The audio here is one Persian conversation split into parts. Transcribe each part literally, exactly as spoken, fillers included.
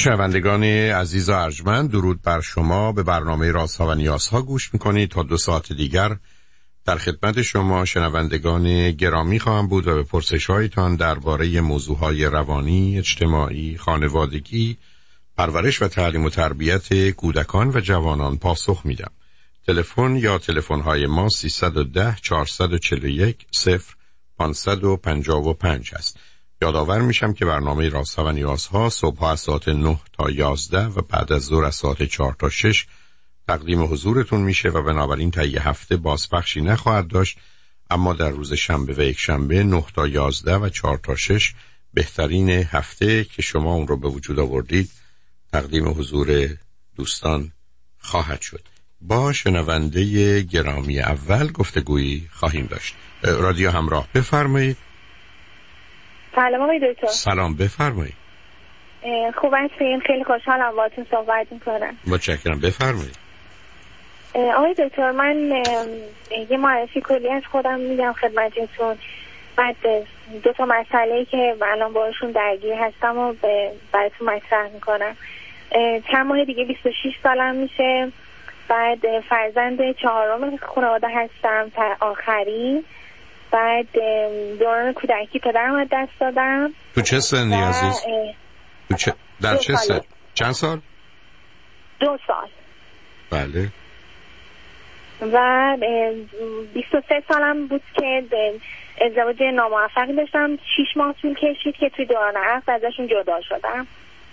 شنوندگان عزیز و ارجمند، درود بر شما. به برنامه رازها و نیازها گوش میکنید. تا دو ساعت دیگر در خدمت شما شنوندگان گرامی خواهم بود و به پرسش‌هایتان درباره موضوعهای روانی، اجتماعی، خانوادگی، پرورش و تعلیم و تربیت کودکان و جوانان پاسخ میدم. تلفن یا تلفن‌های ما سیصد و ده چهارصد و چهل و یک صفر پانصد و پنجاه و پنج است. یادآور میشم که برنامه رازها و نیازها صبح از ساعت نه تا یازده و بعد از ظهر از ساعت چهار تا شش تقدیم حضورتون میشه و بنابراین تا یه هفته بازپخشی نخواهد داشت، اما در روز شنبه و یک شنبه نه تا یازده و چهار تا شش بهترین هفته که شما اون رو به وجود آوردید تقدیم حضور دوستان خواهد شد. با شنونده گرامی اول گفتگویی خواهیم داشت. رادیو همراه، بفرمایید. سلام آقای دکتر. سلام، بفرمایید. خوب هستین؟ خیلی خوشحالم باهاتون صحبت میکنم. متشکرم، بفرمایید. آقای دکتر، من یه معرفی کلی از خودم میگم خدمتتون، بعد دو تا مسئله که الان باشون درگیر هستم و براتون مطرح میکنم. چند ماه دیگه بیست و شش سالم میشه، بعد فرزند چهارم خانواده هستم تا آخری، بعد دوران کودکی پدرم از دست دادم. تو چه سنی عزیز؟ تو چه... در چه سن؟ چند سال؟ دو سال. بله. و بیست و سه سالم بود که ازدواج ناموفقی داشتم، شیش ماه طول کشید که توی دوران عقد ازشون جدا شدم.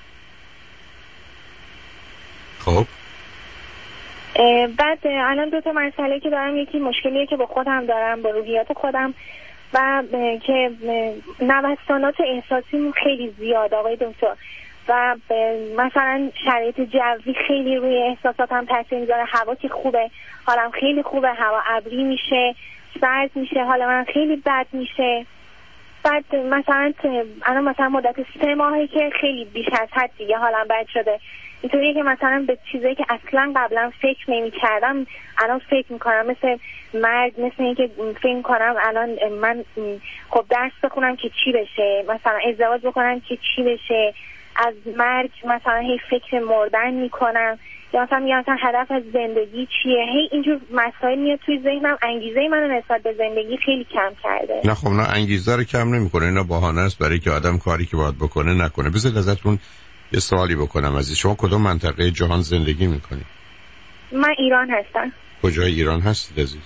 خب بعد الان دو تا مسئله که دارم، یکی مشکلیه که با خودم دارم، با روحیات خودم، و که نوسانات احساسیم خیلی زیاد آقای دکتر، و مثلا شرایط جوی خیلی روی احساساتم تاثیر میذاره. هوا که خوبه حالم خیلی خوبه، هوا ابری میشه، سرد میشه، حال من خیلی بد میشه. بعد مثلا الان مثلا مدت سه ماهی که خیلی بیش از حد دیگه حالم بد شده، اینطوریه که مثلا به چیزایی که اصلا قبلا فکر نمی کردم الان فکر میکنم، مثل مرگ، مثل اینکه فکر میکنم الان من خب درس بخونم که چی بشه، مثلا ازدواج بکنم که چی بشه، از مرگ مثلا هی فکر مردن میکنم، یا مثلا میگم مثلا هدف از زندگی چیه، هی اینجور مسائل میاد توی ذهنم. انگیزه منو نسبت به زندگی خیلی کم کرده. نه خب نه، انگیزه رو کم نمیکنه، اینا بهانه است برای که آدم کاری که باید بکنه نکنه. بذارید ازتون یه سوالی بکنم عزیز، شما کدوم منطقه جهان زندگی میکنید؟ من ایران هستم. کجای ایران هستید عزیز؟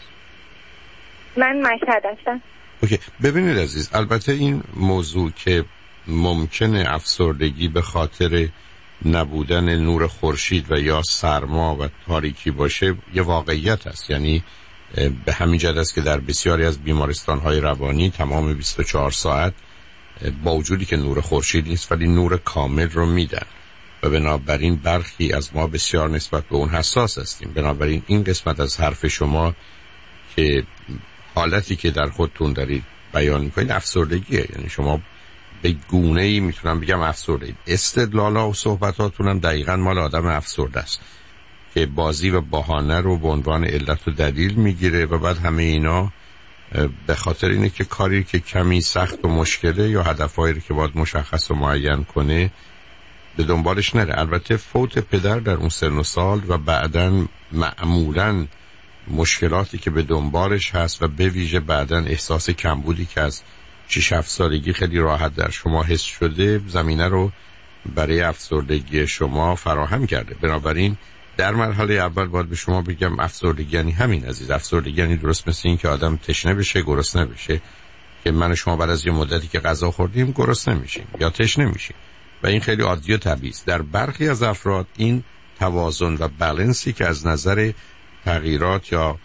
من مشهد هستم. اوکی، ببینید عزیز، البته این موضوع که ممکنه افسردگی به خاطر نبودن نور خورشید و یا سرما و تاریکی باشه یه واقعیت است. یعنی به همین جهت است که در بسیاری از بیمارستان‌های روانی تمام بیست و چهار ساعت با وجودی که نور خورشید نیست ولی نور کامل رو میدن و بنابراین برخی از ما بسیار نسبت به اون حساس هستیم. بنابراین این قسمت از حرف شما که حالتی که در خودتون دارید بیان میکنید افسردگیه، یعنی شما به گونه‌ای میتونم بگم افسرده. استدلالا و صحبتاتون هم دقیقاً مال آدم افسرده است که بازی و بهانه رو به عنوان علت و دلیل میگیره و بعد همه اینا به خاطر اینه که کاری که کمی سخت و مشکله یا هدفهایی که باید مشخص و معین کنه به دنبالش نره. البته فوت پدر در اون سن و سال و بعداً معمولاً مشکلاتی که به دنبالش هست و به ویژه بعداً احساس کمبودی که از شش هفت سالگی خیلی راحت در شما حس شده زمینه رو برای افسردگی شما فراهم کرده. بنابراین در مرحله اول باید به شما بگم افسردگی یعنی همین عزیز. افسردگی یعنی درست مثل این که آدم تشنه بشه گرسنه بشه، که من و شما بعد از یه مدتی که غذا خوردیم گرسنه میشیم یا تشنه میشیم و این خیلی عادی و طبیعی است. در برخی از افراد این توازن و بالانسی که از نظر تغییرات یا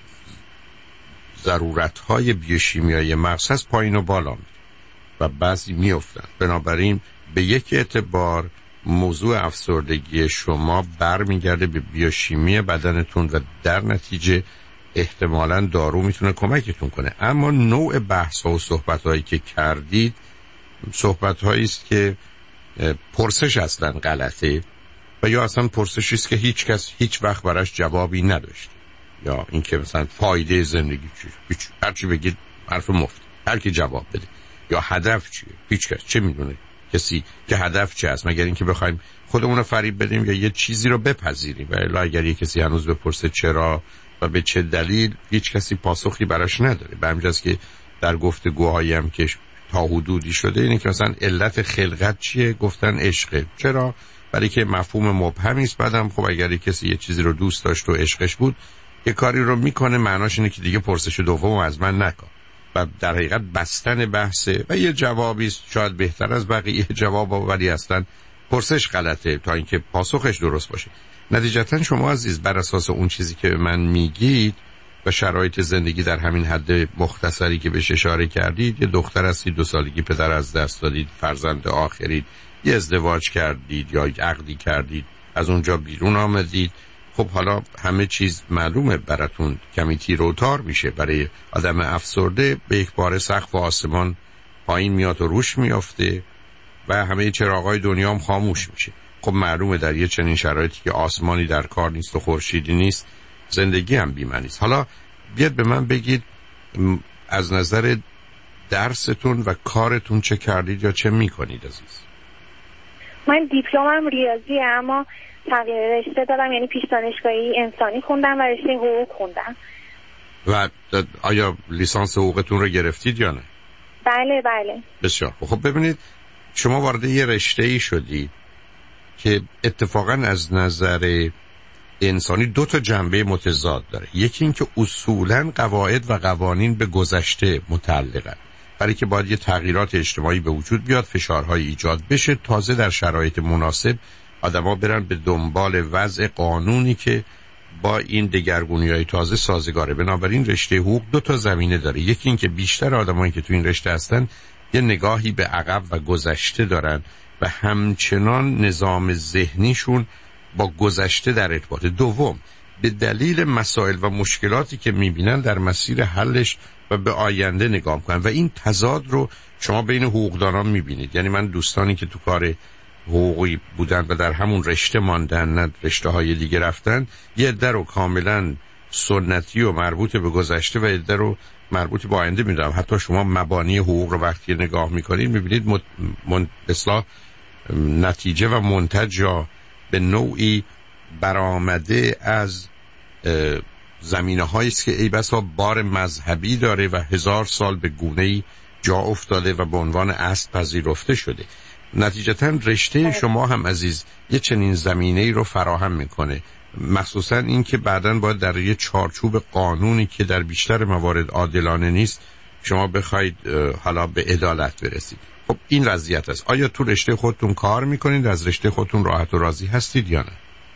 ضرورت‌های بیوشیمیایی مغز هست پایین و بالا میره و بعضی میافتن. بنابراین به یک اعتبار موضوع افسردگی شما برمیگرده به بیوشیمی بدنتون و در نتیجه احتمالاً دارو میتونه کمکتون کنه. اما نوع بحث و صحبت‌هایی که کردید صحبت‌هایی است که پرسش اصلا غلطه و یا اصلا پرسشی است که هیچ کس هیچ وقت براش جوابی نداشت، یا اینکه مثلا فایده زندگی چیه، هیچ هر چی بگید حرف مفت، هر کی جواب بده، یا هدف چیه، هیچ کس چه میدونه کسی که هدف چه است، مگر اینکه بخوایم خودمون رو فریب بدیم یا یه چیزی رو بپذیریم. ولی اگر یه کسی هنوز بپرسه چرا و به چه دلیل، هیچ کسی پاسخی براش نداره. به همین جاست که در گفتگوهایی هم که تا حدودی شده اینه که مثلا علت خلقت چیه، گفتن عشقه. چرا؟ برای که مفهوم مبهمی است. بعدم خب اگر کسی یه چیزی رو دوست داشت و عشقش بود، یه کاری رو میکنه، معناش اینه که دیگه پرسش دوم از من نکن. و در حقیقت بستن بحثه و یه جوابی است شاید بهتر از بقیه جواب، ولی اصلا پرسش غلطه تا اینکه پاسخش درست باشه. نتیجتا شما عزیز بر اساس اون چیزی که من میگید و شرایط زندگی در همین حد مختصری که بهش اشاره کردید، یه دختر هستید، دو سالگی پدر از دست دادید، فرزند آخرید، یه ازدواج کردید یا یک عقدی کردید، از اونجا بیرون آمدید. خب حالا همه چیز معلومه براتون کمی تیر و تار میشه. برای آدم افسرده به یک بار سقف و آسمان پایین میاد و روش میافته و همه چراغای دنیا هم خاموش میشه. خب معلومه در یه چنین شرایطی که آسمانی در کار نیست و خورشیدی نیست، زندگی هم بی‌معنی است. حالا بیاد به من بگید از نظر درستون و کارتون چه کردید یا چه میکنید عزیز؟ من دیپلمم ریاضیه، اما تغییر رشته دادم، یعنی پیش دانشگاهی انسانی خوندم و رشته حقوق خوندم. و آیا لیسانس حقوقتون رو گرفتید یا نه؟ بله بله. بسیار خب. ببینید شما وارد یه رشته‌ای شدید که اتفاقا از نظر انسانی دو تا جنبه متضاد داره. یکی این که اصولاً قواعد و قوانین به گذشته متعلقن، برای که باید یه تغییرات اجتماعی به وجود بیاد، فشارهای ایجاد بشه، تازه در شرایط مناسب آدم‌ها برن به دنبال وضع قانونی که با این دگرگونی‌های تازه سازگاره. بنابراین رشته حقوق دو تا زمینه داره. یکی این که بیشتر آدمایی که تو این رشته هستن یه نگاهی به عقب و گذشته دارن و همچنان نظام ذهنیشون با گذشته در ارتباطه. دوم، به دلیل مسائل و مشکلاتی که میبینن در مسیر حلش و به آینده نگاه میکنن و این تضاد رو شما بین حقوقدانان میبینید. یعنی من دوستانی که تو کار حقوقی بودن و در همون رشته ماندن، نه رشته های دیگه رفتن، یه عده رو کاملا سنتی و مربوط به گذشته و یه عده رو مربوط به آینده میدونم. حتی شما مبانی حقوق رو وقتی نگاه میکنید میبینید مت... من... اصلاح نتیجه و منتج یا به نوعی برآمده از زمینه هایی است که ای بسا بار مذهبی داره و هزار سال به گونه‌ای جا افتاده و به عنوان اصل پذیرفته شده. نتیجتا رشته شما هم عزیز یه چنین زمینه‌ای رو فراهم میکنه، مخصوصا این که بعداً باید در یه چارچوب قانونی که در بیشتر موارد عادلانه نیست شما بخواید حالا به عدالت برسید. خب این وضعیت است. آیا تو رشته خودتون کار میکنید؟ از رشته خودتون راحت و راضی هستید یا نه؟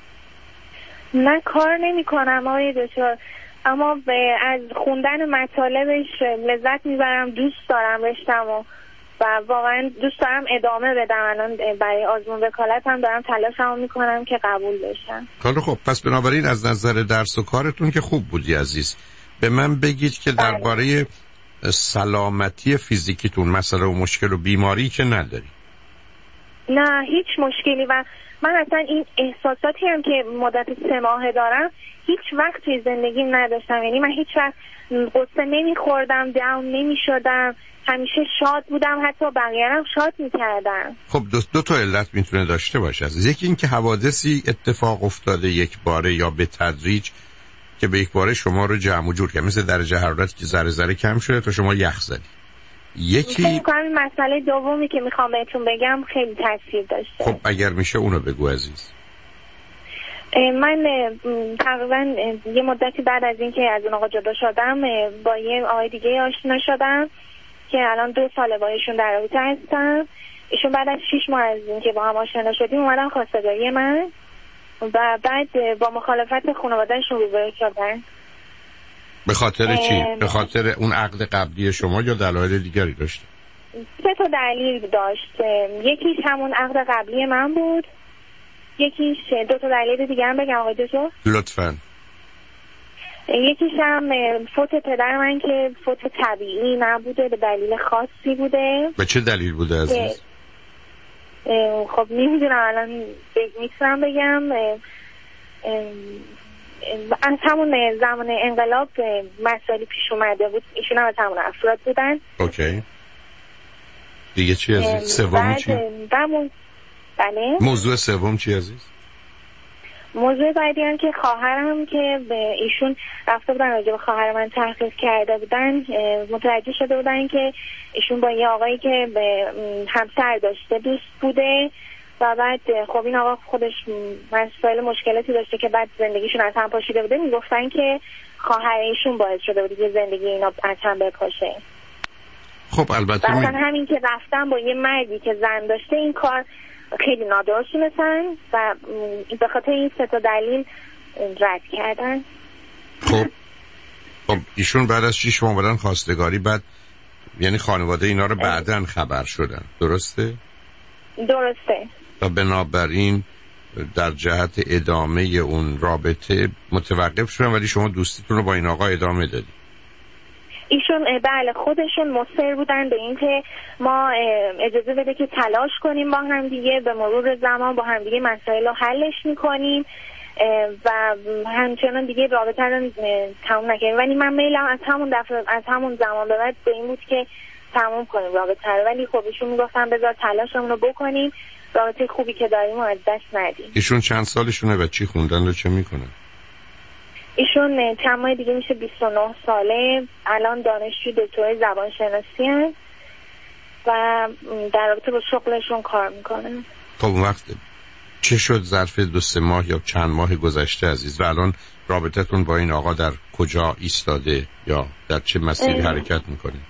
من کار نمی کنم آقای دکتر، اما از خوندن مطالبش لذت میبرم، دوست دارم رشته‌مو و واقعا دوست دارم ادامه بدم. الان برای آزمون وکالت هم دارم تلاشمو میکنم که قبول بشم. خیلی خب. پس بنابراین از نظر درس و کارتون که خوب بودی عزیز. به من بگید که درباره سلامتی فیزیکیتون مسئله و مشکل و بیماری که نداری؟ نه هیچ مشکلی. و من اصلا این احساساتی هم که مدت سه ماه دارم هیچ وقت توی زندگیم نداشتم. یعنی من هیچ وقت قصه نمیخوردم، داون نمیشدم، همیشه شاد بودم، حتی بقیه هم شاد میکردم. خب دو, دو تا علت میتونه داشته باشه عزیز. یکی این که حوادثی اتفاق افتاده یک باره یا به تدریج که به یک باره شما رو جمع و جور کرد، مثل درجه حرارتی که ذره ذره کم شده تا شما یخ زدی. یکی فکر می‌کنم این مسئله دومی که میخوام بهتون بگم خیلی تاثیر داشته. خب اگر میشه اونو بگو عزیز. من تقریبا یه مدتی بعد از اینکه از اون آقا جدا شدم با یه آقای دیگه آشنا شدم که الان دو ساله با ایشون در رابطه هستم. ایشون بعد از شش ماه از اینکه با هم آشنا شدیم اومدن خواستگاری من و بعد با مخالفت خانواده‌شون روبرو شدن. به خاطر چی؟ به خاطر اون عقد قبلی شما یا دلایل دیگری داشت؟ سه تا دلیل داشت. یکیش همون عقد قبلی من بود، یکیش دو تا دلیل دیگه هم بگم آقای دکتر؟ لطفاً. یکیش هم فوت پدر من که فوت طبیعی نبوده، به دلیل خاصی بوده. به چه دلیل بوده عزیز؟ خب نمیدونم الان میتونم بگم. از همون زمان انقلاب مسائلی پیش اومده بود، ایشون هم از همون افراد بودن. اوکی. دیگه چی عزیز؟ سوم چی؟ بمون... بله موضوع سوم چی عزیز؟ موضوع بعدی هم که خواهرم که به ایشون رفته بودن راجع به خواهر من تحقیق کرده بودن، متوجه شده بودن که ایشون با یه آقایی که به همسر داشته دوست بوده و بعد خب این آقا خودش مسائل مشکلاتی داشته که بعد زندگیشون از هم پاشیده بوده، میگفتن که خواهر ایشون باعث شده بوده که زندگی اینا از هم بپاشه. خب البته مثلا می... همین که رفتن با یه مردی که زن داشته این کار خیلی نادرست مثلا و به خاطر این سه تا دلیل رد کردن. خب خب ایشون بعد از چی شما بدن خواستگاری بعد یعنی خانواده اینا رو بعدن خبر شدن درسته؟ درسته. و بنابراین در جهت ادامه اون رابطه متوقف شدن ولی شما دوستیتون رو با این آقا ادامه دادید؟ ایشون بله خودشون مصر بودن به این که ما اجازه بده که تلاش کنیم با هم دیگه، به مرور زمان با هم دیگه مسائل رو حلش میکنیم و همچنان دیگه رابطه رو تموم نکنیم. ولی من میلم از همون دفعه از همون زمان به بعد به این بود که تموم کنیم رابطه رو، ولی خب ایشون میگفتن بذار تلاشمون رو بکنیم رابطه خوبی که داریم رو از دست ندیم. ایشون چند سالشونه و چی خوندن و چه میکنن؟ ایشون چند ماه دیگه میشه بیست و نه ساله، الان دانشجوی دکترای زبان شناسی هست و در رابطه با شغلشون کار میکنن. خب اون وقت چه شد ظرف دو سه ماه یا چند ماه گذشته عزیز و الان رابطتون با این آقا در کجا ایستاده یا در چه مسیری حرکت میکنه؟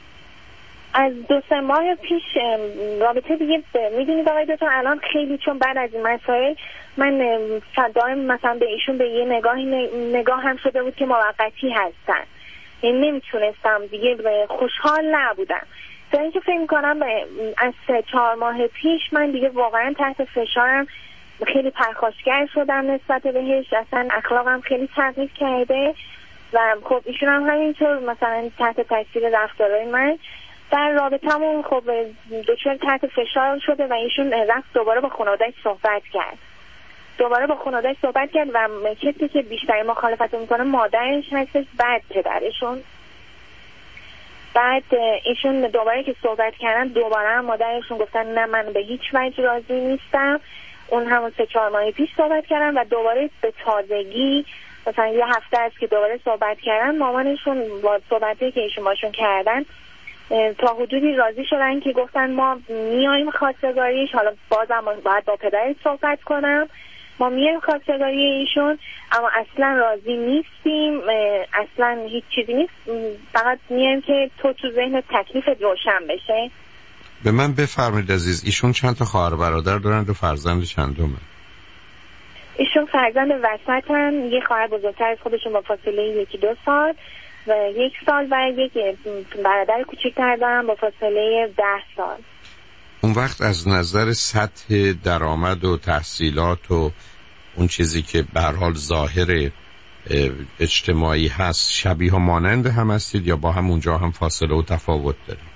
از دو سه ماه پیش رابطه دیگه میدونید آقای دکتر الان خیلی چون بعد از این مسائل من صدایم مثلا به ایشون به یه نگاهی نگاه هم شده بود که موقتی هستن، یعنی نمیتونستم دیگه خوشحال نبودم تا اینکه فکر میکنم از سه چهار ماه پیش من دیگه واقعا تحت فشارم خیلی پرخاشگر شدم نسبت بهش، اصلا اخلاقم خیلی تغییر کرده و خب ایشون هم همینطور مثلا تحت تاثیر رفتارهای من در رابطمون خب دچار تحت فشار شده و ایشون رفت دوباره با خانواده‌اش صحبت کرد دوباره با خانواده‌اش صحبت کرد و کسی که بیشتر مخالفت میکنه مادرش هستش بعد پدرشون. بعد ایشون دوباره که صحبت کردن دوباره مادرشون گفتن نه من به هیچ وجه راضی نیستم. اون همون سه چهار ماه پیش صحبت کردن و دوباره به تازگی مثلا یه هفته است که دوباره صحبت کردن. مامانشون با صحبتی که ایشون باشون کردن تا حدودی راضی شدن که گفتن ما میایم خواستگاریش، حالا بازم باید با پدرش صحبت کنم، ما میایم خواستگاری ایشون اما اصلا راضی نیستیم، اصلا هیچ چیزی نیست، فقط میایم که تو تو ذهن تکلیفت روشن بشه. به من بفرمایید عزیز ایشون چند تا خواهر برادر دارن و فرزند چندمه؟ ایشون فرزند وسطن، یه خواهر بزرگتر از خودشون با فاصله یکی دو سال و یک سال و یک برادر کوچکتر دارم با فاصله ده سال. اون وقت از نظر سطح درآمد و تحصیلات و اون چیزی که به هر حال ظاهر اجتماعی هست شبیه و مانند هم هستید یا با هم اونجا هم فاصله و تفاوت دارید؟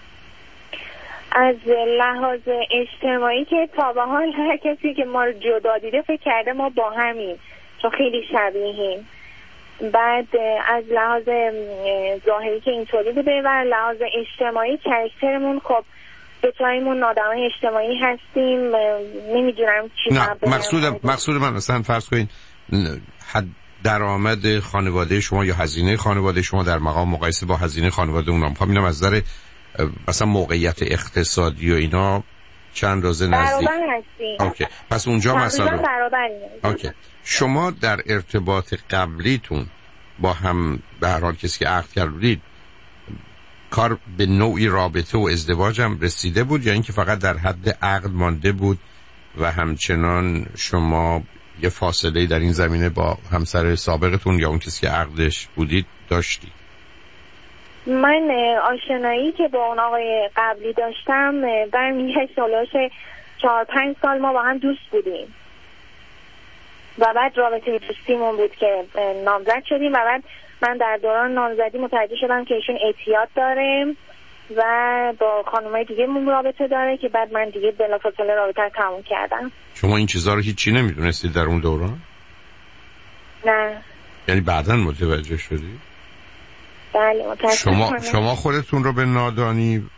از لحاظ اجتماعی که تا به حال هر کسی که ما رو جدا دیده فکر کرده ما با همیم چون خیلی شبیهیم. بعد از لحاظ ظاهری که اینطوری بوده و لحاظ اجتماعی کرکترمون خب دوتایمون آدمای اجتماعی هستیم. نمیدونم چی نه مقصود مقصود من مثلا فرض کنین حد درآمد خانواده شما یا هزینه خانواده شما در مقام مقایسه با هزینه خانواده اونم میخوام اینم از نظر مثلا موقعیت اقتصادی و اینا چند روزه نزدیک برابر هستیم. اوکی پس اونجا مثلا برابریم. اوکی شما در ارتباط قبلیتون با هم به هر حال کسی که عقد کردید کار به نوعی رابطه و ازدواج هم رسیده بود یا اینکه فقط در حد عقد مانده بود و همچنان شما یه فاصله در این زمینه با همسر سابقتون یا اون کسی که عقدش بودید داشتید؟ من آشنایی که با اون آقای قبلی داشتم برمیگشت سالهاش چهار پنج سال ما با هم دوست بودیم و بعد رابطه دوستیمون بود که نامزد شدیم و بعد من در دوران نامزدی متوجه شدم که ایشون اعتیاد داره و با خانمای دیگه مون رابطه داره که بعد من دیگه بلافاصله رابطه رو تموم کردم. شما این چیزا رو هیچی نمیدونستید در اون دوران؟ نه. یعنی بعداً متوجه شدید؟ بله متوجه شما شما خودتون رو به نادانی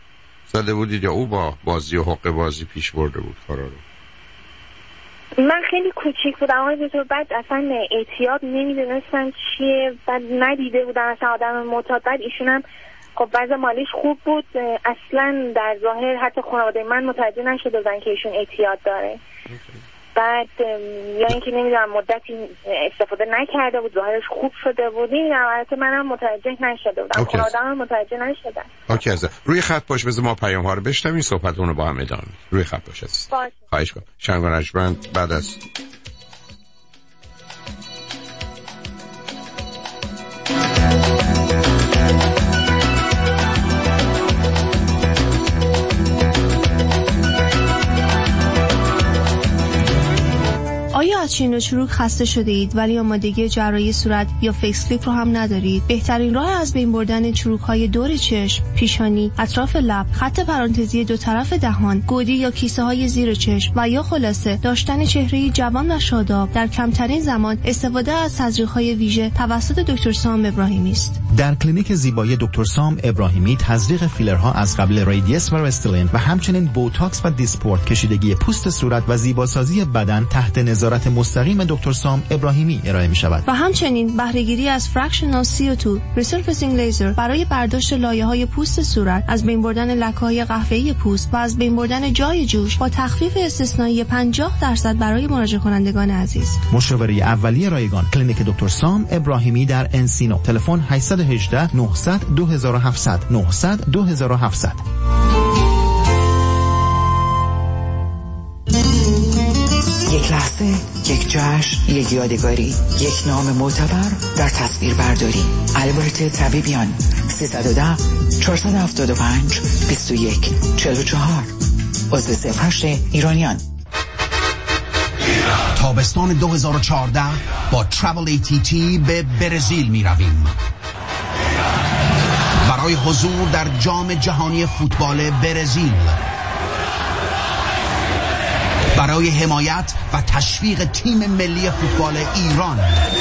زده بودید یا او با بازی و حقه بازی پیش برده بود کارا رو؟ من خیلی کوچیک بودم آقای دکتر، بعد اصلا اعتیاد نمیدونستم چیه، بعد ندیده بودم اصلا آدم معتاد. بعد ایشونم خب وضع مالیش خوب بود، اصلا در ظاهر حتی خانواده من متوجه نشده بودن که ایشون اعتیاد داره. بعد یا اینکه نمیدونم مدتی استفاده نکرده بود، ظاهرش خوب شده بود. این البته منم متوجه نشده بودم، خانواده‌ام متوجه نشدن. اوکی از روی خط باش، بذار ما پیام ها رو بشنویم، صحبتون رو با هم ادامه میدیم. روی خط باش عزیز. خواهش کنم. شنگان رجمند بعد از آیا از چین و چروک خسته شده اید ولی آمادگی جراحی صورت یا فیس لیفت رو هم ندارید؟ بهترین راه از بین بردن چروک‌های دور چشم، پیشانی، اطراف لب، خط پرانتزی دو طرف دهان، گودی یا کیسه‌های زیر چشم و یا خلاصه داشتن چهره‌ای جوان و شاداب در کمترین زمان استفاده از تزریق‌های ویژه توسط دکتر سام ابراهیمی است. در کلینیک زیبایی دکتر سام ابراهیمی تزریق فیلرها از قبل ریدیس و رستلین و همچنین بوتاکس و دیسپورت، کشیدگی پوست صورت و زیباسازی بدن تحت نظارت مستقیم دکتر سام ابراهیمی ارائه می شود. و همچنین بهره‌گیری از فرکشنال سی او دو ریسرفیسینگ لیزر برای برداشت لایه‌های پوست صورت، از بین بردن لکه‌های قهوه‌ای پوست و از بین بردن جای جوش با تخفیف استثنایی پنجاه درصد برای مراجعه کنندگان عزیز. مشاوره اولیه رایگان کلینیک دکتر سام ابراهیمی در انسینو. تلفن هشت یک هشت نه صفر صفر دو هفت صفر صفر نه صفر صفر دو هفت صفر صفر. یک لحظه، یک جشن، یک یادگاری، یک نام معتبر در تصویر برداری. البرت طبیبیان. سیصد و ده چهارصد و هفتاد و پنج بیست و یک چهل و چهار. عضو صفر هشت ایرانیان. تابستان دو هزار و چهارده با ترافل ای تی تی به برزیل می رویم برای حضور در جام جهانی فوتبال برزیل، برای حمایت و تشویق تیم ملی فوتبال ایران،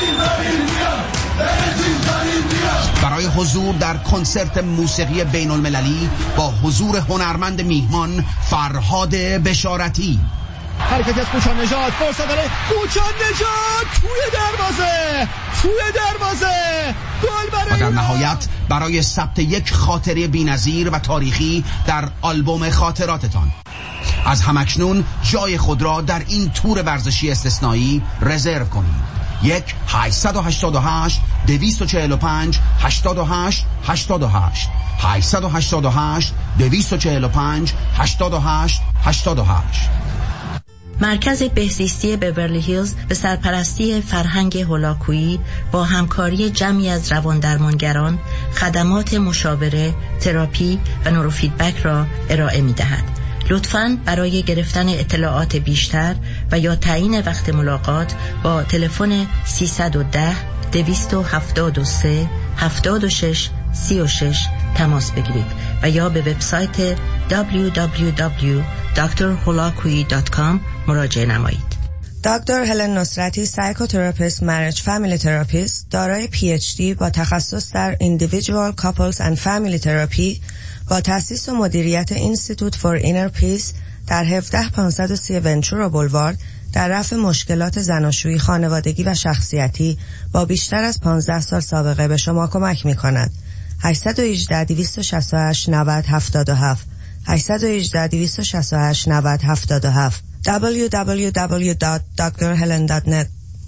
برای حضور در کنسرت موسیقی بین المللی با حضور هنرمند میهمان فرهاد بشارتی. حرکتی از کوچان نژاد، فرصت داره کوچان نژاد توی دروازه، توی دروازه، گل برای و در نهایت برای ثبت یک خاطره بی‌نظیر و تاریخی در آلبوم خاطراتتان. از همکنون جای خود را در این تور ورزشی استثنایی رزرو کنید. یک هشت هشت هشت دویست و چهل و پنج هشتاد و هشت هشتاد و هشت هشت هشت هشت دویست و چهل و پنج هشتاد و هشت هشتاد و هشت. مرکز بهزیستی بیورلی هیلز به سرپرستی فرهنگ هولاکویی با همکاری جمعی از رواندرمانگران خدمات مشاوره، تراپی و نوروفیدبک را ارائه می‌دهد. لطفاً برای گرفتن اطلاعات بیشتر و یا تعیین وقت ملاقات با تلفن سیصد و ده دویست و هفتاد و سه هفتاد و شش سی و شش تماس بگیرید و یا به وبسایت دبلیو دبلیو دبلیو دات دکتر هولاکویی دات کام مراجعه نمایید. دکتر هلن نصرتی، سایکوتراپیست، مریج فامیلی تراپیست، دارای پی اچ دی با تخصص در Individual Couples and Family Therapy با تأسیس و مدیریت اینستیتوت فور اینر پیس در هفده پانصد و سی ونچورا بولوارد در رفع مشکلات زناشویی، خانوادگی و شخصیتی با بیشتر از پانزده سال سابقه به شما کمک می کند. هشت یک هشت دویست و شصت و هشت نود هفتاد و هفت هشت یک هشت دویست و شصت و هشت نود هفتاد و هفت دبلیو دبلیو دبلیو دات دکتر هلن دات نت.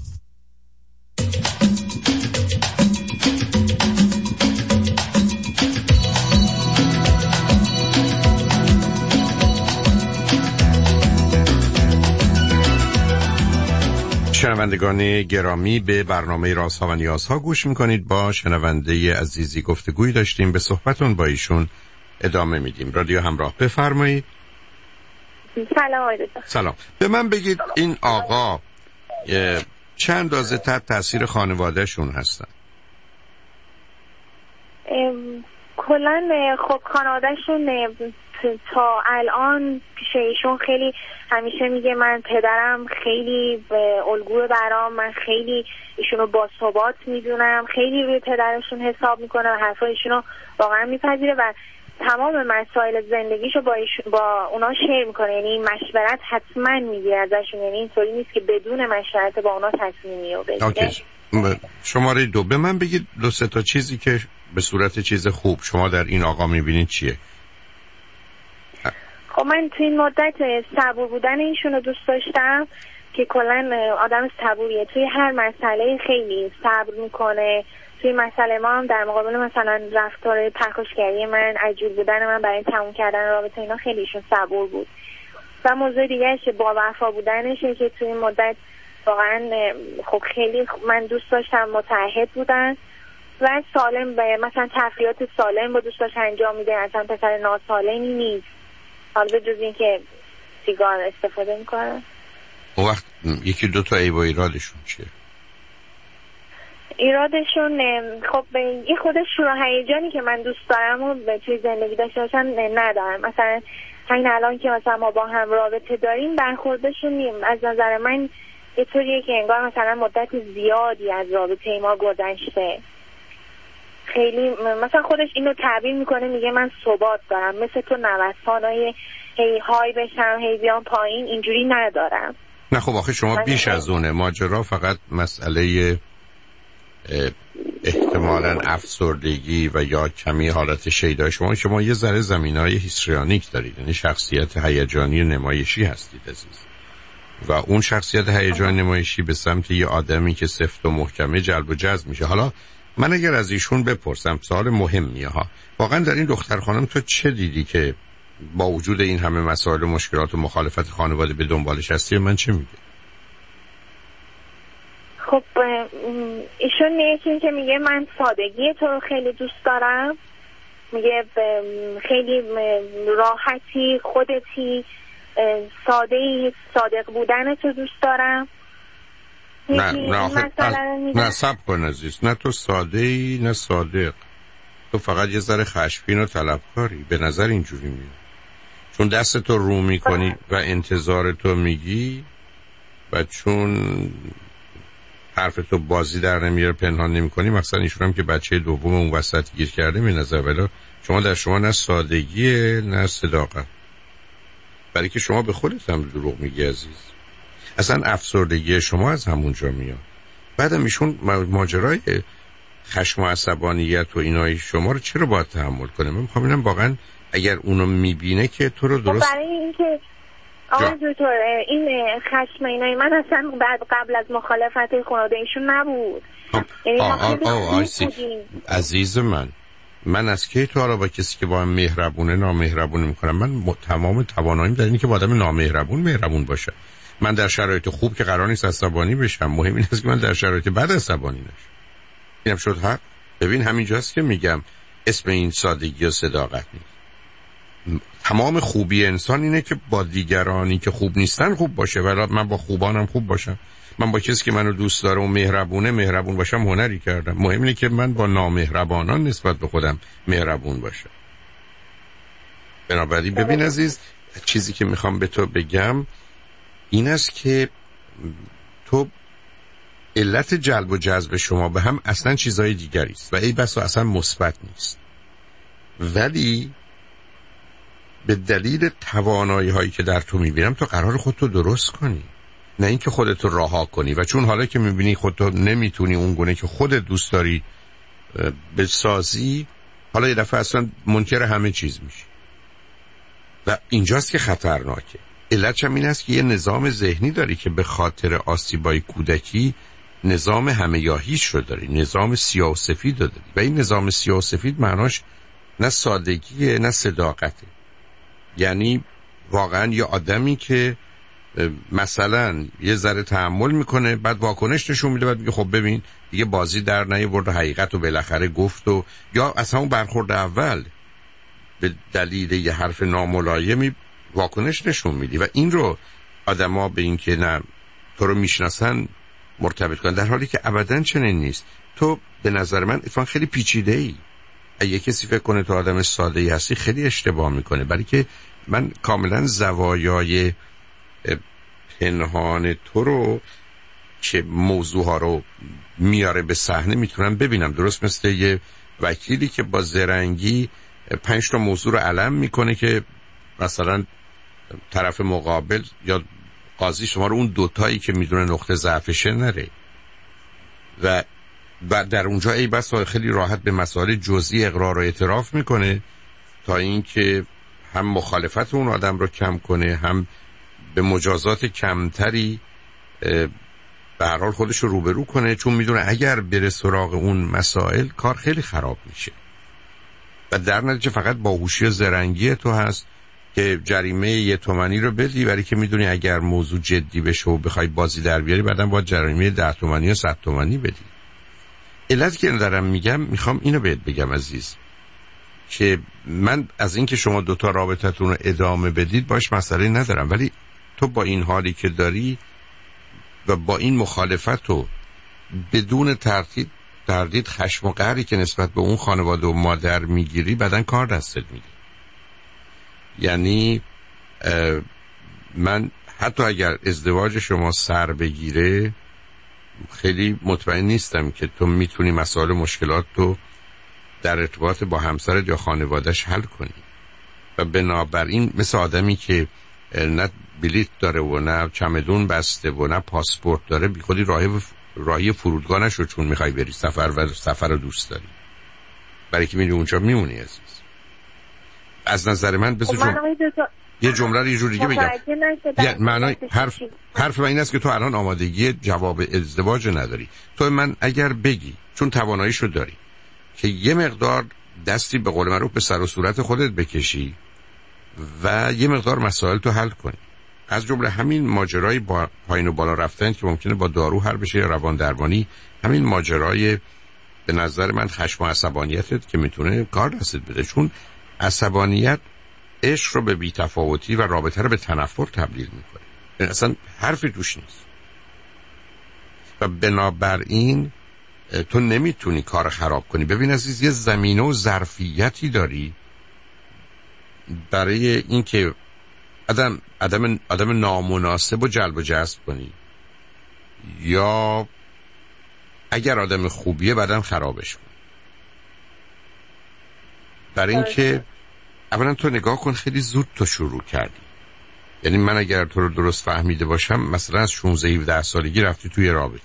شنوندگان گرامی، به برنامه رازها و نیازها گوش میکنید. با شنونده عزیزی گفتگوی داشتیم، به صحبتون با ایشون ادامه میدیم. رادیو همراه، بفرمایید. سلام آقای دکتر. سلام. به من بگید این آقا چند اندازه تحت تاثیر خانوادهشون هستن؟ کلا خب خانوادهشون تا الان پیش ایشون خیلی همیشه میگه من پدرم خیلی الگوی برام، من خیلی ایشونو باثبات میدونم، خیلی روی پدرشون حساب میکنه و حرفای ایشونو واقعا میپذیره و تمام مسائل زندگیشو با, با اونا شیر میکنه، یعنی مشورت حتما میگیره ازشون، یعنی اینطوری نیست که بدون مشورت با اونا تصمیمی رو بگیره. شماره دو، به من بگید دو سه تا چیزی که به صورت چیز خوب شما در این آقا میبینید چیه؟ خب من تو این مدت صبور بودن ایشون رو دوست داشتم که کلا آدم صبوریه، توی هر مسئله خیلی صبر میکنه. توی مسئله ما هم در مقابل مثلا رفتار پرخاشگری من، عجول بودن من برای تموم کردن رابطه، اینا خیلی ایشون صبور بود. و موضوع دیگهش با وفا بودنشه که توی این مدت واقعا خب خیلی من دوست داشتم متعهد بودن و سالم، به مثلا تفریحات سالم با دوست داشت انجام میده، اصلا پسر ناسالمی نیست. حالا به جز این که سیگار استفاده میکنه. اون وقت یکی دو تا عیب و ایرادشون چیه؟ ایرادشون خب این خودش شور و هیجانی که من دوست دارم و توی زندگی داشته باشم ندارم. مثلا همین الان که مثلا ما با هم رابطه داریم برخوردشون نیم. از نظر من یه طوریه که انگار مثلا مدت زیادی از رابطه ما گذشته. خیلی مثلا خودش اینو تعبیر میکنه، میگه من ثبات دارم، مثل تو نوسانای هی های بشم هی بیام پایین اینجوری ندارم. نه خب آخه شما بیش از اونه. ماجرا فقط مسئله احتمالاً افسردگی و یا کمی حالت شیدای شما شما یه ذره زمینای هیستریونیک دارید، یعنی شخصیت هیجانی نمایشی هستید عزیز، و اون شخصیت هیجانی نمایشی به سمت یه آدمی که سفت و محکمه جلب و جذب میشه. حالا من اگر از ایشون بپرسم، سوال مهمیه ها، واقعا در این دختر خانم تو چه دیدی که با وجود این همه مسائل و مشکلات و مخالفت خانواده به دنبالش هستی؟ من چه میگه؟ خب ایشون میگه که میگه من سادگی تو رو خیلی دوست دارم، میگه خیلی راحتی، خودتی، ساده صادق بودن تو دوست دارم. نه نه نه سب کن عزیز، نه تو ساده ای نه صادق، تو فقط یه ذره خشمگین و طلبکاری به نظر اینجوری میاد، چون دست تو رو میکنی و انتظار تو میگی و چون حرف تو بازی در نمیاره پنهان نمی کنی. مثلا ایشون هم که بچه دوم اون وسط گیر کرده می نظر، ولی شما در شما نه سادگیه نه صداقت، برای که شما به خودت هم دروغ میگی عزیز. اصلا افسردگی شما از همونجا میاد. بعدم ایشون ماجرای خشم و عصبانیت و اینای شما رو چرا باید تحمل کنه؟ من میخوام ببینم واقعا اگر اونو میبینه که تو رو درست برای اینکه آقای دکتر این خشم اینای من اصلا بعد قبل از مخالفت خانواده ایشون نبود. یعنی عزیز من من از کی تو حالا با کسی که با هم مهربونه نامهربونه میکنم؟ من تمام تواناییم در اینه که با آدم نامهربون مهربون باشه. من در شرایط خوب که قرار نیست عصبانی بشم، مهم این است که من در شرایط بد عصبانی نشم. اینم شد حق. ببین همینجاست که میگم اسم این سادگی و صداقت نیست. تمام خوبی انسان اینه که با دیگرانی که خوب نیستن خوب باشه، ولی من با خوبانم خوب باشم. من با کسی که منو دوست داره و مهربونه مهربون باشم هنری کردم. مهم اینه که من با نامهربانان نسبت به خودم مهربون باشم. بنابراین ببین عزیز، چیزی که میخوام به تو بگم این است که تو علت جلب و جذب شما به هم اصلا چیزای دیگری است و ای بسا اصلا مثبت نیست، ولی به دلیل توانایی هایی که در تو میبینم تو قرار خودتو درست کنی، نه اینکه خودتو رها کنی. و چون حالا که میبینی خودتو نمیتونی اون گونه که خودت دوست داری بسازی، حالا یه دفعه اصلا منکر همه چیز میشی و اینجاست که خطرناکه. علتش هم این است که یه نظام ذهنی داری که به خاطر آسیبای کودکی نظام همه یا هیچ رو داری، نظام سیاه و سفید رو داری و این نظام سیاه و سفید معناش نه سادگیه نه صداقته. یعنی واقعا یه آدمی که مثلا یه ذره تحمل میکنه بعد واکنش نشون میده، بعد میگه خب ببین دیگه بازی در نیاورد و حقیقت رو بالاخره گفت، و یا اصلا اون برخورد اول به دلیل یه حرف ناملایمی واکنش نشون میدی و این رو آدما به این که نه تو رو میشناسن مرتبط کنن، در حالی که ابداً چنین نیست. تو به نظر من اتفاقا خیلی پیچیده ای. اگه کسی فکر کنه تو آدم ساده ای هستی خیلی اشتباه میکنه، برای که من کاملا زوایای پنهان تو رو که موضوع ها رو میاره به صحنه میتونم ببینم، درست مثل یه وکیلی که با زرنگی پنج تا موضوع رو علم میکنه که مثلا طرف مقابل یا قاضی شما رو اون دوتایی که میدونه نقطه ضعفشه نره و و در اونجا ای بس خیلی راحت به مسائل جزئی اقرار و اعتراف میکنه تا اینکه هم مخالفت اون آدم رو کم کنه، هم به مجازات کمتری به هر حال خودش رو روبرو کنه، چون میدونه اگر بره سراغ اون مسائل کار خیلی خراب میشه و در نتیجه فقط باهوشی و زرنگی تو هست که جریمه یه تومانی رو بدی، ولی که میدونی اگر موضوع جدی بشه و بخوای بازی در بیاری بعدم باید جریمه ده تومانی و صد تومانی بدی. علت که دارم میگم میخوام اینو بهت بگم عزیز که من از اینکه شما دوتا رابطتون رو ادامه بدید باش مسئله ندارم، ولی تو با این حالی که داری و با این مخالفت و بدون تردید تردید خشم و قهری که نسبت به اون خانواده و مادر میگیری بعدن کار دستت میده. یعنی من حتی اگر ازدواج شما سر بگیره خیلی مطمئن نیستم که تو میتونی مسائل مشکلات تو در ارتباط با همسرت یا خانوادهش حل کنی و بنابراین مثل آدمی که نه بلیط داره و نه چمدون بسته و نه پاسپورت داره بی خودی راهی راهی فرودگاه نشو چون میخوای بری سفر و سفر رو دوست داری، برای که میری اونجا میمونی عزیز. از نظر من بذار جم... یه جمله رو یه جور دیگه بگم. یه معنی حرف حرف من این است که تو الان آمادگی جواب ازدواج نداری. تو من اگر بگی چون تواناییشو داری که یه مقدار دستی به قول معروف به سر و صورت خودت بکشی و یه مقدار مسائل تو حل کنی، از جمله همین ماجرای با پایین و بالا رفتن که ممکنه با دارو حل بشه یا روان درمانی، همین ماجرای به نظر من خشم و عصبانیتت که میتونه کار دستت بده، چون عصبانیت عشق رو به بی‌تفاوتی و رابطه رو به تنفر تبدیل میکنه، اصلا حرفی توش نیست و بنابراین تو نمیتونی کار خراب کنی. ببین عزیز، یه زمینه و ظرفیتی داری برای اینکه آدم آدم آدم نامناسب و جلب و جذب کنی یا اگر آدم خوبیه بعدم خرابش کن. برای اینکه اولا تو نگاه کن خیلی زود تو شروع کردی، یعنی من اگر تو رو درست فهمیده باشم مثلا از شانزده هفده سالگی رفتی توی رابطه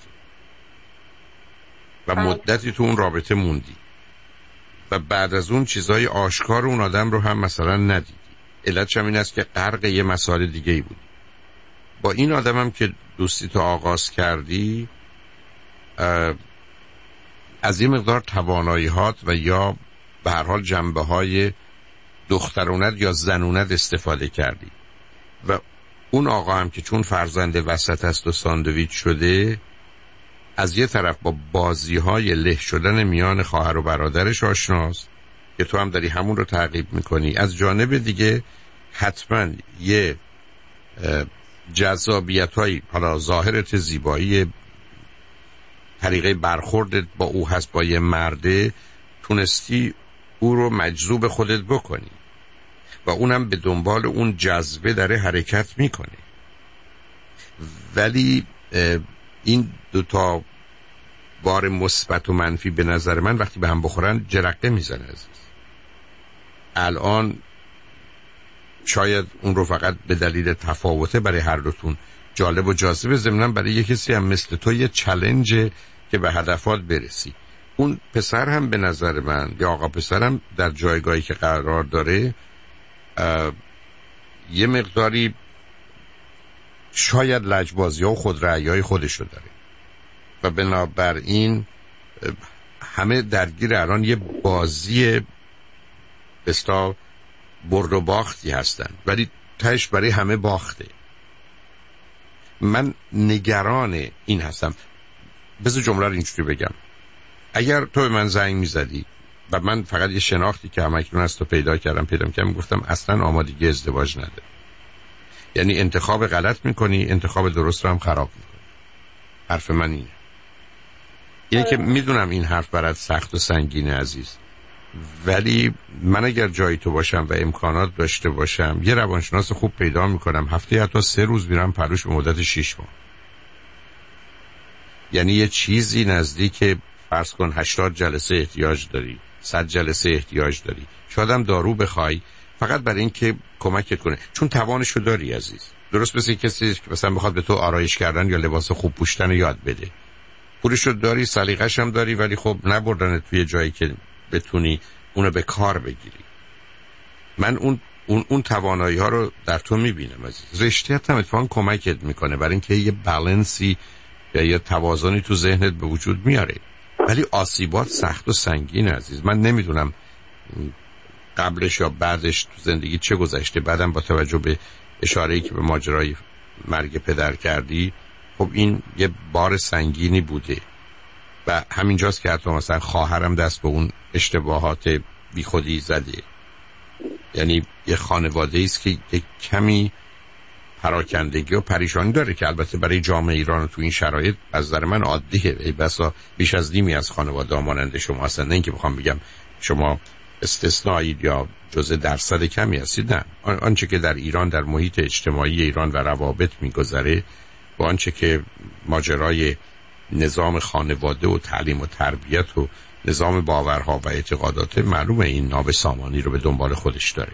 و مدتی تو اون رابطه موندی و بعد از اون چیزای آشکار اون آدم رو هم مثلا ندیدی. علتش هم این است که غرق یه مسائل دیگه ای بود. با این آدم هم که دوستی تو آغاز کردی از یه مقدار توانایی‌هات و یا به هر حال جنبه‌های دخترونت یا زنونت استفاده کردی و اون آقا هم که چون فرزند وسط است و ساندویچ شده از یه طرف با بازی‌های له شدن میان خواهر و برادرش آشناست که تو هم داری همون رو تعقیب میکنی، از جانب دیگه حتما یه جذابیت‌های حالا ظاهرت زیبایی طریقه برخوردت با او هست با یه مرده تونستی او رو مجذوب خودت بکنی و اونم به دنبال اون جذبه داره حرکت میکنه. ولی این دوتا بار مثبت و منفی به نظر من وقتی به هم بخورن جرقه میزنه عزیز. الان شاید اون رو فقط به دلیل تفاوته برای هر دوتون جالب و جاذبه، ضمناً برای یه کسی هم مثل تو یه چالنجه که به هدفات برسی. اون پسر هم به نظر من یا آقا پسرم در جایگاهی که قرار داره یه مقداری شاید لجبازی ها و خودرأیی های خودشو داره و بنابراین همه درگیر الان یه بازی بستا برد و باختی هستن، ولی تهش برای همه باخته. من نگران این هستم. بذار جمله رو اینجوری بگم، اگر تو به من زنگ میزدی و من فقط یه شناختی که همکنون از تو پیدا کردم پیدا کردم گفتم اصلا آمادگی ازدواج نداره، یعنی انتخاب غلط میکنی انتخاب درست رو هم خراب میکنی. حرف من اینه. اینه که میدونم این حرف برات سخت و سنگینه عزیز، ولی من اگر جای تو باشم و امکانات داشته باشم یه روانشناس خوب پیدا میکنم، هفته حتی سه روز میرم پروش به مدت شیش ماه، یعنی یه چیزی نزدیک فرض کن هشتاد جلسه احتیاج داری، صد جلسه احتیاج داری، شاید هم دارو بخوای فقط برای اینکه کمکت کنه، چون توانشو داری عزیز. درست مثل کسی که مثلا بخواد به تو آرایش کردن یا لباس خوب پوشیدن یاد بده، پولشو داری، سلیقه‌ش هم داری، ولی خب نبردن توی جایی که بتونی اونو به کار بگیری. من اون اون اون توانایی ها رو در تو میبینم عزیز. رشته‌ات هم اتفاقا کمکت میکنه برای اینکه یه بالانسی یا یه توازنی تو ذهنت به وجود میاره. ولی آسیبات سخت و سنگین عزیز. من نمیدونم قبلش یا بعدش تو زندگی چه گذشته. بعدم با توجه به اشاره‌ای که به ماجرای مرگ پدر کردی، خب این یه بار سنگینی بوده و همینجاست که حتی مثلا خواهرم دست به اون اشتباهات بیخودی زده. یعنی یه خانواده است که یک کمی پراکندگی و پریشانی داره که البته برای جامعه ایران تو این شرایط از نظر من عادیه. ای بسا بیش از نیمی از خانواده مانند شما هستن. نه اینکه بخوام بگم شما استثنایی یا جزء درصد کمی هستید، نه. آنچه که در ایران در محیط اجتماعی ایران و روابط میگذره و آنچه که ماجرای نظام خانواده و تعلیم و تربیت و نظام باورها و اعتقادات، معلومه این ناب سامانی رو به دنبال خودش داره.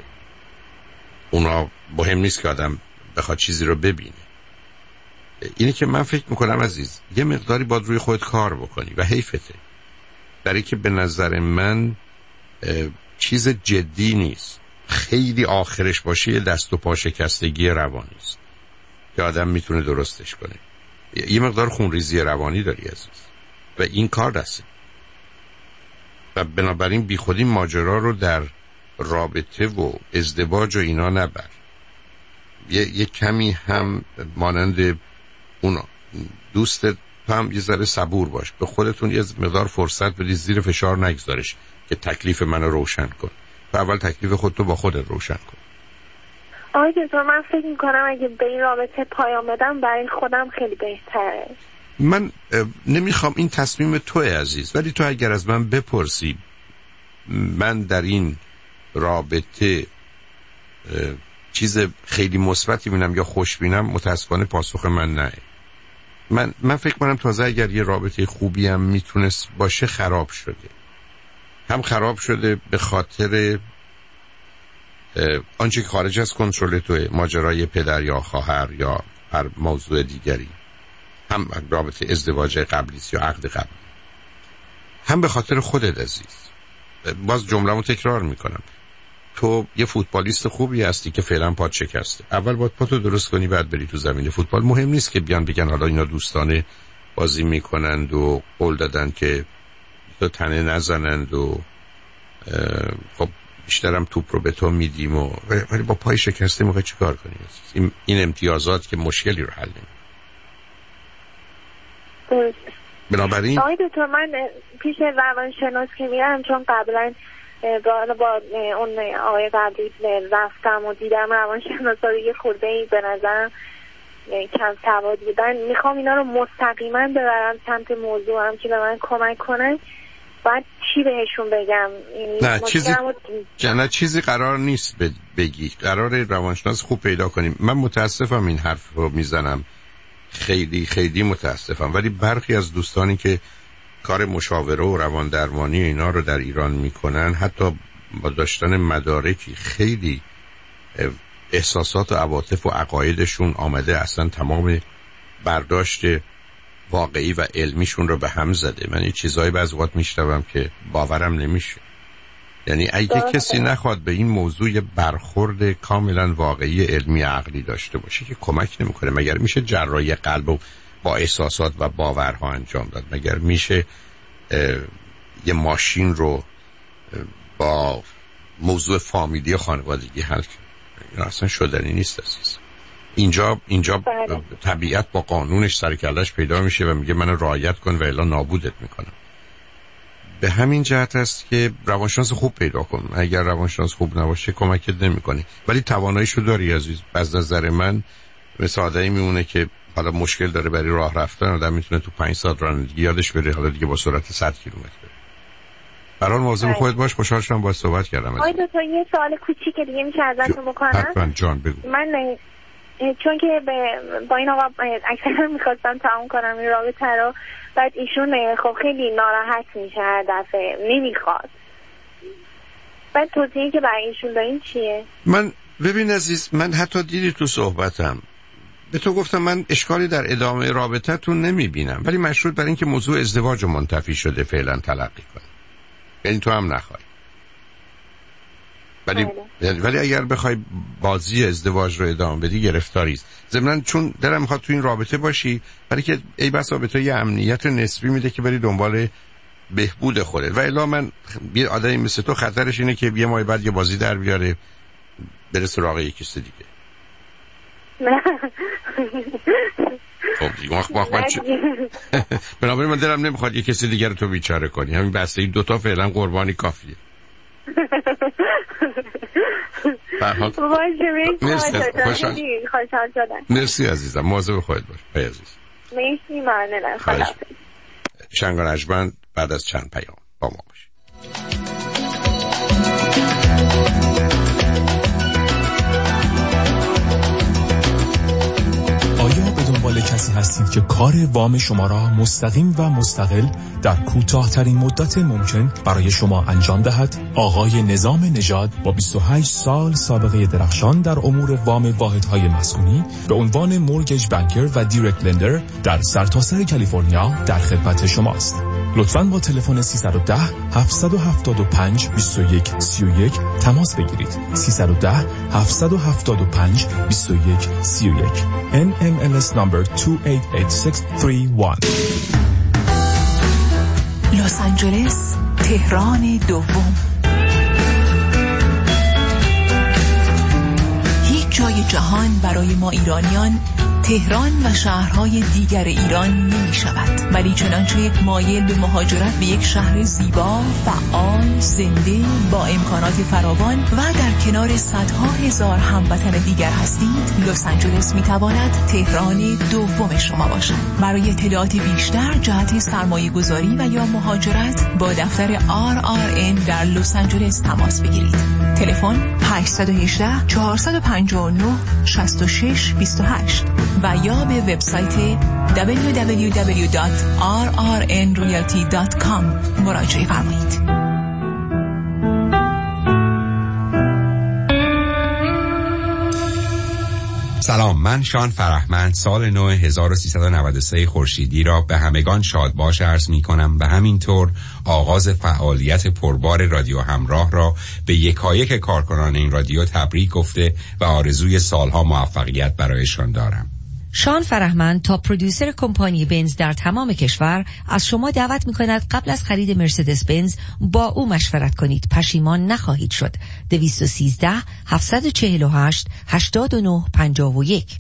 اونا مهم نیست که آدم بخواد چیزی رو ببینه. اینه که من فکر میکنم عزیز یه مقداری باید روی خودت کار بکنی و حیفته. در این که به نظر من چیز جدی نیست. خیلی آخرش باشه یه دست و پا شکستگی روانی است که آدم میتونه درستش کنه. یه مقدار خونریزی روانی داری عزیز و این کار دسته و بنابراین بی خودی ماجرا رو در رابطه و ازدواج و اینا نبر. یه, یه کمی هم مانند اون دوستت هم یه ذره صبور باش، به خودتون یه مقدار فرصت بدی، زیر فشار نگذارش که تکلیف منو روشن کن و اول تکلیف خودتو با خودت روشن کن. آقای دکتر من فکر میکنم اگه به این رابطه پایان بدم برای خودم خیلی بهتره. من نمیخوام، این تصمیم توئه عزیز، ولی تو اگر از من بپرسی من در این رابطه چیز خیلی مثبتی بینم یا خوش بینم، متاسفانه پاسخ من نه. من من فکر کنم تازه اگر یه رابطه خوبی هم میتونست باشه خراب شده. هم خراب شده به خاطر آنچه که خارج از کنترل توئه، ماجرای پدر یا خواهر یا هر موضوع دیگری، هم رابطه ازدواج قبلی یا عقد قبلی، هم به خاطر خودت عزیز. باز جمله‌مو تکرار میکنم، تو یه فوتبالیست خوبی هستی که فعلا پات شکسته. اول باید پاتو درست کنی بعد بری تو زمین فوتبال. مهم نیست که بیان بگن حالا اینا دوستانه بازی میکنند و قول دادن که تو تنه نزنند و خب بیشترم توپ رو به تو میدیم و ولی با پای شکسته موقع چی کار کنی؟ این, این امتیازات که مشکلی رو حل نمی‌کنه. بنابراین آقای دکتر من پیش روانشناس که میرم، چون قبلا با, با اون آقای قبلی رفتم و دیدم روانشناسا رو یه خورده ای به نظرم کم سواد بودن، میخوام اینا رو مستقیما ببرم سمت موضوع هم که به من کمک کنن. باید چی بهشون بگم؟ نه چیزی نه چیزی قرار نیست بگی، قرار روانشناس خوب پیدا کنیم. من متاسفم این حرف رو میزنم، خیلی خیلی متاسفم، ولی برخی از دوستانی که کار مشاوره و روان درمانی اینا رو در ایران میکنن، حتی با داشتن مدارکی خیلی احساسات و عواطف و عقایدشون آمده اصلا تمام برداشت واقعی و علمیشون رو به هم زده. من این چیزایی بعضی وقت میشنوم که باورم نمیشه. یعنی اگه کسی نخواد به این موضوع برخورد کاملا واقعی علمی عقلی داشته باشه که کمک نمیکنه. مگر میشه جراحی قلب و با احساسات و باورها انجام داد؟ مگر میشه یه ماشین رو با موضوع فامیلی و خانوادگی حل کرد؟ این اصلا شدنی نیست عزیز. اینجا اینجا بله. طبیعت با قانونش سر کله‌اش پیدا میشه و میگه منو رعایت کن و الا نابودت میکنم. به همین جهت است که روانشناس خوب پیدا کن. اگر روانشناس خوب نباشه کمکت نمیکنه، ولی تواناییشو داری عزیز. از نظر من مثل آدمی میمونه که حالا مشکل داره برای راه رفتن، آدم میتونه تو پنج ساعت رانندگی یادش بره، حالا دیگه با سرعت صد کیلومتر بره. برای مواظب خودت باش. خوشحال شدم باهات صحبت کردم. آقای دکتر یه سوال کوچیک دیگه میشه ازتون بکنم؟ حتما جان بگو. من چون که با این آقا اکثرا میخواستم تمام کنم این رابطه رو، بعد ایشون خب خیلی ناراحت میشه هر دفعه، نمیخواد. بعد توضیحی که برای ایشون دارین چیه؟ من ببین عزیز، من حتی دیدی تو صحبتم به تو گفتم من اشکالی در ادامه رابطتون نمی بینم، ولی مشروط بر این که موضوع ازدواج منتفی شده فعلا تلقی کن، یعنی تو هم نخوای. ولی ولی اگر بخوای بازی ازدواج رو ادامه بدی گرفتاری است. ضمن چون دلم میخواد تو این رابطه باشی، ولی که ای بسا به تو یه امنیت نسبی میده که بری دنبال بهبود خودت. و الا من یه آدمی مثل تو خطرش اینه که یه ماه بعد یه بازی در بیاره بره سراغ یکی دیگه. نه خب دیگه مخ مخ من چه بنابراین من دلم نمیخواد یه کسی دیگر رو تو بیچاره کنی. همین بسته این دوتا فعلا قربانی کافیه. باشه مرسی عزیزم، مواظب خودت باش. ای عزیز مرسی، ممنونم. خداحافظ. شنگ و نجمن بعد از چند پیام با ما باش. آیا به دنبال کسی هستید که کار وام شما را مستقیم و مستقل در کوتاه‌ترین مدت ممکن برای شما انجام دهد؟ آقای نظام نژاد با بیست و هشت سال سابقه درخشان در امور وام واحدهای مسکونی به عنوان مورگیج بانکر و دایرکت لندر در سرتاسر کالیفرنیا در خدمت شماست. لطفاً با تلفن سیصد و ده هفتصد و هفتاد و پنج بیست و یک سی و یک تماس بگیرید. سیصد و ده هفتصد و هفتاد و پنج بیست و یک سی و یک. ان ام ال اس number two eight eight six three one. لس آنجلس، تهران دوم. هیچ جای جهان برای ما ایرانیان تهران و شهرهای دیگر ایران نمی شود، ولی چنانچه مایل به مهاجرت به یک شهر زیبا، فعال، زنده، با امکانات فراوان و در کنار صدها هزار هموطن دیگر هستید، لس آنجلس می تواند تهران دوم شما باشد. برای اطلاعات بیشتر جهت سرمایه گذاری و یا مهاجرت با دفتر آر آر ان در لس آنجلس تماس بگیرید. تلفن هشت یک هشت چهار پنج نه شش شش دو هشت و یا به وبسایت دبلیو دبلیو دبلیو دات آر آر ان ریالتی دات کام مراجعه فرمایید. سلام، من شان فرهمند سال نو هزار و سیصد و نود و سه خورشیدی را به همگان شادباش عرض می کنم و همینطور آغاز فعالیت پربار رادیو همراه را به یکایک کارکنان این رادیو تبریک گفته و آرزوی سالها موفقیت برایشان دارم. شان فرهمند تا پرودیوسر کمپانی بنز در تمام کشور از شما دعوت می کند قبل از خرید مرسدس بنز با او مشورت کنید، پشیمان نخواهید شد. دویست و سیزده هفتصد و چهل و هشت هشتاد و نه پنجاه و یک.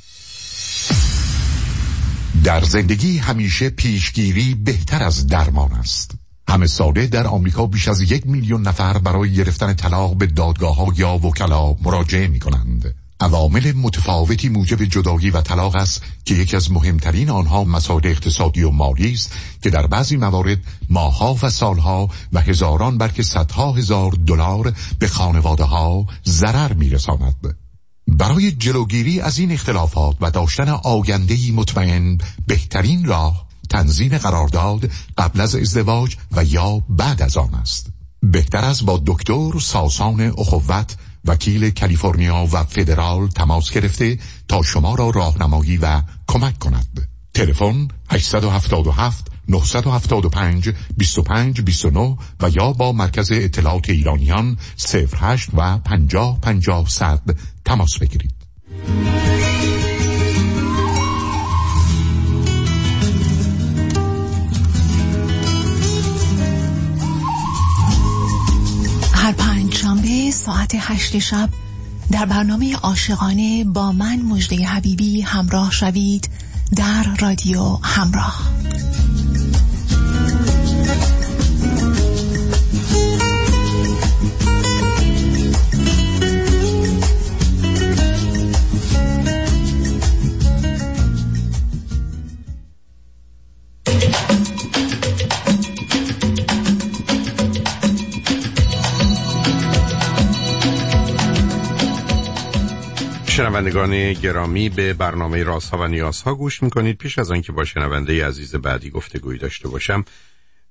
در زندگی همیشه پیشگیری بهتر از درمان است. همه ساله در آمریکا بیش از یک میلیون نفر برای گرفتن طلاق به دادگاه‌ها یا وکلا مراجعه می کنند. عوامل متفاوتی موجب جدایی و طلاق است که یکی از مهمترین آنها مسائل اقتصادی و مالی است که در بعضی موارد ماه‌ها و سالها و هزاران بلکه صدها هزار دلار به خانواده‌ها ضرر می‌رساند. برای جلوگیری از این اختلافات و داشتن آینده‌ای مطمئن بهترین راه تنظیم قرارداد قبل از ازدواج و یا بعد از آن است. بهتر است با دکتر ساسان اخوت وکیل کالیفرنیا و فدرال تماس گرفته تا شما را راهنمایی و کمک کند. تلفن هشت هفت هفت نه هفت پنج دو پنج دو نه و یا با مرکز اطلاعات ایرانیان صفر هشت و پنجاه پنجاه صد تماس بگیرید. هر پنج شنبه ساعت هشت شب در برنامه عاشقانه با من مژده حبیبی همراه شوید در رادیو همراه. شنوندگان گرامی، به برنامه رازها و نیازها گوش میکنید. پیش از آنکه با شنونده عزیز بعدی گفتگویی داشته باشم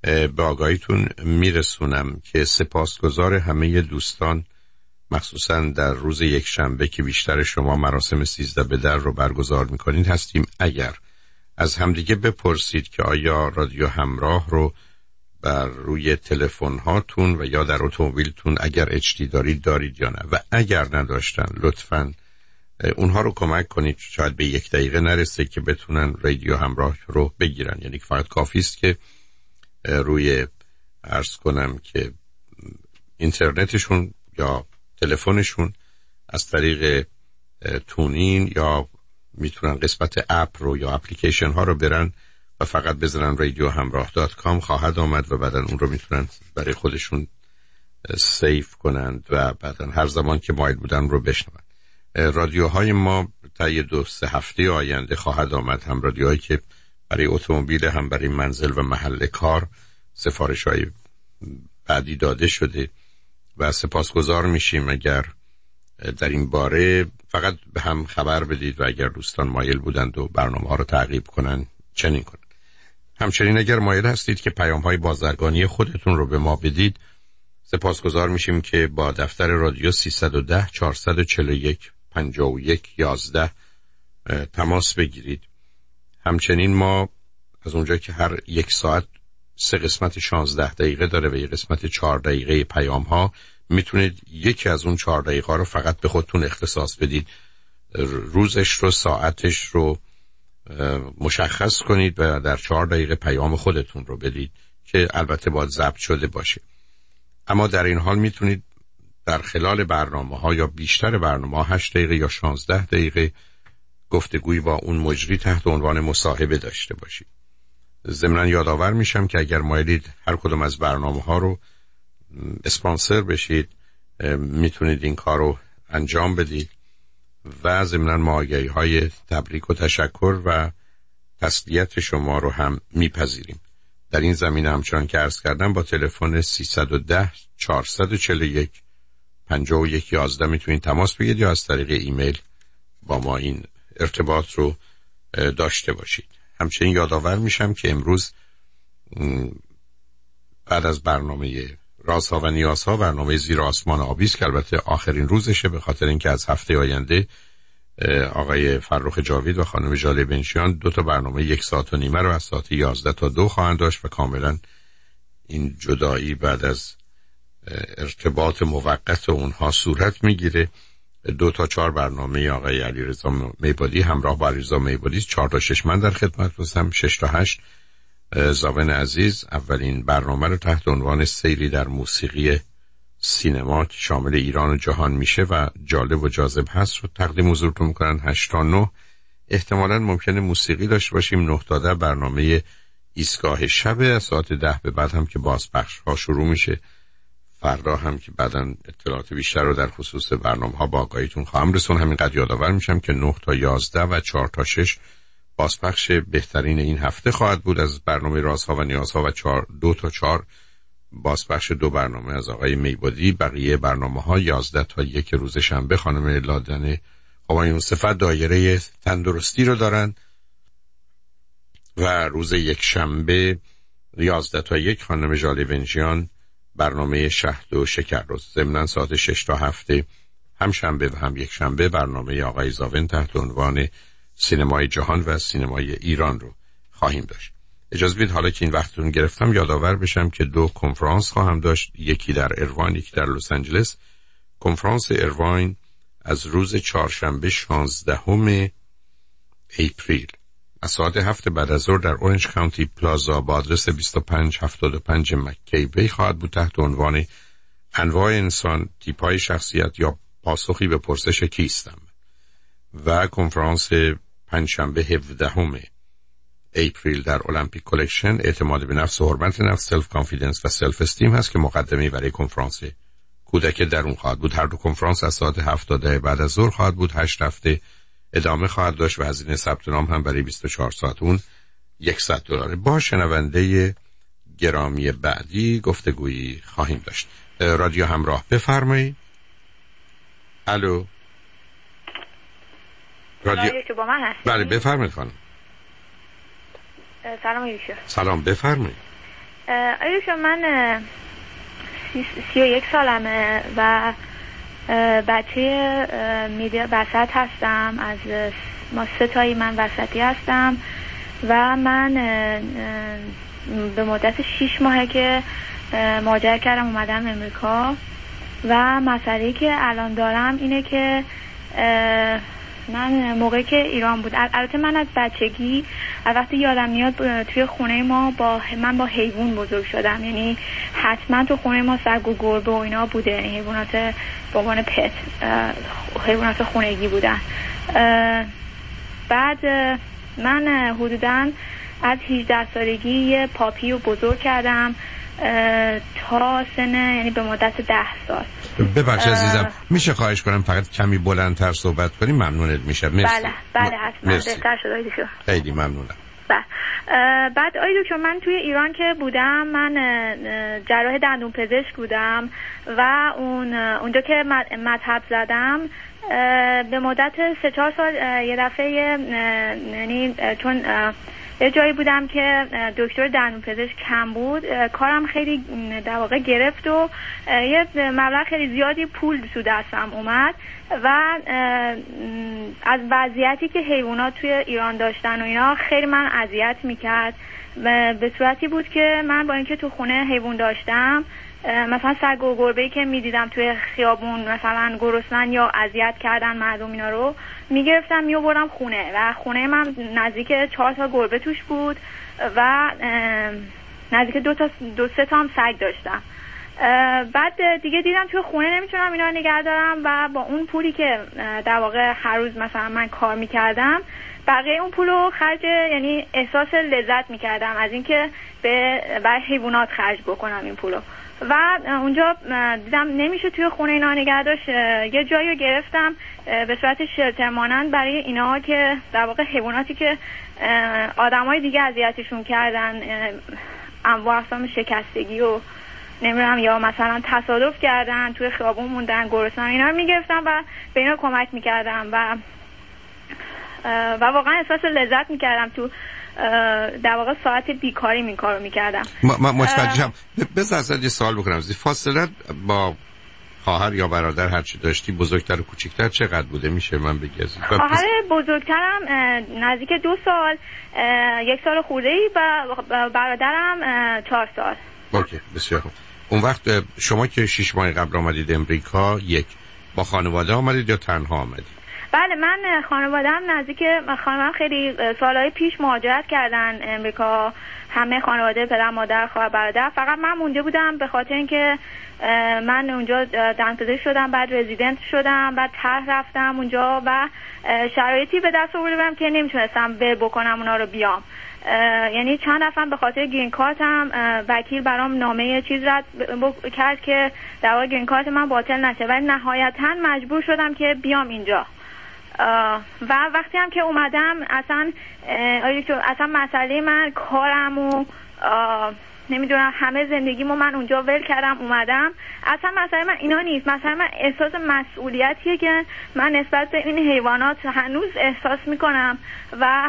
به آگاهیتون میرسونم که سپاسگزار همه دوستان، مخصوصا در روز یک شنبه که بیشتر شما مراسم سیزده به در رو برگزار میکنید هستیم. اگر از همدیگه بپرسید که آیا رادیو همراه رو بر روی تلفن هاتون و یا در اتومبیلتون اگر اچ دی دارید دارید یا نه، و اگر نداشتن لطفاً اونها رو کمک کنید، شاید به یک دقیقه نرسه که بتونن رادیو همراه رو بگیرن. یعنی فقط کافی است که روی عرض کنم که اینترنتشون یا تلفنشون از طریق تونین یا میتونن قسمت اپ رو یا اپلیکیشن ها رو برن و فقط بزنن رادیو همراه دات کام خواهد آمد و بعدا اون رو میتونن برای خودشون سیف کنند و بعدا هر زمان که مایل بودن رو بشنون. رادیوهای ما تا یه دو سه هفته آینده خواهد آمد، هم رادیوهایی که برای اتومبیل هم برای منزل و محل کار سفارش های بعدی داده شده و سپاسگزار میشیم اگر در این باره فقط به هم خبر بدید و اگر دوستان مایل بودند و برنامه ها رو تعقیب کنن چنین کنن. همچنین اگر مایل هستید که پیام های بازرگانی خودتون رو به ما بدید سپاسگزار میشیم که با دفتر رادیو سیصد و ده چهارصد و چهل و یک پنجاه و یک یازده تماس بگیرید. همچنین ما از اونجا که هر یک ساعت سه قسمت شانزده دقیقه داره و یک قسمت چهار دقیقه پیام ها، میتونید یکی از اون چهار دقیقه رو فقط به خودتون اختصاص بدید، روزش رو ساعتش رو مشخص کنید و در چهار دقیقه پیام خودتون رو بدید که البته باید ضبط شده باشه. اما در این حال میتونید در خلال برنامه ها یا بیشتر برنامه ها هشت دقیقه یا شانزده دقیقه گفتگوی با اون مجری تحت عنوان مصاحبه داشته باشید. ضمناً یادآور میشم که اگر مایلید هر کدوم از برنامه ها رو اسپانسر بشید میتونید این کار رو انجام بدید و ضمناً معاگهی های تبریک و تشکر و تسلیت شما رو هم میپذیریم. در این زمینه همچنان که عرض کردم با تلفن سیصد و ده چهارصد و چهل و یک پنجاه و یک یازده میتونید تماس بگیرید یا از طریق ایمیل با ما این ارتباط رو داشته باشید. همچنین یادآور میشم که امروز بعد از برنامه رازها و نیازها برنامه زیر آسمان آبی است که البته آخرین روزشه، به خاطر اینکه از هفته آینده آقای فرخ جاوید و خانم ژاله بنشیان دو تا برنامه یک ساعت و نیمه رو از ساعت یازده تا دو خواهند داشت و کاملا این جدایی بعد از ارتباط موقت اونها صورت میگیره. دو تا چهار برنامه آقای علیرضا میبادی همراه با علیرضا میبادی، چهار تا شش من در خدمت هستم، شش تا هشت زاون عزیز اولین برنامه رو تحت عنوان سیری در موسیقی سینما که شامل ایران و جهان میشه و جالب و جاذب هست رو تقدیم حضورتون میکنن. هشت تا نه احتمالاً ممکنه موسیقی داشته باشیم. نه تا ده برنامه ایستگاه شب از ساعت ده به بعد هم که بازپخش ها شروع میشه. فردا هم که بعداً اطلاعات بیشتر رو در خصوص برنامه ها با آگاهیتون خواهم رسون. همینقدر یادآور میشم که نه تا یازده و چهار تا شش بازپخش بهترین این هفته خواهد بود از برنامه رازها و نیازها و چهار دو تا چهار بازپخش دو برنامه از آقای میبادی. بقیه برنامه ها یازده تا یک روز شنبه خانم لادن آقایون صفت دایره تندرستی رو دارن و روز یک شنبه یازده تا یک خانم ژاله ونژیان برنامه شهد و شکر رو. ضمناً ساعت شش تا هفته هم شنبه و هم یک شنبه برنامه آقای زاون تحت عنوان سینمای جهان و سینمای ایران رو خواهیم داشت. اجازه بدید حالا که این وقتتون گرفتم یادآور بشم که دو کنفرانس خواهم داشت، یکی در ایرواین یکی در لس آنجلس. کنفرانس ایرواین از روز چهارشنبه شانزدهم اپریل از ساعت هفت بعد از ظهر در اورنج کانتی پلازا با آدرس بیست و پنج هفتاد و پنج مکی وی خواهد بود تحت عنوان انواع انسان، تیپ‌های شخصیت یا پاسخی به پرسش کیستم. و کنفرانس پنجشنبه هفدهم اپریل در المپیک کلکشن اعتماد به نفس و حرمت نفس، سلف کانفیدنس و سلف استیم هست که مقدمه برای کنفرانس کودک درون خواهد بود. هر دو کنفرانس از ساعت هفت تا ده بعد از ظهر خواهد بود. هشت هفته ادامه خواهد داشت و هزینه ثبت نام هم برای بیست و چهار ساعت اون صد دلار. با شنونده گرامی بعدی گفتگویی خواهیم داشت. رادیو همراه بفرمایید. الو رادیو که با من هستی؟ بله بفرمایید خانم. سلام یوشا. سلام بفرمایید. آیا شما من سی و یک سالمه و بچه میدیا وسط هستم. از ما سه تایی من وسطی هستم و من به مدت شیش ماهه که مهاجرت کردم اومدم امریکا و مسئله‌ای که الان دارم اینه که من موقعی که ایران بود، البته من از بچگی از وقتی یادم میاد توی خونه ما با من با حیوان بزرگ شدم، یعنی حتما تو خونه ما سگ و گربه و اینا بوده، حیوانات به عنوان پت، حیوانات خونگی بودن. بعد من حدوداً از هجده سالگی یه پاپی رو بزرگ کردم تا سن، یعنی به مدت ده سال. ببخشید عزیزم، میشه خواهش کنم فقط کمی بلندتر صحبت کنیم؟ ممنونت میشه. مرسی. بله بله حتما بهتر شد آقای دکتر. خیلی ممنونم. بله. بعد آقای دکتر من توی ایران که بودم من جراح دندون پزشک بودم و اون اونجا که مذهب زدم به مدت سه چهار سال یه دفعه، یعنی چون یه جایی بودم که دکتر دندون پزشک کم بود، کارم خیلی در واقع گرفت و یه مبلغ خیلی زیادی پول تو دستم اومد و از وضعیتی که حیوانات توی ایران داشتن و اینا خیلی من اذیت میکرد. به صورتی بود که من با اینکه تو خونه حیوان داشتم، مثلا سگ و گربه‌ای که میدیدم توی خیابون مثلا گرسنن یا اذیت کردن مردم، اینا رو میگرفتم میآوردم خونه و خونه من نزدیک چهار تا گربه توش بود و نزدیک دو تا دو سه تا هم سگ داشتم. بعد دیگه دیدم توی خونه نمیتونم اینا نگه دارم و با اون پولی که در واقع هر روز مثلا من کار میکردم بقیه اون پولو خرج، یعنی احساس لذت میکردم از اینکه به برای حیوانات خرج بکنم این پولو. و اونجا دیدم نمیشه توی خونه اینا نگه داشت، یه جایی رو گرفتم به صورت شلتر مانند برای اینا که در واقع حیواناتی که آدمای دیگه اذیتشون کردن، انواع اقسام شکستگی و نمیدونم یا مثلا تصادف کردن توی خیابون موندن گرسنه، اینا رو میگرفتم و به اینا کمک میکردم و و واقعا احساس لذت میکردم. تو در واقع ساعت بیکاری این کارو میکردم. من متوجهم. بذار یه سوال بکنم. فاصله با خواهر یا برادر هر چی داشتی بزرگتر و کوچیکتر چقدر بوده؟ میشه من بگی؟ خواهر بزرگترم نزدیک دو سال، یک سال خورده‌ای و برادرم چهار سال. اوکی، بسیار خوب. اون وقت شما که شش ماه قبل آمدید امریکا، یک با خانواده آمدید یا تنها آمدید؟ بله، من خانواده‌ام نزدیک خانواده‌ام خیلی سالهای پیش مهاجرت کردن امریکا، همه خانواده پدر مادر خواهر برادر. فقط من مونده بودم به خاطر اینکه من اونجا دندانپزشک شدم، بعد رزیدنت شدم، بعد طرح رفتم اونجا و شرایطی به دست آورده بودم که نمیتونستم بر بکنم اونا رو بیام. یعنی چند دفعه به خاطر گرین کارتم وکیل برام نامه چیز رد کرد که در واقع گرین کارت من باطل نشه، ولی نهایتاً مجبور شدم که بیام اینجا. و وقتی هم که اومدم اصلا اصلا مسئله من کارم و نمیدونم همه زندگیمو من اونجا ول کردم اومدم. اصلا مسئله من اینا نیست، مسئله من احساس مسئولیتیه که من نسبت به این حیوانات هنوز احساس میکنم و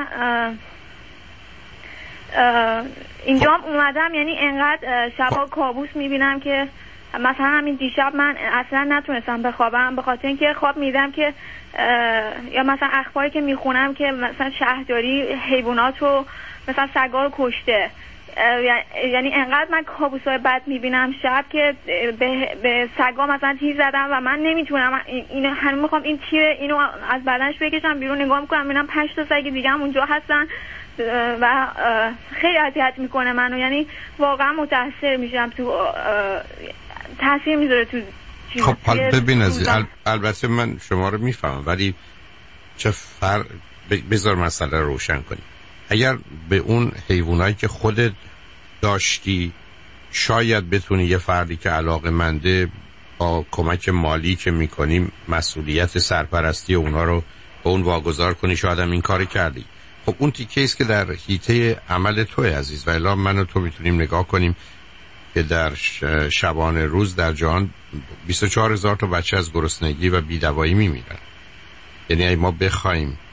اینجا اومدم، یعنی انقدر شبا کابوس میبینم که مثلا همین دیشب من اصلا نتونستم بخوابم به خاطر اینکه خواب میدم که یا مثلا اخباری که میخونم که مثلا شهرداری حیوانات رو مثلا سگا رو کشته، یعنی انقدر من کابوسای بد میبینم شب که به, به سگا مثلا تیر زدم و من نمیتونم اینو همین میخوام این تیر اینو از بدنش بکشم بیرون، نگاه میکنم ببینم پنج تا سگ دیگه هم اونجا هستن و خیلی اذیت میکنه منو، یعنی واقعا متاثر میشم، تو تاثیر میذاره تو. خب حالا ببین عزیز، ال... البته من شما رو میفهمم ولی چه فرق بذار مسئله رو روشن کنیم. اگر به اون حیوانایی که خودت داشتی شاید بتونی یه فردی که علاقه‌منده با کمک مالی که میکنیم مسئولیت سرپرستی اونا رو به اون واگذار کنی، شاید هم این کاری کردی. خب اون تیکیست که در حیطه عمل توی عزیز و الا من و تو میتونیم نگاه کنیم که در شبانه روز در جهان بیست و چهار هزار تا بچه از گرسنگی و بیدوایی میمیرن. یعنی اگه ما بخوایم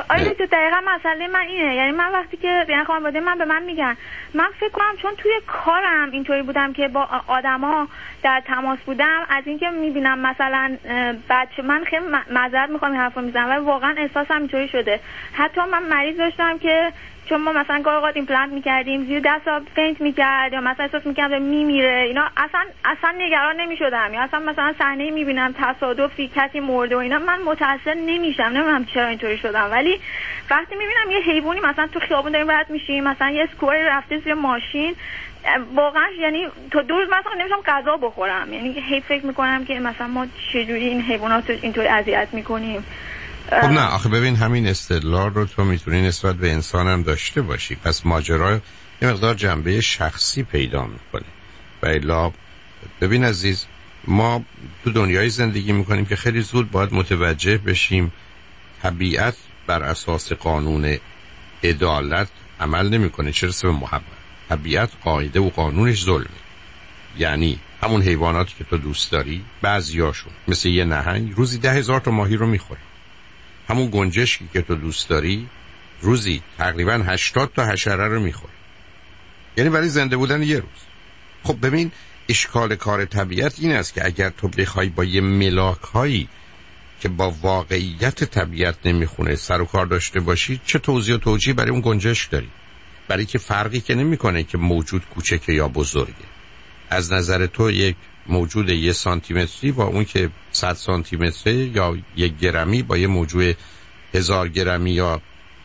آیا تو دقیقا مسئله من اینه، یعنی من وقتی که یعنی خانواده من به من میگن، من فکر کنم چون توی کارم اینطوری بودم که با آدما در تماس بودم، از اینکه میبینم مثلا بچه من خیلی معذرت میخوام این حرفو میزنم ولی واقعا احساسم اینطوری شده. حتی من مریض داشتم که چون ما مثلا گاهی اوقات ایمپلنت میکردیم زیر دستا فینت میکرد یا مثلا احساس میکردم میمیره، اینا اصلا اصلا نگران نمیشدم، یا اصلا مثلا صحنه میبینم تصادفی کسی مرده و اینا من متاثر نمیشم، نمیدونم چرا اینطوری شدم. ولی وقتی میبینم یه حیوانی مثلا تو خیابون داریم رد میشیم، مثلا یه اسکور رفته زیر ماشین، واقعا یعنی تا دو روز مثلا نمیشم غذا بخورم، یعنی هی فکر میکنم که مثلا ما چجوری این حیوانات رو اینطوری اذیت میکنیم. خب نه آخه ببین همین استدلال رو تو میتونی نسبت به انسان هم داشته باشی، پس ماجرا یه مقدار جنبه شخصی پیدا میکنه. و الا ببین عزیز، ما تو دنیای زندگی میکنیم که خیلی زود باید متوجه بشیم طبیعت بر اساس قانون عدالت عمل نمیکنه، چه رسه به محبت. طبیعت قاعده و قانونش ظلمه. یعنی همون حیواناتی که تو دوست داری بعضیاشون مثل یه نهنگ روزی ده هزار تا ماهی رو میخوره. همون گنجشکی که تو دوست داری روزی تقریبا هشتاد تا حشره رو میخوره، یعنی برای زنده بودن یه روز. خب ببین اشکال کار طبیعت این است که اگر تو بخوای با یه ملاک هایی که با واقعیت طبیعت نمیخونه سر و کار داشته باشی، چه توضیح و توجیه برای اون گنجشک داری؟ برای که فرقی که نمیکنه که موجود کوچکه یا بزرگه. از نظر تو یک موجود یه سانتیمتری با اون که صد سانتیمتری یا یک گرمی با یه موجود هزار گرمی یا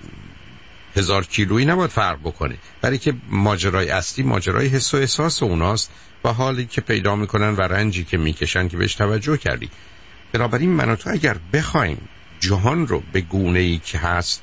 هزار کیلویی نباید فرق بکنه، برای که ماجرای اصلی ماجرای حس و احساس اوناست و حالی که پیدا میکنن و رنجی که میکشن که بهش توجه کردی. بنابراین من و تو اگر بخوایم جهان رو به گونه‌ای که هست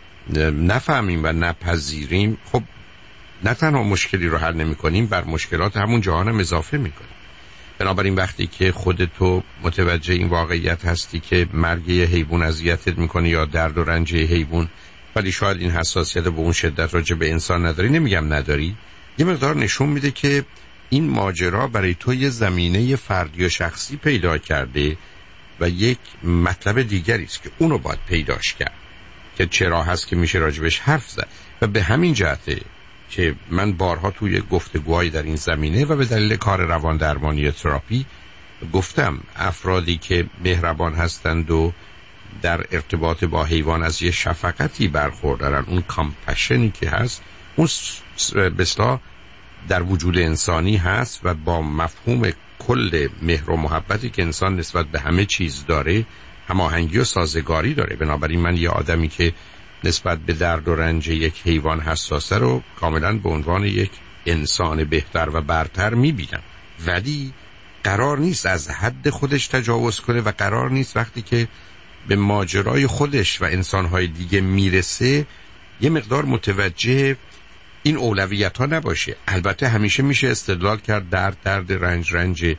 نفهمیم و نپذیریم، خب نه تنها مشکلی رو حل نمی کنیم، بر مشکلات همون جهان هم اضافه می کنیم. بنابراین وقتی که خودتو متوجه این واقعیت هستی که مرگ یه حیوان اذیتت میکنه یا درد و رنج حیوان، ولی شاید این حساسیت به اون شدت راجع به انسان نداری، نمیگم نداری، یه مقدار نشون میده که این ماجرا برای تو یه زمینه فردی و شخصی پیدا کرده و یک مطلب دیگری است که اونو باید پیداش کرد که چرا هست که میشه راجبش حرف زد. و به همین جهته که من بارها توی گفتگوهای در این زمینه و به دلیل کار روان درمانی تراپی گفتم افرادی که مهربان هستند و در ارتباط با حیوان از یه شفقتی برخوردارن، اون کامپشنی که هست اون بسلا در وجود انسانی هست و با مفهوم کل مهر و محبتی که انسان نسبت به همه چیز داره هماهنگی و سازگاری داره. بنابراین من یه آدمی که نسبت به درد و رنج یک حیوان حساسه رو کاملا به عنوان یک انسان بهتر و برتر میبینم، ولی قرار نیست از حد خودش تجاوز کنه و قرار نیست وقتی که به ماجرای خودش و انسانهای دیگه میرسه یه مقدار متوجه این اولویت ها نباشه. البته همیشه میشه استدلال کرد درد درد رنج رنج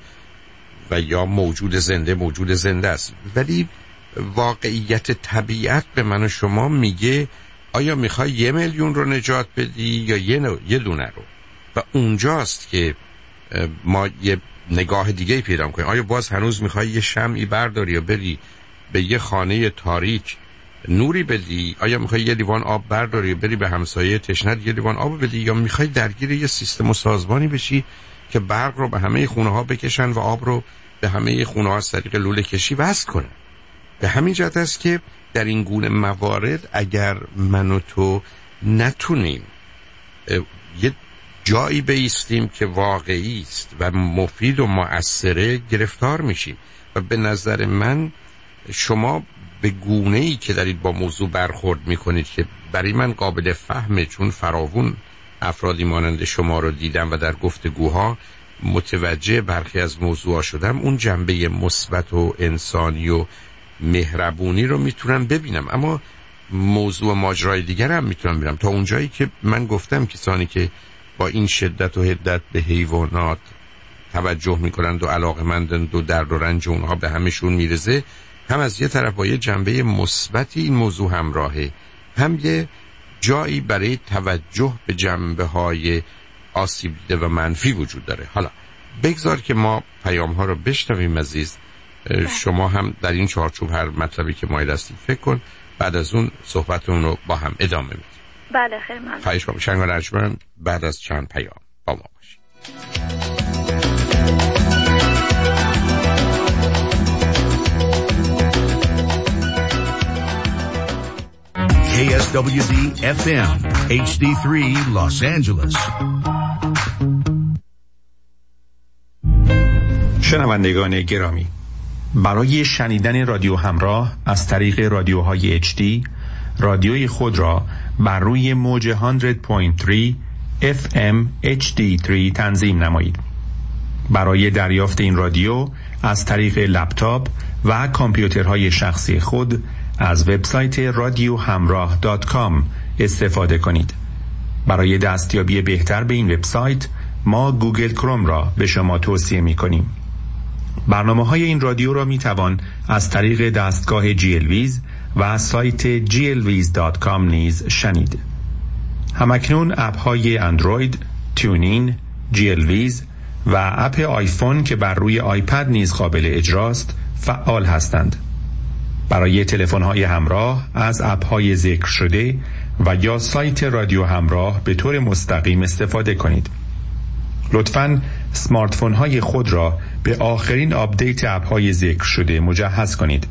و یا موجود زنده موجود زنده است، ولی واقعیت طبیعت به من و شما میگه آیا میخوای یه میلیون رو نجات بدی یا یه, نو... یه دونه رو؟ و اونجاست که ما یه نگاه دیگه پیدا کنیم. آیا باز هنوز میخوای یه شمعی برداری یا بری به یه خانه تاریک نوری بدی؟ آیا میخوای یه لیوان آب برداری و بری به همسایه تشنه یه لیوان آب بدی، یا میخوای درگیر یه سیستم و سازمانی بشی که برق رو به همه خونه ها بکشن و آب رو به همه خونه ها از طریق لوله کشی وصل کنن؟ به همین جهت است که در این گونه موارد اگر من و تو نتونیم یه جایی بایستیم که واقعی است و مفید و مؤثره، گرفتار میشیم. و به نظر من شما به گونه‌ای که دارید با موضوع برخورد میکنید که برای من قابل فهمه، چون فراوون افرادی مانند شما رو دیدم و در گفتگوها متوجه برخی از موضوعا شدم، اون جنبه مثبت و انسانی و مهربونی رو میتونم ببینم. اما موضوع ماجرای دیگر هم میتونم ببینم تا اونجایی که من گفتم کسانی که با این شدت و حدت به حیوانات توجه میکنند و علاقه‌مندند و درد و رنج اونها به همشون میرزه، هم از یه طرف با یه جنبه مثبتی این موضوع همراهه، هم یه جایی برای توجه به جنبه های آسیب دیده و منفی وجود داره. حالا بگذار که ما پیام ها رو بشنویم عزیز. شما هم در این چارچوب هر مطلبی که مایل هستید فکر کن. بعد از اون صحبتون رو با هم ادامه میدیم. بله خیلی ممنون. خواهش می‌کنم. شنگ و نجمن بعد از چند پیام با ما باشید. کی اس دبلیو دی اف ام اچ دی سه Los Angeles. شنوندگان گرامی، برای شنیدن رادیو همراه از طریق رادیوهای اچ دی رادیوی خود را بر روی موج صد و سه اف ام اچ دی سه تنظیم نمایید. برای دریافت این رادیو از طریق لپتاپ و کامپیوترهای شخصی خود از وبسایت رادیو همراه دات کام استفاده کنید. برای دستیابی بهتر به این وبسایت ما گوگل کروم را به شما توصیه می کنیم. برنامه های این رادیو را می توان از طریق دستگاه جی ال ویز و سایت جی ال ویز دات کام نیز شنید. همکنون اپ های اندروید، تیونین، جی ال ویز و اپ آیفون که بر روی آیپد نیز قابل اجراست فعال هستند. برای تلفن های همراه از اپ های ذکر شده و یا سایت رادیو همراه به طور مستقیم استفاده کنید. لطفاً سمارت فون های خود را به آخرین آپدیت اپ های ذکر شده مجهز کنید.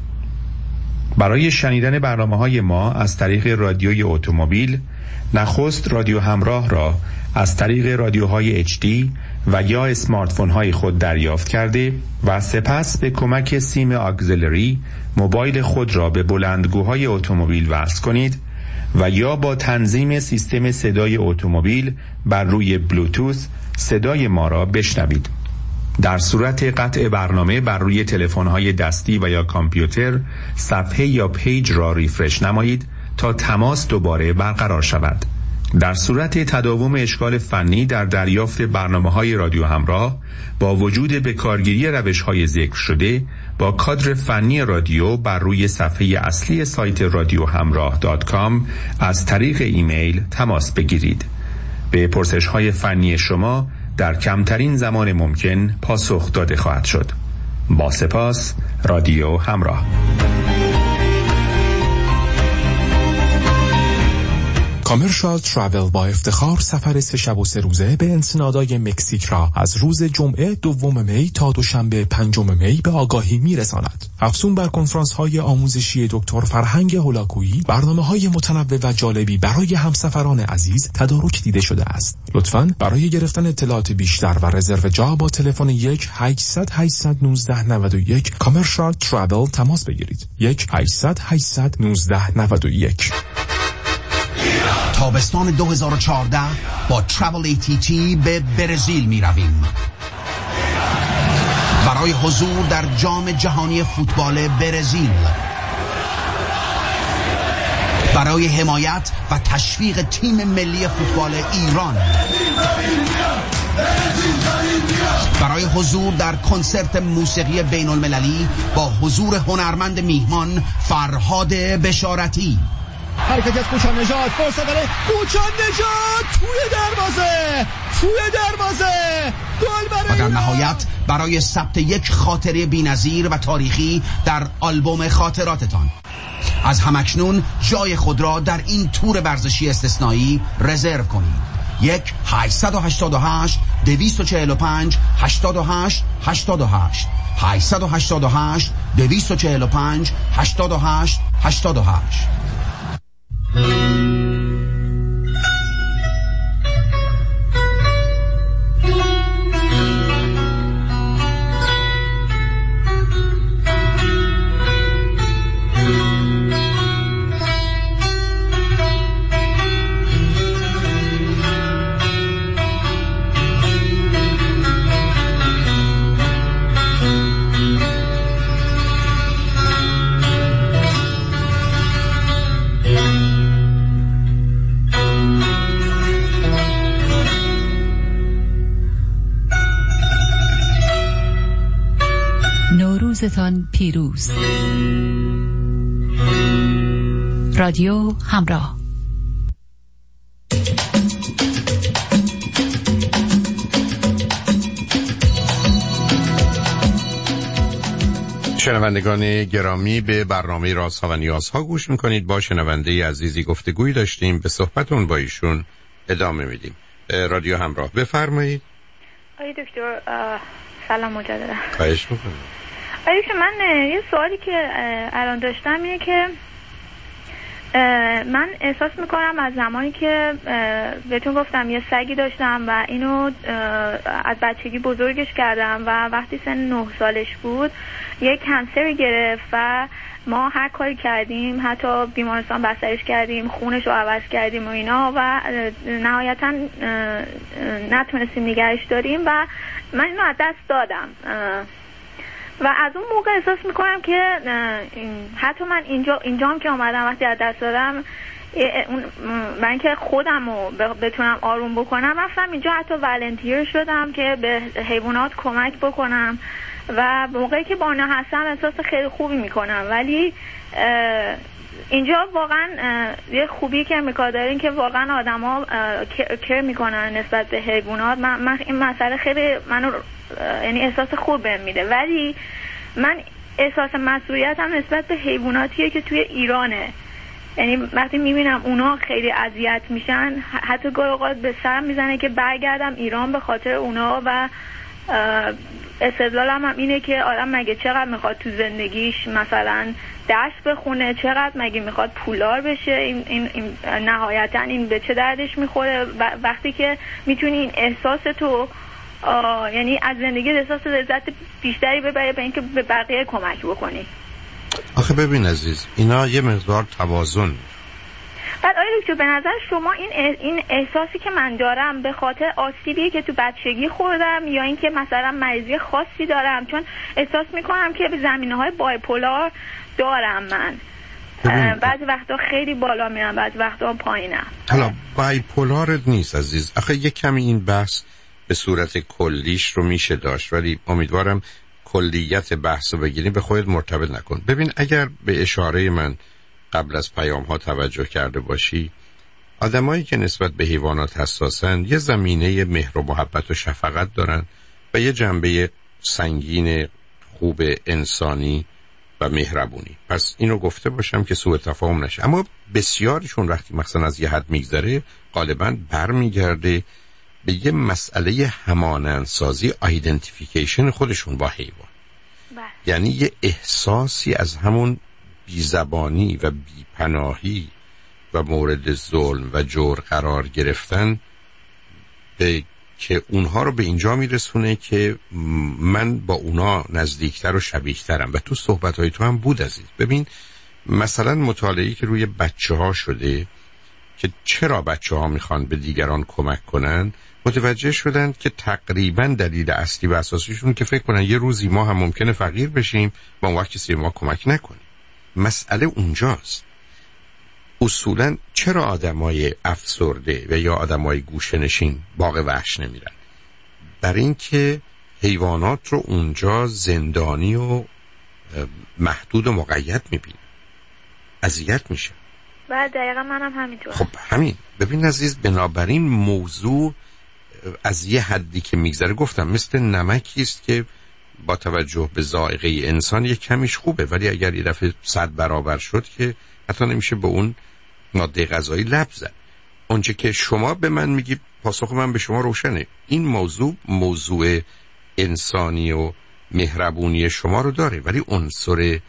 برای شنیدن برنامه های ما از طریق رادیوی اتومبیل، نخست رادیو همراه را از طریق رادیوهای اچ دی و یا اسمارت فون های خود دریافت کرده و سپس به کمک سیم آگزیلری موبایل خود را به بلندگوهای اتومبیل وصل کنید و یا با تنظیم سیستم صدای اتومبیل بر روی بلوتوث صدای ما را بشنوید. در صورت قطع برنامه بر روی تلفن‌های دستی و یا کامپیوتر صفحه یا پیج را ریفرش نمایید تا تماس دوباره برقرار شود. در صورت تداوم اشکال فنی در دریافت برنامه‌های رادیو همراه با وجود بکارگیری روش‌های ذکر شده، با کادر فنی رادیو بر روی صفحه اصلی سایت رادیو همراه دات کام از طریق ایمیل تماس بگیرید. به پرسش‌های فنی شما در کمترین زمان ممکن پاسخ داده خواهد شد. با سپاس، رادیو همراه. کامرشال ترافل با افتخار سفر سه شب و سه روزه به انسنادای مکزیک را از روز جمعه دوم می تا دوشنبه پنجم می به آگاهی میرساند. افزون بر کنفرانس های آموزشی دکتر فرهنگ هولاکویی، برنامه های متنوع و جالبی برای همسفران عزیز تدارک دیده شده است. لطفاً برای گرفتن اطلاعات بیشتر و رزرو جا با تلفن یک هشتصد هشتصد و نوزده نود و یک کامرشال ترافل تماس بگیرید. یک هشتصد هشتصد و نوزده نود و یک. تابستان دو هزار و چهارده با ترافل ای تی تی به برزیل می رویم برای حضور در جام جهانی فوتبال برزیل، برای حمایت و تشویق تیم ملی فوتبال ایران، برای حضور در کنسرت موسیقی بین المللی با حضور هنرمند میهمان فرهاد بشارتی. حرکت از کوچان نژاد، فرصت داره کوچان نژاد توی دروازه توی دروازه گل برای و در نهایت برای ثبت یک خاطره بی‌نظیر و تاریخی در آلبوم خاطراتتان از همکنون جای خود را در این تور ورزشی استثنایی رزرو کنید. یک هشتصد و هشتاد و هشت دویست و چهل و پنج هشتاد و هشت هشتاد و هشت هشتصد و هشتاد و هشت دویست و چهل و پنج هشتاد و هشت هشتاد و هشت. روزتان پیروز. رادیو همراه. شنوندگان گرامی، به برنامه رازها و نیازها گوش میکنید. با شنونده عزیزی گفتگوی داشتیم، به صحبتون با ایشون ادامه میدیم. رادیو همراه، بفرمایید. آقای دکتر سلام مجددا. خواهش میکنم. آقای دکتر، من یه سوالی که الان داشتم اینه که من احساس میکنم از زمانی که بهتون گفتم یه سگی داشتم و اینو از بچگی بزرگش کردم و وقتی سن نه سالش بود یه کنسری گرفت و ما هر کاری کردیم، حتی بیمارستان بسترش کردیم، خونش رو عوض کردیم و اینا و نهایتا نتونستیم نگهش داریم و من اینو از دست دادم و از اون موقع احساس میکنم که حتی من اینجا اینجام که آمدم وقتی از دست دادم، من که خودم رو بتونم آروم بکنم رفتم اینجا، حتی والنتیر شدم که به حیوانات کمک بکنم و موقعی که با آنها هستم احساس خیلی خوبی میکنم. ولی اینجا واقعا یه خوبی که میکار دارین که واقعا آدم ها کر میکنن نسبت به حیوانات. من, من این مسئله خیلی منو یعنی احساس خوب بهم میده، ولی من احساس مسئولیتم نسبت به حیواناتیه که توی ایرانه. یعنی وقتی میبینم اونا خیلی اذیت میشن، حتی گاهی اوقات به سرم میزنه که برگردم ایران به خاطر اونا و استدلالم هم اینه که آدم مگه چقدر میخواد تو زندگیش مثلا درس بخونه، چقدر مگه میخواد پولدار بشه، این, این, این نهایتا این به چه دردش میخوره وقتی که میتونی این احساس تو یعنی از زندگی احساس لذت بیشتری ببری به اینکه به بقیه کمک بکنی. آخه ببین عزیز، اینا یه مقدار توازن. بعد آقای دکتر به نظر شما این این احساسی که من دارم به خاطر آسیبی که تو بچگی خوردم یا اینکه مثلا مریضی خاصی دارم؟ چون احساس میکنم که به زمینه‌های بایپولار دارم من. بعضی وقتا خیلی بالا میرم، بعضی وقتا پایینم. حالا بایپولار نیست عزیز. آخه یه کمی این بحث به صورت کلیش رو میشه داشت، ولی امیدوارم کلیت بحث رو بگیریم، به خودت مرتبط نکن. ببین اگر به اشاره من قبل از پیام ها توجه کرده باشی، آدمایی که نسبت به حیوانات حساسن یه زمینه مهر و محبت و شفقت دارن و یه جنبه سنگین خوب انسانی و مهربونی. پس اینو گفته باشم که سوء تفاهم نشه. اما بسیاریشون وقتی مثلا از یه حد میگذره غالباً برمیگرده به یه مسئله همانندسازی، آیدنتیفیکیشن خودشون با حیوان. یعنی یه احساسی از همون بیزبانی و بیپناهی و مورد ظلم و جور قرار گرفتن به که اونها رو به اینجا میرسونه که من با اونا نزدیکتر و شبیه‌ترم. و تو صحبت‌های تو هم بود عزیز. ببین مثلا مطالعه‌ای که روی بچه ها شده که چرا بچه ها میخوان به دیگران کمک کنن، متوجه شدن که تقریبا دلیل اصلی و اساسیشون که فکر کنن یه روزی ما هم ممکنه فقیر بشیم و اون وقت کسی ما کمک نکنه. مسئله اونجاست. اصولا چرا آدمای افسرده و یا آدمای گوشه‌نشین باغ وحش نمیرن؟ برای اینکه حیوانات رو اونجا زندانی و محدود و مقید میبینن، اذیت میشه. بعد دقیقا منم همینطور. خب همین. ببین عزیز، بنابراین موضوع از یه حدی که میگذره، گفتم مثل نمکی است که با توجه به ذائقه انسان یک کمیش خوبه، ولی اگر یه دفعه صد برابر شد که حتی نمیشه به اون ماده غذایی لب زد. اونچه که شما به من میگی، پاسخ من به شما روشنه. این موضوع موضوع انسانی و مهربونی شما رو داره، ولی عنصر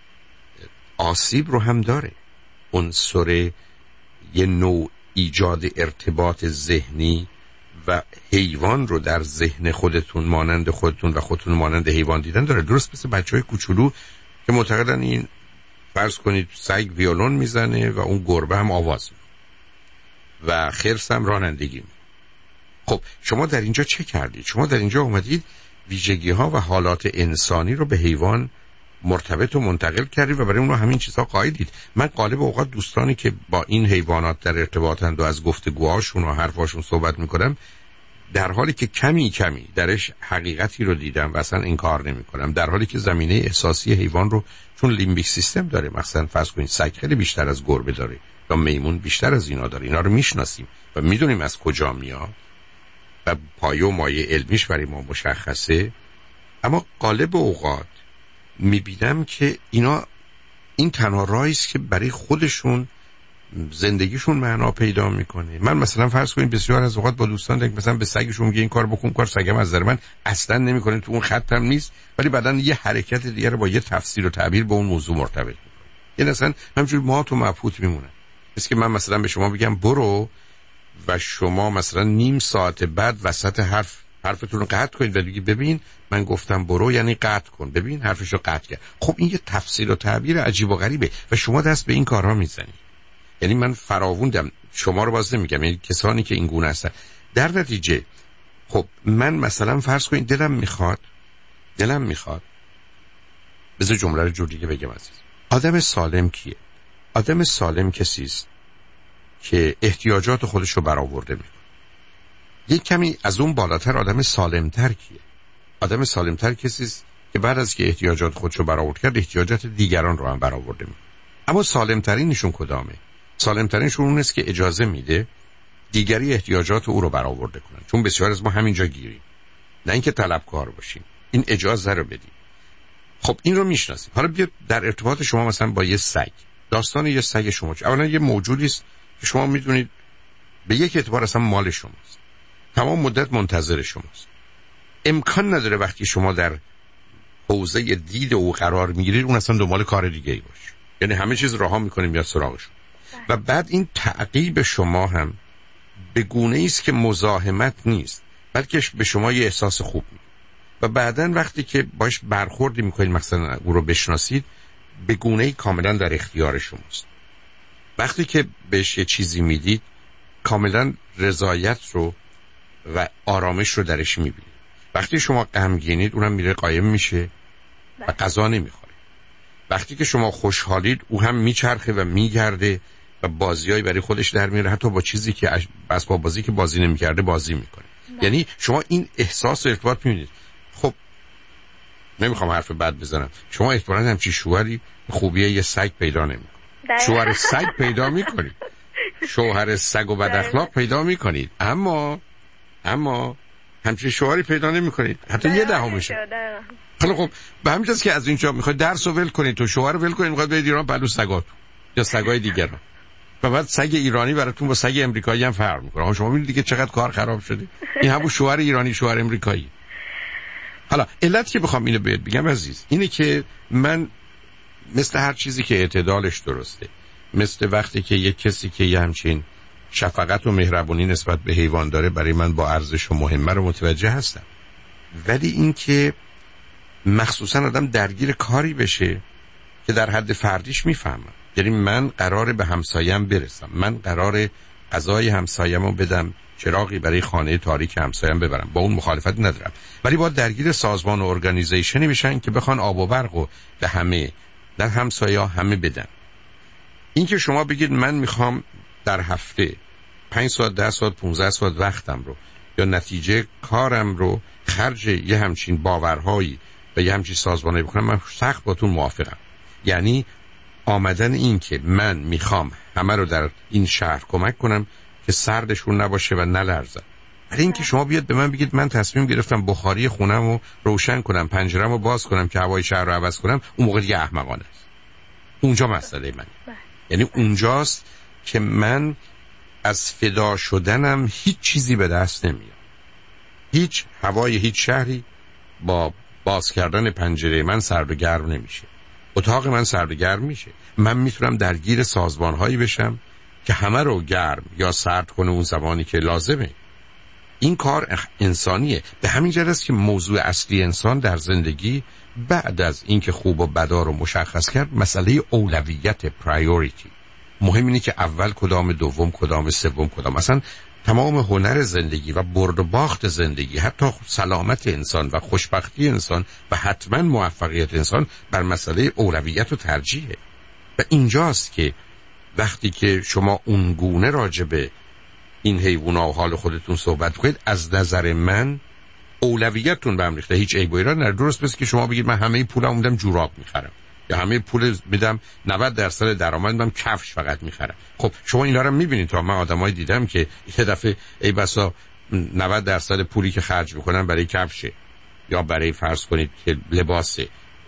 آسیب رو هم داره. عنصر یه نوع ایجاد ارتباط ذهنی و حیوان رو در ذهن خودتون مانند خودتون و خودتون مانند حیوان دیدن داره. درست مثل بچهای کوچولو که معتقدن این فرض کنید سگ ویولون میزنه و اون گربه هم آواز میکنه و خرس هم رانندگی میکنه. خب شما در اینجا چه کردید؟ شما در اینجا اومدید ویژگی ها و حالات انسانی رو به حیوان مرتبط و منتقل کردید و برای اونها همین چیزها قائلید. من غالب اوقات دوستانی که با این حیوانات در ارتباطند و از گفتگوهاشون و حرفاشون صحبت میکنم، در حالی که کمی کمی درش حقیقتی رو دیدم و اصلا انکار نمیکنم، در حالی که زمینه احساسی حیوان رو چون لیمبیک سیستم داره، مثلا فرض کنید سگ خیلی بیشتر از گربه داره یا میمون بیشتر از اینا داره، اینا رو میشناسیم و میدونیم از کجا میاد و پایه و مایه علمیش برای ما مشخصه. اما غالب اوقات میبینم که اینا این تنها راهی است که برای خودشون زندگیشون معنا پیدا میکنه. من مثلا فرض کنید بسیار از اوقات با دوستان دیگه مثلا به سگشون میگه این کار بکن، کار سگم از نظر من اصلا نمیکنه، تو اون خطم نیست، ولی بعداً یه حرکت دیگه رو با یه تفسیر و تعبیر به اون موضوع مرتبط میکنه. یعنی مثلا همینجوری ما تو مبهوت میمونن. مثل که من مثلا به شما بگم برو و شما مثلا نیم ساعت بعد وسط حرف حرفتون رو قطع کنید و بگید ببین من گفتم برو یعنی قطع کن، ببین حرفش رو قطع کرد. خب این یه تفسیر و تعبیر عجیب و غریبه و شما دست به این کارها میزنید. یعنی من فراووندم، شما رو باز نمیگم، یعنی کسانی که این گونه هستن. در نتیجه خب من مثلا فرض کنید دلم میخواد دلم میخواد بذار جمله رو جور دیگه بگم عزیز. آدم سالم کیه؟ آدم سالم کسی است که احتیاجات خودش رو برآورده میکنه. یک کمی از اون بالاتر آدم سالمتر کیه؟ آدم سالمتر کسی است که بعد از که احتیاجات خودش رو برآورد کرد احتیاجات دیگران رو هم برآورده میکنه. اما سالمترینشون کدامه؟ سالمترینشون اون است که اجازه میده دیگری احتیاجات او رو برآورده کنن. چون بسیار از ما همینجا گیریم، نه اینکه طلبکار باشیم، این اجازه رو بدیم. خب این رو میشناسیم. حالا بیا در ارتباط شما مثلا با یه سگ، داستان یه سگ شما چه؟ اولا یه موجودی است که شما میدونید به یک اعتبار اصلا مال شماست، تمام مدت منتظر شماست. امکان نداره وقتی شما در حوزه دید او قرار میگیرید اون اصلا دنبال کار دیگه ای باشه. یعنی همه چیز رها میکنیم یا سراغشون. و بعد این تعقیب شما هم به گونه‌ای است که مزاحمت نیست، بلکه به شما یه احساس خوب میده. و بعداً وقتی که باش برخوردی میکنید مثلا او رو بشناسید به گونه‌ای کاملا در اختیار شماست. وقتی که بهش یه چیزی میدید کاملا رضایت رو و آرامش رو درش میبینید. وقتی شما غمگینید اونم میره قایم میشه و غذا نمیخوره. وقتی که شما خوشحالید او هم میچرخه و میگرده و بازیایی برای خودش در میاره، حتی با چیزی که اسباب بازی که بازی نمیکرده بازی میکنه. یعنی شما این احساس و ارتباط میبینید. خب نمیخوام حرف بد بزنم، شما احتمالاً همچی شوهری خوبیه یه سگ پیدا نمیکنید. شوهر سگ پیدا میکنید، شوهر سگ و بد اخلاق پیدا میکنید، اما اما همچین شوهری پیدا نمیکنید، حتی یه دهمشه. حالا خب به همین جاست که از اینجا میخواید درس رو ول کنید، تو شوهر رو ول کنید، میخواید برید ایران پلو سگاتون یا سگای دیگران، و بعد سگ ایرانی براتون با سگ امریکایی هم فرق میکنه. ها شما ببینید دیگه چقدر کار خراب شده. این همون شوهر ایرانی شوهر امریکایی. حالا علت که بخوام اینو بهت بگم عزیز اینه که من مثل هر چیزی که اعتدالش درسته، مثل وقتی که یک کسی که یه همچین شفقت و مهربونی نسبت به حیوان داره برای من با ارزش و مهمه رو متوجه هستم، ولی این که مخصوصا آدم درگیر کاری بشه که در حد فردیش میفهمم، یعنی من قراره به همسایم برسم، من قراره غذای همسایم رو بدم، چراغی برای خانه تاریک همسایم ببرم، با اون مخالفت ندارم، ولی باید درگیر سازمان و ارگانیزیشنی بشن که بخوان آب و برق رو به همه در همسایه همه بدن. این که شما بگید من میخوام در هفته پنج ساعت ده ساعت پونزده ساعت وقتم رو یا نتیجه کارم رو خرج یه همچین باورهایی و یه همچین سازمانی بکنم، من سخت باتون موافقم. یعنی آمدن این که من میخوام همه رو در این شهر کمک کنم که سردشون نباشه و نلرزن، ولی این که شما بیاد به من بگید من تصمیم گرفتم بخاری خونم رو روشن کنم، پنجرم رو باز کنم که هوای شهر رو عوض کنم، اون موقع دیگه احمقانه است. اونجا مسئله من. یعنی اونجاست که من از فدا شدنم هیچ چیزی به دست نمیاد. هیچ هوای هیچ شهری با باز کردن پنجره من سرد و گرم نمیشه. اتاق من سرد و گرم میشه. من میتونم درگیر سازمانهایی بشم که همه رو گرم یا سرد کنه اون زمانی که لازمه. این کار انسانیه. به همین جهت است که موضوع اصلی انسان در زندگی بعد از اینکه خوب و بدا رو مشخص کرد مسئله اولویت، پرایوریتی. مهم اینه که اول کدام، دوم کدام، سوم کدام. اصلا تمام هنر زندگی و برد و باخت زندگی، حتی سلامت انسان و خوشبختی انسان و حتما موفقیت انسان بر مسئله اولویت و ترجیحه. و اینجاست که وقتی که شما اونگونه راجع به این حیوونا و حال خودتون صحبت کنید، از نظر من اولویتتون به هم ریخته. هیچ عیب و ایراد نداره. درست مثل که شما بگید من همه پولم میدم جوراب میخرم، یا همه پول میدم نود درصد درآمد میدم کفش فقط میخرم. خب شما اینا رو میبینید. تا من آدمایی دیدم که یه دفعه ای بسا نود درصد پولی که خرج میکنن برای کفشه یا برای فرض کنید که لباسه،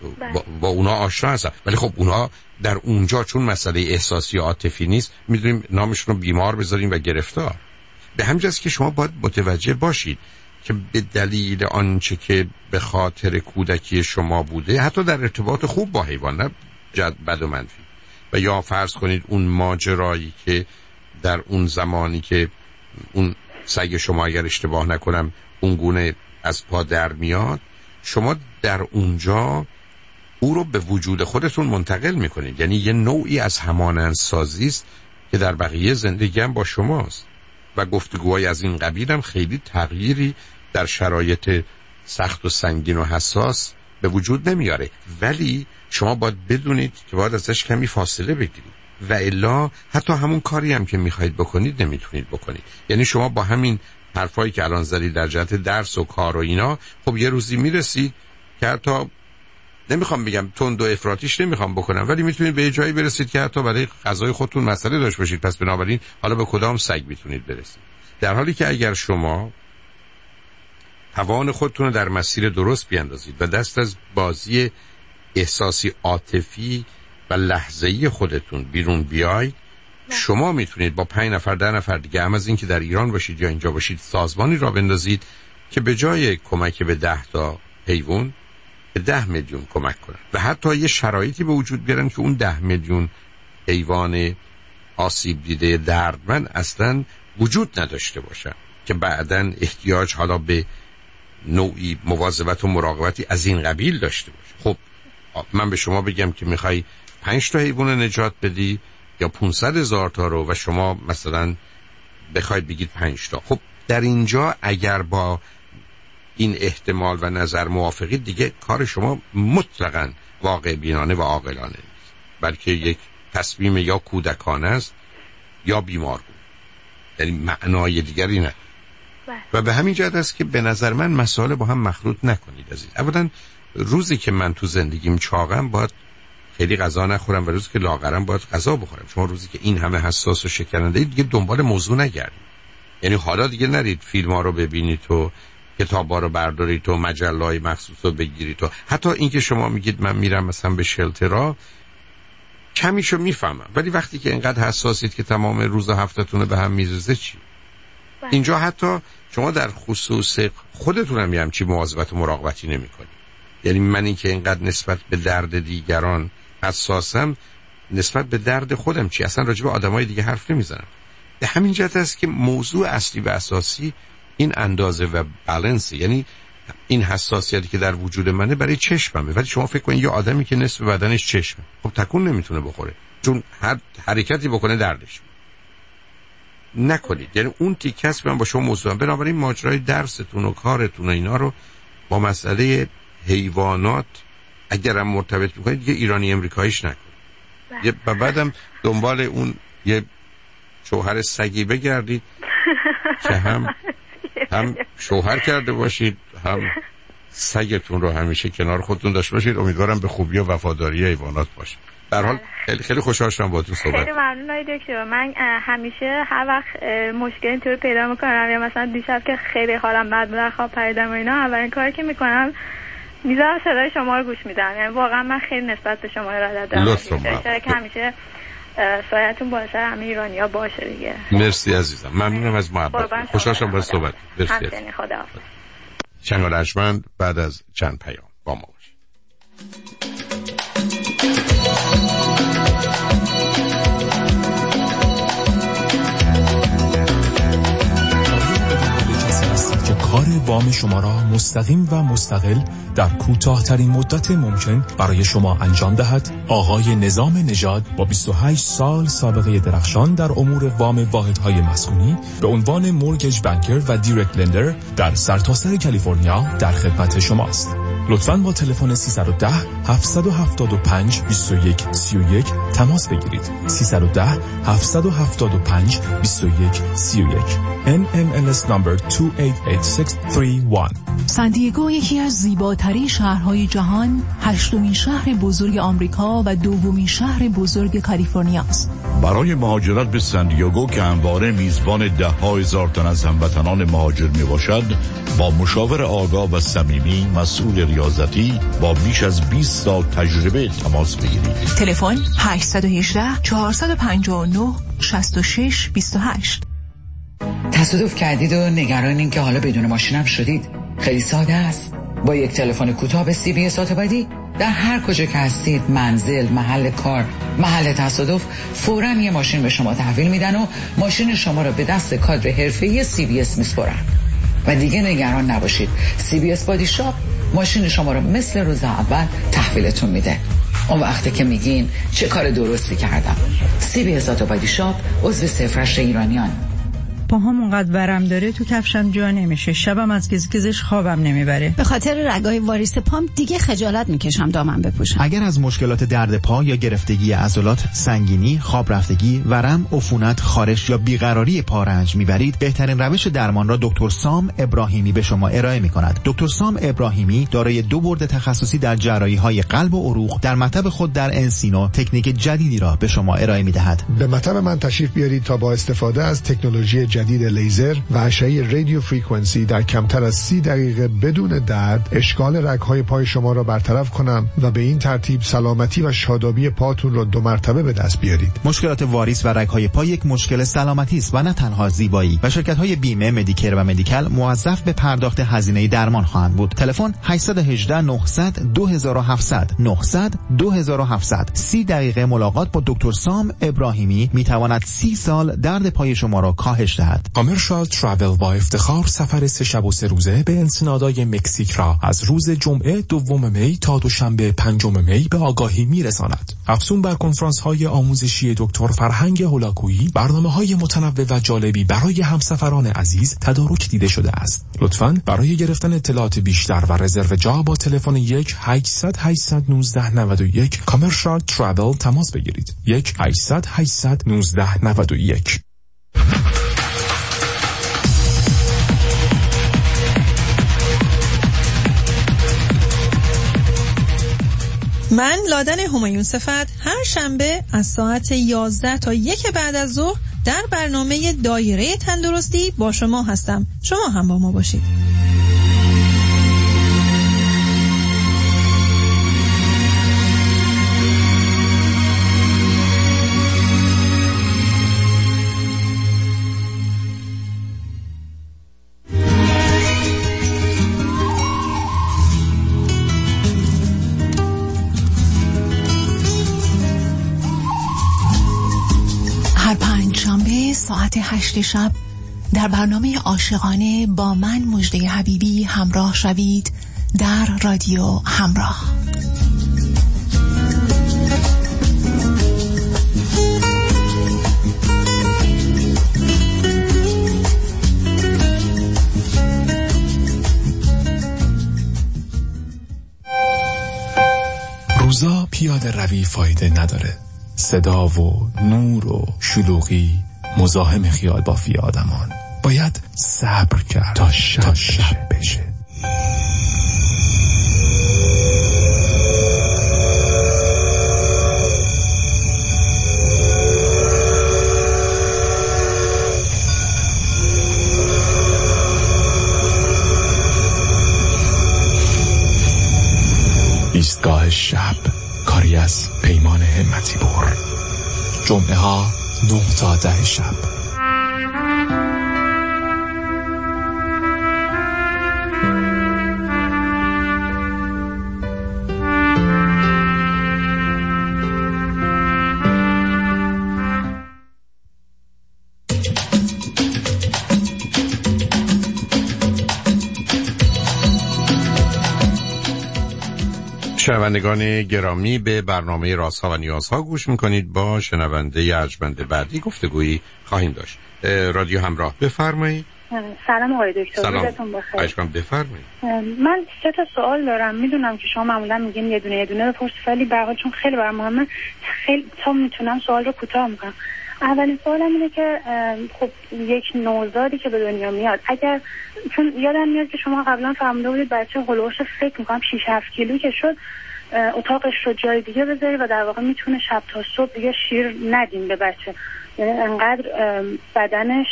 با, با اونا آشنا هستم، ولی خب اونا در اونجا چون مسئله احساسی و عاطفی نیست میدونیم نامشون رو بیمار بذاریم و گرفتار. به همین جاست که شما باید متوجه باشید که به دلیل آنچه که به خاطر کودکی شما بوده، حتی در ارتباط خوب با حیوان، نه جد بد و منفی، و یا فرض کنید اون ماجرایی که در اون زمانی که اون سگ شما اگر اشتباه نکنم اون گونه از پا در میاد، شما در اونجا او رو به وجود خودتون منتقل میکنید. یعنی یه نوعی از همانندسازی است که در بقیه زندگی هم با شماست و گفتگوهای از این قبیل هم خیلی تغییری در شرایط سخت و سنگین و حساس به وجود نمیاره. ولی شما باید بدونید که باید ازش کمی فاصله بگیرید و الا حتی همون کاری هم که میخواید بکنید نمیتونید بکنید. یعنی شما با همین حرفایی که الان زدید در جهت درس و کار و اینا، خب یه روزی میرسید که حتی نمیخوام بگم تند و افراطیش نمیخوام بکنم، ولی میتونید به یه جایی برسید که حتی برای غذای خودتون مسئله داشت باشید. پس بنابراین حالا به کدام سگ میتونید برسید؟ در حالی که اگر شما توان خودتون رو در مسیر درست بیاندازید و دست از بازی احساسی عاطفی و لحظه‌ای خودتون بیرون بیاید، شما میتونید با پنج نفر ده نفر دیگه هم از این که در ایران باشید یا اینجا باشید سازمانی را بندازید که به جای کمک به ده تا حیوان به ده میلیون کمک کنن و حتی یه شرایطی به وجود بیارن که اون ده میلیون حیوان آسیب دیده دردمند اصلا وجود نداشته باشن که بعدن احتیاج حالا به نوعی مواظبت و مراقبتی از این قبیل داشته باشه. خب من به شما بگم که میخوای پنج تا حیوان نجات بدی یا پانصد هزار تا رو و شما مثلا بخواید بگید پنج تا، خب در اینجا اگر با این احتمال و نظر موافقید دیگه کار شما مطلقاً واقع بینانه و عاقلانه نیست، بلکه یک تصمیم یا کودکانه است یا بیمار بود. یعنی معنای دیگری نه. و به همین جهت است که به نظر من مسائل با هم مخلوط نکنید عزیز. اولا روزی که من تو زندگیم چاقم باید خیلی غذا نخورم و روزی که لاغرم باید غذا بخورم. شما روزی که این همه حساس و شکننده اید دیگه دنبال موضوع نگردید. یعنی حالا دیگه نرید فیلم ها رو ببینید و کتاب ها رو بردارید و مجله های مخصوص رو بگیرید و حتی این که شما میگید من میرم مثلا به شلترها کمیشو میفهمم، ولی وقتی که اینقدر حساسید که تمام روز و هفته‌تون به هم میریزه چی؟ اینجا حتی شما در خصوص خودتون هم یه همچی مواظبت و مراقبتی نمی‌کنید. یعنی من این که اینقدر نسبت به درد دیگران حساسم، نسبت به درد خودم چی؟ اصلا راجع به آدمای دیگه حرف نمیزنم. به همین جهت است که موضوع اصلی و اساسی این اندازه و بالانس، یعنی این حساسیتی که در وجود منه برای چشممه. ولی شما فکر کنید یه آدمی که نصف بدنش چشمه، خب تکون نمیتونه بخوره چون هر حرکتی بکنه دردش نکنید. یعنی اون تیکس من با شما موضوعم. بنابراین ماجرای درستون و کارتون و اینا رو با مسئله حیوانات اگرم مرتبط میکنید دیگه ایرانی امریکاییش نکنید. یه بعدم دنبال اون یه شوهر سگی بگردید که هم هم شوهر کرده باشید هم سگتون رو همیشه کنار خودتون داشته باشید. امیدوارم به خوبی و وفاداری حیوانات باشه. در حال خیلی خیلی خوشحال شدم باهاتون صحبت. خیلی ممنون آقای دکتر. من همیشه هر وقت مشکلی اینطور پیدا میکنم یا مثلا دیشب که خیلی حالم بد بود در خواب پریدم و اینا، اولین کاری که میکنم میذارم صدای شما رو گوش میدم. یعنی واقعا من خیلی نسبت به شما ارادت دارم. لطفاً که همیشه سایتون با سر همه ایرانی‌ها باشه دیگه. مرسی عزیزم. ممنونم از محبت. خوشحال شدم باهات صحبت. مرسی. خداحافظ. شنوال ارجمند بعد از چند پیام با ما باشید. که کار وام شما را مستقیم و مستقل در کوتاه‌ترین مدت ممکن برای شما انجام دهد. آقای نظام نژاد با بیست و هشت سال سابقه درخشان در امور وام واحدهای مسکونی به عنوان مورگیج بانکر و دایرکت لندر در سرتاسر کالیفرنیا در خدمت شماست. لطفاً با تلفن سیصد و ده هفتصد و هفتاد و پنج بیست و یک سی و یک تماس بگیرید. سیصد و ده هفتصد و هفتاد و پنج بیست و یک سی و یک. ان ام ال اس number دو هشت هشت شش سه یک. سان دیگو یکی از زیباترین شهرهای جهان، هشتمین شهر بزرگ آمریکا و دومین شهر بزرگ کالیفرنیا است. برای مهاجرت به سان دیگو که همواره میزبان ده ها هزار تن از هموطنان مهاجر می باشد، با مشاور آگاه و صمیمی مسئول ریاضتی با بیش از بیست سال تجربه تماس بگیرید. تلفن هشت یک هشت چهار پنج نه شش شش دو هشت. تصادف کردید و نگرانین که حالا بدون ماشینم شدید؟ خیلی ساده است. با یک تلفن کوتاه به سی بی اس اتوبادی در هر کجا که هستید، منزل، محل کار، محل تصادف، فوراً یه ماشین به شما تحویل میدن و ماشین شما رو به دست کادر حرفه‌ای سی بی اس میسپرن. و دیگه نگران نباشید، سی بی اس بادی شاپ ماشین شما رو مثل روز اول تحویلتون میده. اون وقتی که میگین چه کار درستی کردم. سی بی اس بادی شاپ عضو صفرش ایرانیان. پاهام اونقدر ورم داره تو کفشم جا نمیشه. شبم از گزگزش خوابم نمیبره. به خاطر رگای واریس پام دیگه خجالت میکشم دامن بپوشم. اگر از مشکلات درد پا یا گرفتگی عضلات، سنگینی، خواب رفتگی، ورم، عفونت، خارش یا بیقراری پا رنج میبرید، بهترین روش درمان را دکتر سام ابراهیمی به شما ارائه میکند. دکتر سام ابراهیمی دارای دو برد تخصصی در جراحی‌های قلب و عروق در مطب خود در انسینو تکنیک جدیدی را به شما ارائه میدهد. به مطب من تشریف بیارید تا با استفاده از تکنولوژی جدید لیزر و اشعه رادیو فرکانسی در کمتر از سی دقیقه بدون درد اشکال رگ‌های پای شما را برطرف کنم و به این ترتیب سلامتی و شادابی پاتون را دو مرتبه به دست بیارید. مشکلات واریس و رگ‌های پا یک مشکل سلامتی است و نه تنها زیبایی و شرکت‌های بیمه، مدیکر و مدیکال موظف به پرداخت هزینه درمان خواهند بود. تلفن هشت یک هشت نه صفر صفر دو هفت صفر صفر نه صفر صفر دو هفت صفر صفر. سی دقیقه ملاقات با دکتر سام ابراهیمی میتواند سی سال درد پای شما را کاهش دهد. کامرشال تراول با افتخار سفر سه شب و سه روزه به انسنادای مکزیک را از روز جمعه دوم می تا دوشنبه پنجم می به آگاهی میرساند. افزون بر کنفرانس های آموزشی دکتر فرهنگ هولاکویی، برنامه های متنوع و جالبی برای همسفران عزیز تدارک دیده شده است. لطفاً برای گرفتن اطلاعات بیشتر و رزرو جا با تلفن یک هشتصد هشتصد و نوزده نود و یک کامرشال تراول تماس بگیرید. یک هشتصد هشتصد و نوزده نود و یک. من لادن همایون صفت هر شنبه از ساعت یازده تا یک بعد از ظهر در برنامه دایره تندرستی با شما هستم. شما هم با ما باشید. ساعت هشت شب در برنامه عاشقانه با من مژده حبیبی همراه شوید در رادیو همراه. روزا پیاده روی فایده نداره. صدا و نور و شلوغی مزاحم خیال بافی آدمان. باید صبر کرد تا شب, تا شب بشه. ایستگاه شب، کاری از پیمان همتی پور. جمعه ها نه تا ده شب. شنوندگان گرامی، به برنامه رازها و نیازها گوش میکنید. با شنونده ارجمند بعدی گفتگویی خواهیم داشت. رادیو همراه، بفرمایید. سلام آقای دکتر. سلام. روزتون بخیر. عشقم بفرمایید. من سه تا سوال دارم. میدونم که شما معمولا میگین یه دونه یه دونه بپرسید، ولی به هر حال چون خیلی برام مهمه، خیلی تا میتونم سوال رو کوتاه میکنم. اولین سوالم اینه که خب یک نوزادی که به دنیا میاد، اگر چون یادم میاد که شما قبلا فرموده بودید بچه هولوش فکر میکنم شش هفت کیلو که شد، اتاقش رو جای دیگه بذاری و در واقع میتونه شب تا صبح دیگه شیر ندیم به بچه. یعنی انقدر بدنش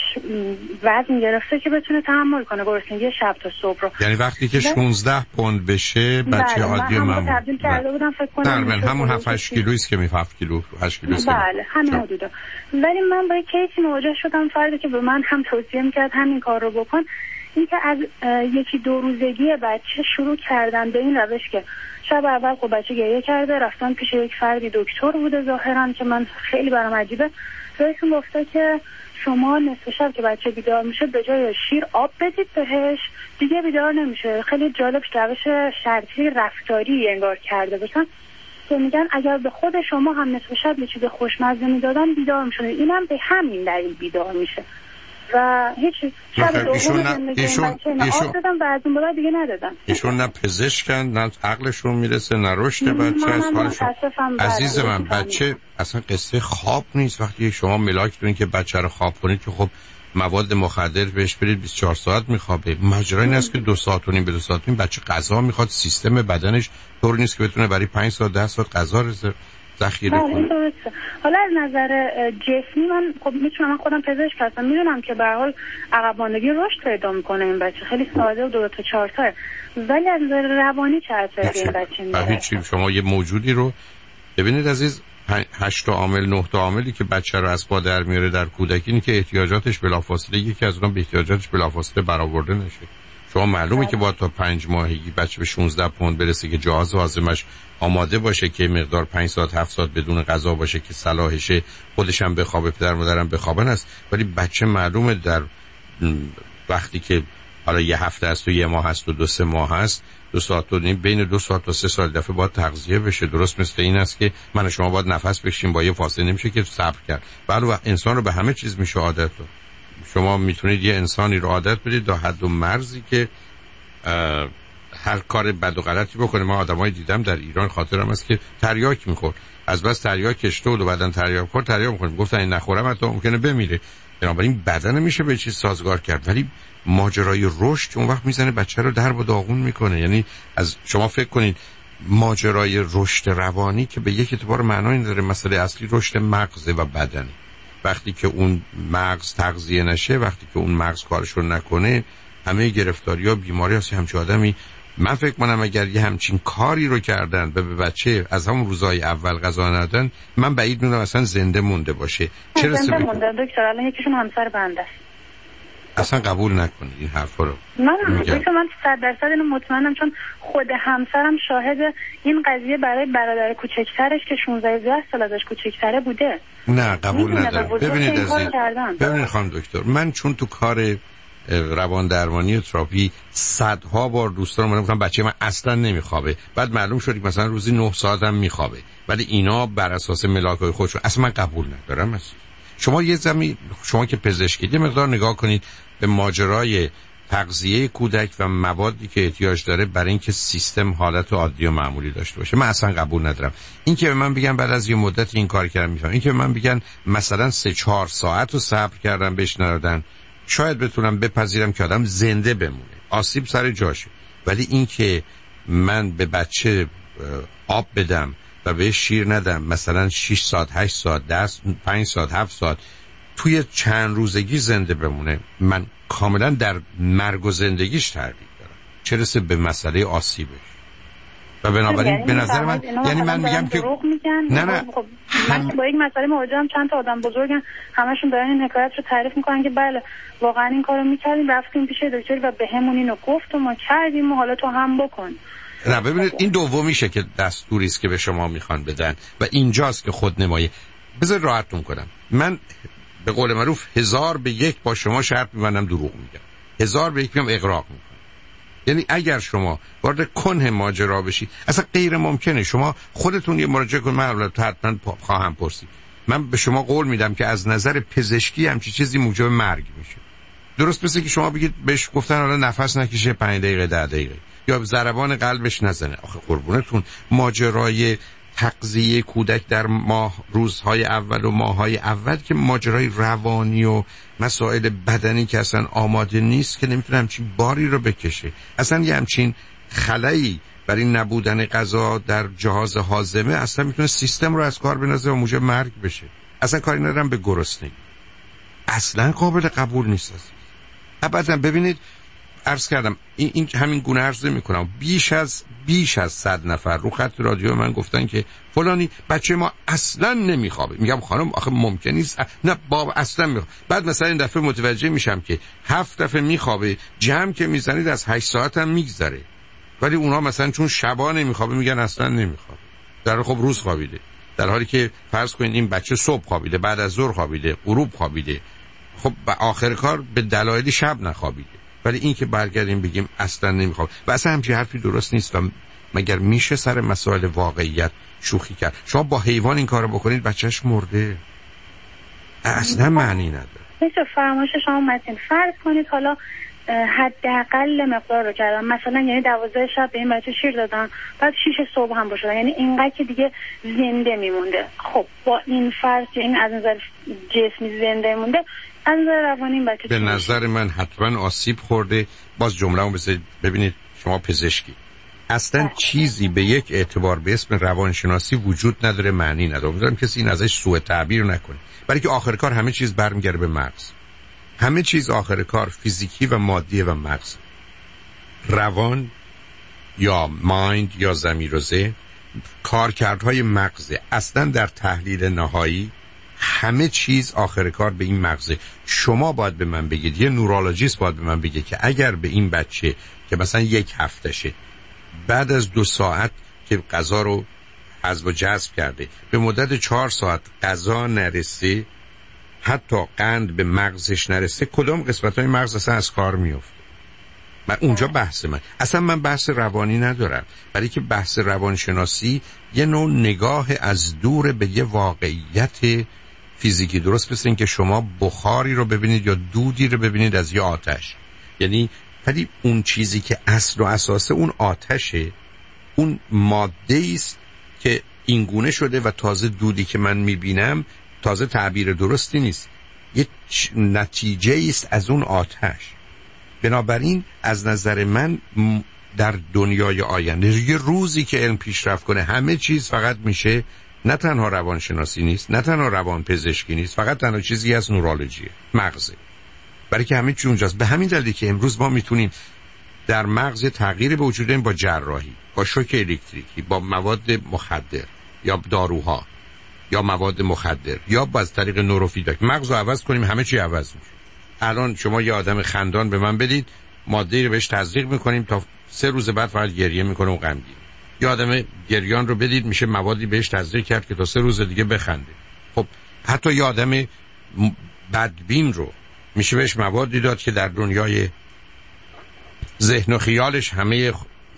وزن گرفته که بتونه تحمل کنه گرسنگی شب تا صبح رو. یعنی وقتی که شانزده پوند بشه بچه عادی و معمولی. بله، تبدیل کرده بودم فکر کنم. تقریبا همون هفت هشت کیلویی است که می هفت کیلو هشت کیلو. بله، همین حدودا. ولی من با کیسی مواجه شدم، فردی که به من هم توصیه می‌کرد همین کار رو بکن. اینکه از یکی دو روزگی بچه شروع کردن به این روش که شب اول خب بچه گریه کرده، رفتن پیش یک فردی دکتر بوده ظاهرا که من خیلی برام عجیبه، بهشون گفته که شما نصف شب که بچه بیدار میشه به جای شیر آب بدید بهش، دیگه بیدار نمیشه. خیلی جالب، روش شرطی رفتاری انگار کرده باشن که میگن اگر به خود شما هم نصف شب یه چیز خوشمزه میدادن بیدار میشونه، اینم به همین دلیل بیدار میشه. و هیچ شب دوم زندگی بچه نه آب دادم و از اون بعد دیگه ندادم. ایشون نه پزشکن، نه عقلشون میرسه، نه رشد بچه از حالشون. عزیز من، بچه اصلا قصه خواب نیست. وقتی شما ملاک دونید که بچه رو خواب کنید که خب مواد مخدر بهش برید بیست و چهار ساعت میخوابه. ماجرا این است که دو ساعت و نیم به دو ساعت و نیم بچه غذا میخواد، سیستم بدنش طور نیست که بتونه برای پنج ساعت ده ساعت غذا رزرو ذخیره کنه. حالا از نظر جسمی من خب میتونم، من خودم پزشک هستم، میدونم که به هر حال عقب ماندگی رشد پیدا میکنه این بچه، خیلی ساده و دو تا چهار تا. ولی از نظر روانی چه اثری این بچه میاره؟ هیچی. شما یه موجودی رو ببینید عزیز، هشت تا عامل نه تا عاملی که بچه رو از پا در میاره در کودکی اینه که احتیاجاتش بلافاصله یکی از اونها به احتیاجاتش بلافاصله برآورده نشه. شما معلومه که با تا پنج ماهگی بچه به شانزده پوند برسه که جهاز هاضمش آماده باشه که مقدار پنج ساعت هفت ساعت بدون غذا باشه که صلاحشه، خودش هم بخوابه، پدر مادرم بخوابن است. ولی بچه معلومه در وقتی که حالا یه هفته است و یه ماه است و دو سه ماه است، دو ساعت و نیم، بین دو ساعت و سه ساعت دفعه باید تغذیه بشه. درست مثل این است که من و شما باید نفس بکشیم، با یه فاصله نمیشه که صبر کرد. بله، انسان رو به همه چیز میشه عادت داد. شما میتونید یه انسانی رو عادت بدید تا حد و مرزی که هر کار بد و غلطی بکنه. ما آدمای دیدم در ایران، خاطرم است که تریاک میخورد، از بس تریاک کشته و بعدن تریاک خورد، تریاک میخورد، گفتن این نخورم حتی ممکنه بمیره. بنابراین بدن میشه به چیز سازگار کرد. ولی ماجرای رشد اون وقت میزنه بچه رو در و داغون میکنه. یعنی از شما فکر کنید ماجرای رشد روانی که به یک اعتبار معنایی نداره، مسئله اصلی رشد مغز و بدن. وقتی که اون مغز تغذیه نشه، وقتی که اون مغز کارشو نکنه، همه گرفتاری‌ها، بیماری‌ها هست. همچین آدمی من فکر کنم اگر یه همچین کاری رو کردن به بچه از همون روزای اول غذا ندادن، من بعید می‌دونم اصلا زنده مونده باشه. چرا زنده مونده دکتر؟ الان یکیشون همسر بنده است. اصلا قبول نکنید این حرفا رو. من دکتر من صد درصد اینو مطمئنم، چون خود همسرم شاهد این قضیه برای برادر کوچکترش که شانزده سال ازش کوچکتره بوده. نه قبول ندارم. ببینید عزیز، ببینید خانم دکتر، من چون تو کار روان درمانی و تراپی صدها بار دوستان من گفتم بچه من اصلا نمیخوابه، بعد معلوم شد مثلا روزی نه ساعت هم میخوابه، ولی اینا بر اساس ملاکای خودشون. اصلا من قبول ندارم. اصلا شما یه زمین، شما که پزشکید، یه مقدار نگاه کنید به ماجرای تغذیه کودک و موادی که احتیاج داره برای اینکه سیستم حالت عادی و معمولی داشته باشه. من اصلا قبول ندارم. این که به من بگن بعد از یه مدت این کار کردم میفهم، این که به من بگن مثلا سه چهار ساعت رو صبر کردم بهش ندادن، شاید بتونم بپذیرم که آدم زنده بمونه، آسیب سر جاشه. ولی این که من به بچه آب بدم و به شیر ندم مثلا شش ساعت هشت ساعت ده پنج ساعت هفت ساعت توی چند روزگی زنده بمونه، من کاملا در مرگ و زندگیش تردید دارم، چه رسه به مسئله آسیبش. و بنابراین یعنی به نظر من، یعنی من میگم که نه نه خب من با یک مسئله مواجهم، چند تا آدم بزرگن همشون دارن این حکایت رو تعریف میکنن که بله واقعا این کارو میکردیم، رفتیم پیش دکتر و بهمون اینو گفت و ما کردیم و حالا تو هم بکن. نه ببینید، این دومیشه که دستوری است که به شما میخوان بدن و اینجاست که خود نمایی. بذار راحتتون کنم، من به قول معروف هزار به یک با شما شرط میبندم دروغ میگم، هزار به یک میگم اغراق میکنم. یعنی اگر شما وارد کنه ماجرا بشید، اصلا غیر ممکنه. شما خودتون یه مراجعه کنید، من البته حتما خواهم پرسید. من به شما قول میدم که از نظر پزشکی همچین چیزی موجب مرگ میشه. درست مثل که شما بگید بهش گفتن حالا نفس نکشه پنج دقیقه ده دقیقه یا ضربان قلبش نزنه. آخه قربونتون، ماجرای تغذیه کودک در ماه روزهای اول و ماههای اول که ماجرای روانی و مسائل بدنی که اصلا آماده نیست که نمیتونه همچین باری رو بکشه. اصلا یه همچین خلایی برای نبودن غذا در جهاز هاضمه اصلا میتونه سیستم رو از کار بندازه و موجب مرگ بشه. اصلا کاری ندارم به گرسنگی، اصلا قابل قبول نیست. ابدا. ببینید عرض کردم این, این همین گونه عرض میکنم، بیش از بیش از صد نفر رو خط رادیو من گفتن که فلانی بچه ما اصلا نمیخوابه. میگم خانم آخه ممکن نیست. نه بابا اصلا میخوابه. بعد مثلا این دفعه متوجه میشم که هفت دفعه میخوابه، جمع که میزنید از هشت ساعت هم میگذره، ولی اونا مثلا چون شبا نمیخوابه میگن اصلا نمیخوابه، در حالی خب روز خوابیده، در حالی که فرض کنید این بچه صبح خوابیده، بعد از ظهر خوابیده، غروب خوابیده، خب به آخر کار به دلایل شب نخوابیده. ولی این که برگردیم بگیم اصلا نمیخوام و اصلا همچین حرفی درست نیست. و مگر میشه سر مسائل واقعیت شوخی کرد؟ شما با حیوان این کارو بکنید بچهش مرده، اصلا معنی نداره. میشه فرمایش شما متین فرض کنید حالا حداقل مقدار رو کردم، مثلا یعنی دوازده شب به این بچه شیر دادن، بعد شیش صبح هم باشه، یعنی اینقدر که دیگه زنده میمونده. خب با این فرض که این از نظر جسمی زنده مونده، از نظر روانی این بچه به نظر من حتما آسیب خورده. باز جمله‌مو بذارید ببینید، شما پزشکی اصلا ده. چیزی به یک اعتبار به اسم روانشناسی وجود نداره، معنی نداره. میذارم کسی این ازش سوء تعبیر نکنه، برای که آخر کار همه چیز برمیگرده به مغز. همه چیز آخر کار فیزیکی و مادی و مغز. روان یا مایند یا ضمیر و ذهن کارکردهای مغزه. اصلا در تحلیل نهایی همه چیز آخر کار به این مغزه. شما باید به من بگید، یه نورولوژیست باید به من بگه که اگر به این بچه که مثلا یک هفتشه بعد از دو ساعت که غذا رو حذف و جذب کرده به مدت چهار ساعت غذا نرسه، حتی قند به مغزش نرسه، کدام قسمت‌های مغز اصلا از کار میفته؟ من اونجا بحث من اصلا من بحث روانی ندارم، برای که بحث روانشناسی یه نوع نگاه از دور به یه واقعیت فیزیکی، درست مثل این که شما بخاری رو ببینید یا دودی رو ببینید از یه آتش. یعنی ولی اون چیزی که اصل و اساسه اون آتشه، اون ماده است که اینگونه شده و تازه دودی که من میبینم تازه تعبیر درستی نیست، یه نتیجه است از اون آتش. بنابراین از نظر من در دنیای آینده یه روزی که علم پیشرفت کنه همه چیز فقط میشه، نه تنها روانشناسی نیست، نه تنها روان پزشکی نیست، فقط تنها چیزی از نورولوژیه، مغزه. برای که همین چیز اونجاست. به همین دلیلی که امروز ما میتونیم در مغز تغییر به وجود این با جراحی، با شوک الکتریکی، با مواد مخدر یا داروها یا مواد مخدر یا با از طریق نوروفیدبک مغز رو عوض کنیم، همه چی عوض میشه. الان شما یه آدم خندان به من بدید، ماده رو بهش تزریق میکنیم تا سه روز بعد فقط گریه میکنه و غمگین. یه آدم گریان رو بدید، میشه موادی بهش تزریق کرد که تا سه روز دیگه بخنده. خب حتی یه آدم بدبین رو میشه بهش موادی داد که در دنیای ذهن و خیالش همه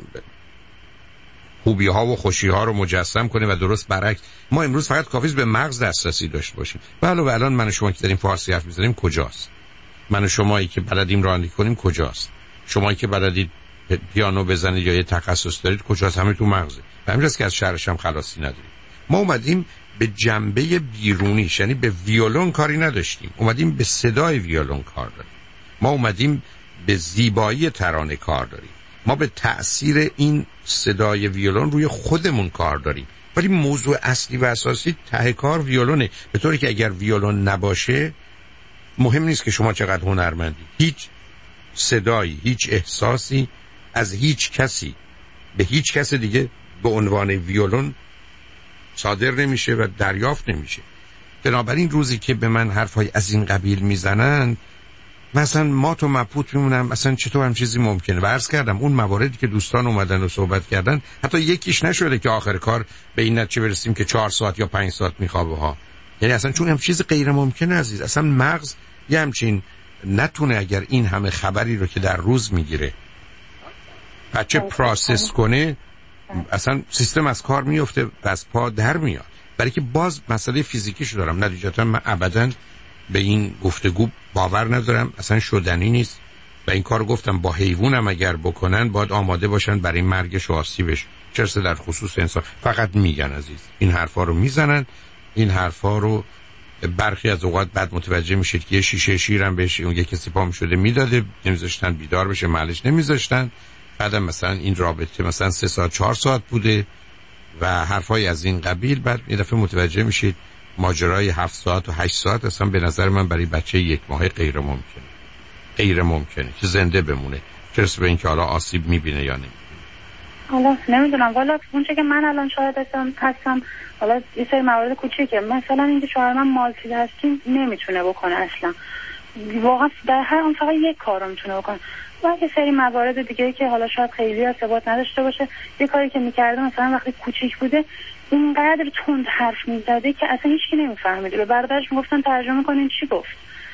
خوبی ها و خوشی ها رو مجسم کنه و درست برعکس. ما امروز فقط کافیه به مغز دسترسی داشته باشیم. بله و الان من و شما که داریم فارسی حرف میزنیم کجاست؟ من و شمایی که بلدیم رانندگی کنیم کجاست؟ شمایی که بلدید پیانو بزنید یا یه تخصص دارید کجاست؟ همه تو مغزه. همینجاست که از شهرش هم خلاصی نداریم. ما اومدیم به جنبه بیرونیش، یعنی به ویولون کاری نداشتیم، اومدیم به صدای ویولون کار داریم. ما اومدیم به زیبایی ترانه کار داریم. ما به تأثیر این صدای ویولون روی خودمون کار داریم. ولی موضوع اصلی و اساسی ته کار ویولونه، به طوری که اگر ویولون نباشه مهم نیست که شما چقدر هنرمندی، هیچ صدایی، هیچ احساسی از هیچ کسی به هیچ کس دیگه به عنوان ویولون صادر نمیشه و دریافت نمیشه. بنابراین روزی که به من حرفای از این قبیل میزنن مثلا ما تو مبهوت میمونم، مثلا چطور هم چیزی ممکنه. و عرض کردم اون مواردی که دوستان اومدن و صحبت کردن حتی یکیش نشده که آخر کار به این نتیجه برسیم که چهار ساعت یا پنج ساعت میخوابه ها. یعنی اصلا چون هم چیز غیر ممکنه عزیز، اصلا مغز یه همچین نتونه اگر این همه خبری رو که در روز میگیره بچه پروسس کنه، اصلا سیستم از کار میفته و از پا در میاد. برای که باز مسئله فیزیکیشو دارم، نتیجتا من ابداً به این گفتگو باور ندارم، اصلا شدنی نیست. و این کارو گفتم با حیوانم اگر بکنن باید آماده باشن برای مرگش و آسیبش، چرسه در خصوص انسان. فقط میگن عزیز، این حرفا رو میزنن، این حرفا رو برخی از اوقات بعد متوجه میشید که یه شیشه شیرم بهش اون یه کسی پام شده میداده، نمیذاشتن بیدار بشه، معلش نمیذاشتن. بعدم مثلا این رابطه مثلا سه ساعت چهار ساعت بوده و حرفای از این قبیل، بعد یه دفعه متوجه میشید ماجرای هفت ساعت و هشت ساعت اصلا به نظر من برای بچه یک ماهه غیر ممکنه غیر ممکنه که زنده بمونه، چه به این که حالا آسیب میبینه یا نمیبینه. حالا نمیدونم، والا اونچه که من الان شاهد هستم حالا یه سری موارد کوچیکه، مثلا اینکه شوهر من مالتی تاسکینگ نمیتونه بکنه اصلا، واقعا در هر اون فقط یک کار رو میتونه بکنه و یه سری موارد دیگه که حالا شاید خیلی ارتباط نداشته باشه. یه کاری که میکرده مثلا وقتی کوچیک بوده اینقدر تند حرف میزده که اصلا هیچکی نمیفهمیده، به برادرش میگفتن ترجمه کنین چی گفت.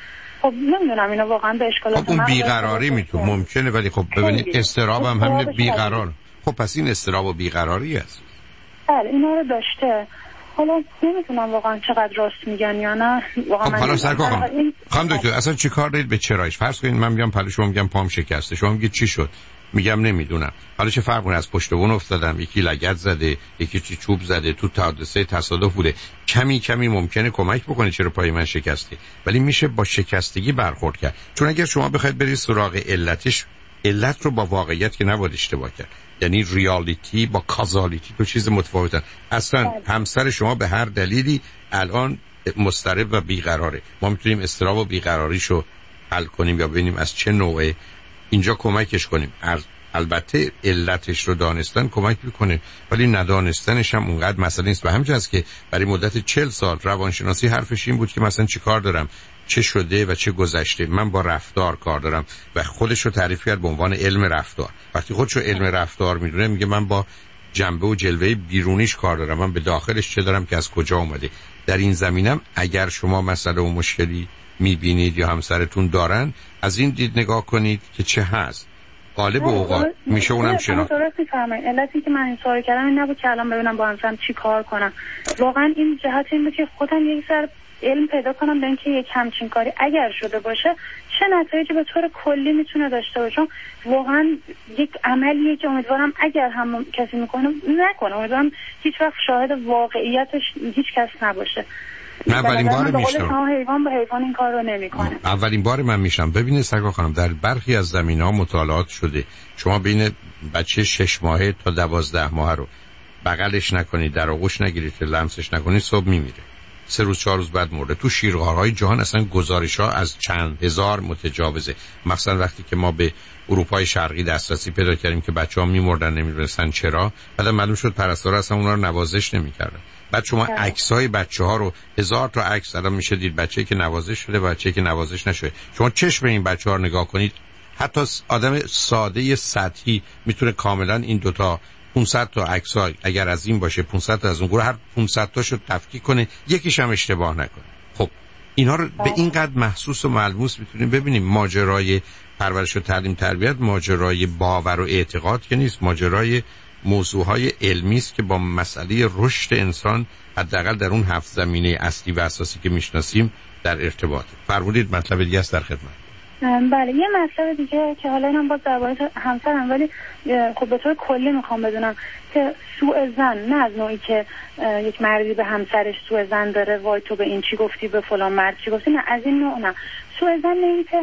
خب نمیدونم اینا واقعا به اشکالات خب اون بیقراری میتونه ممکنه، ولی خب ببینید استراب هم همین بیقرار. خب پس این استراب و بیقراری است. بله اینا رو داشته. حالا نمیتونم واقعا چقدر راست میگن یا نه واقعا. خب حالا سرکار خانم خانم دکتر اصلا چی کار دارید به چرایش؟ فرض کنید من میگم پلو، شما میگم پام شکسته، شما میگید چی شد؟ میگم نمیدونم. حالا چه فرق کنه از پشت بون افتادم، یکی لگد زده، یکی چی چوب زده، تو حادثه تصادف بوده، کمی کمی ممکنه کمک بکنه چرا پای من شکسته، ولی میشه با شکستگی برخورد کرد. چون اگر شما بخواید برید سراغ علتش، علت رو با واقعیت که نباید اشتباه کرد. یعنی ریالیتی با کازالیتی دو چیز متفاوتن. اصلا همسر شما به هر دلیلی الان مضطرب و بیقراره، ما میتونیم اضطراب و بیقراریشو حل کنیم یا ببینیم از چه نوعه اینجا کمکش کنیم. البته علتش رو دانستن کمک میکنه، ولی ندانستنش هم اونقدر مسئله نیست. و همچنین است که برای مدت چهل سال روانشناسی حرفش این بود که مثلا چی کار دارم، چه شده و چه گذشته، من با رفتار کار دارم و خودش رو تعریف کرد به عنوان علم رفتار. وقتی خودش رو علم رفتار میدونه میگه من با جنبه و جلوه بیرونیش کار دارم، من به داخلش چه دارم که از کجا اومده. در این زمینم اگر شما مسئله و مشکلی میبینید یا همسرتون دارن، از این دید نگاه کنید که چه هست. غالب اوقات میشه اونم شناخت. درست میفهمید. علتی که من این سوال کردم این نبود که الان ببینم با همسرم چی کار کنم. واقعا این جهت این بود که خودم یک سر علم پیدا کنم به اینکه یک همچین کاری اگر شده باشه چه نتایجی به طور کلی میتونه داشته باشه. واقعا یک عملیه که امیدوارم اگر هم کسی میکنه نکنه، امیدوارم هیچ وقت شاهد واقعیتش هیچ کس نباشه. نه اولین بار میشم حیوان به حیوان این کار رو نمیکنه. اولین بار من میشم. ببینید سرکار خانم، در برخی از زمینه‌ها مطالعات شده شما بین بچه شش ماهه تا دوازده ماهه رو بغلش نکنید، در آغوش نگیرید، لمسش نکنید، صبح میمیره. سه روز چهار روز بعد مرده. تو شیرغارهای جهان اصلا گزارش‌ها از چند هزار متجاوزه. مثلا وقتی که ما به اروپای شرقی دسترسی پیدا کردیم که بچه‌ها میمردن نمیدونستن چرا، بعد معلوم شد پرستارا اصلا اونها رو نوازش نمی‌کردن. بعد شما عکس‌های بچه‌ها رو هزار تا عکس الان میشه دید، بچه‌ای که نوازش شده، بچه‌ای که نوازش نشده. شما چشم این بچه‌ها رو نگاه کنید، حتی آدم ساده سطحی میتونه کاملا این دوتا پانصد تا عکس‌ها اگر از این باشه پانصد تا از اون گروه هر پانصد تاشو تفکیک کنه، یکیش هم اشتباه نکنه. خب اینا رو به این قدر محسوس و ملموس میتونیم ببینیم. ماجرای پرورش و تعلیم تربیت ماجرای باور و اعتقاد که نیست، ماجرای موضوعهای علمی است که با مسئله رشد انسان حداقل در اون هفت زمینه اصلی و اساسی که میشناسیم در ارتباط. فرمودید مطلب دیگه است در خدمت. بله یه مسئله دیگه که حالا اینم باز درباره همسرم، ولی خب به طور کلی میخوام بدونم که سوء ظن، نه از نوعی که یک مردی به همسرش سوء ظن داره وای تو به این چی گفتی، به فلان مرد چی گفتی، نه از این نوع نه. سوء ظن این که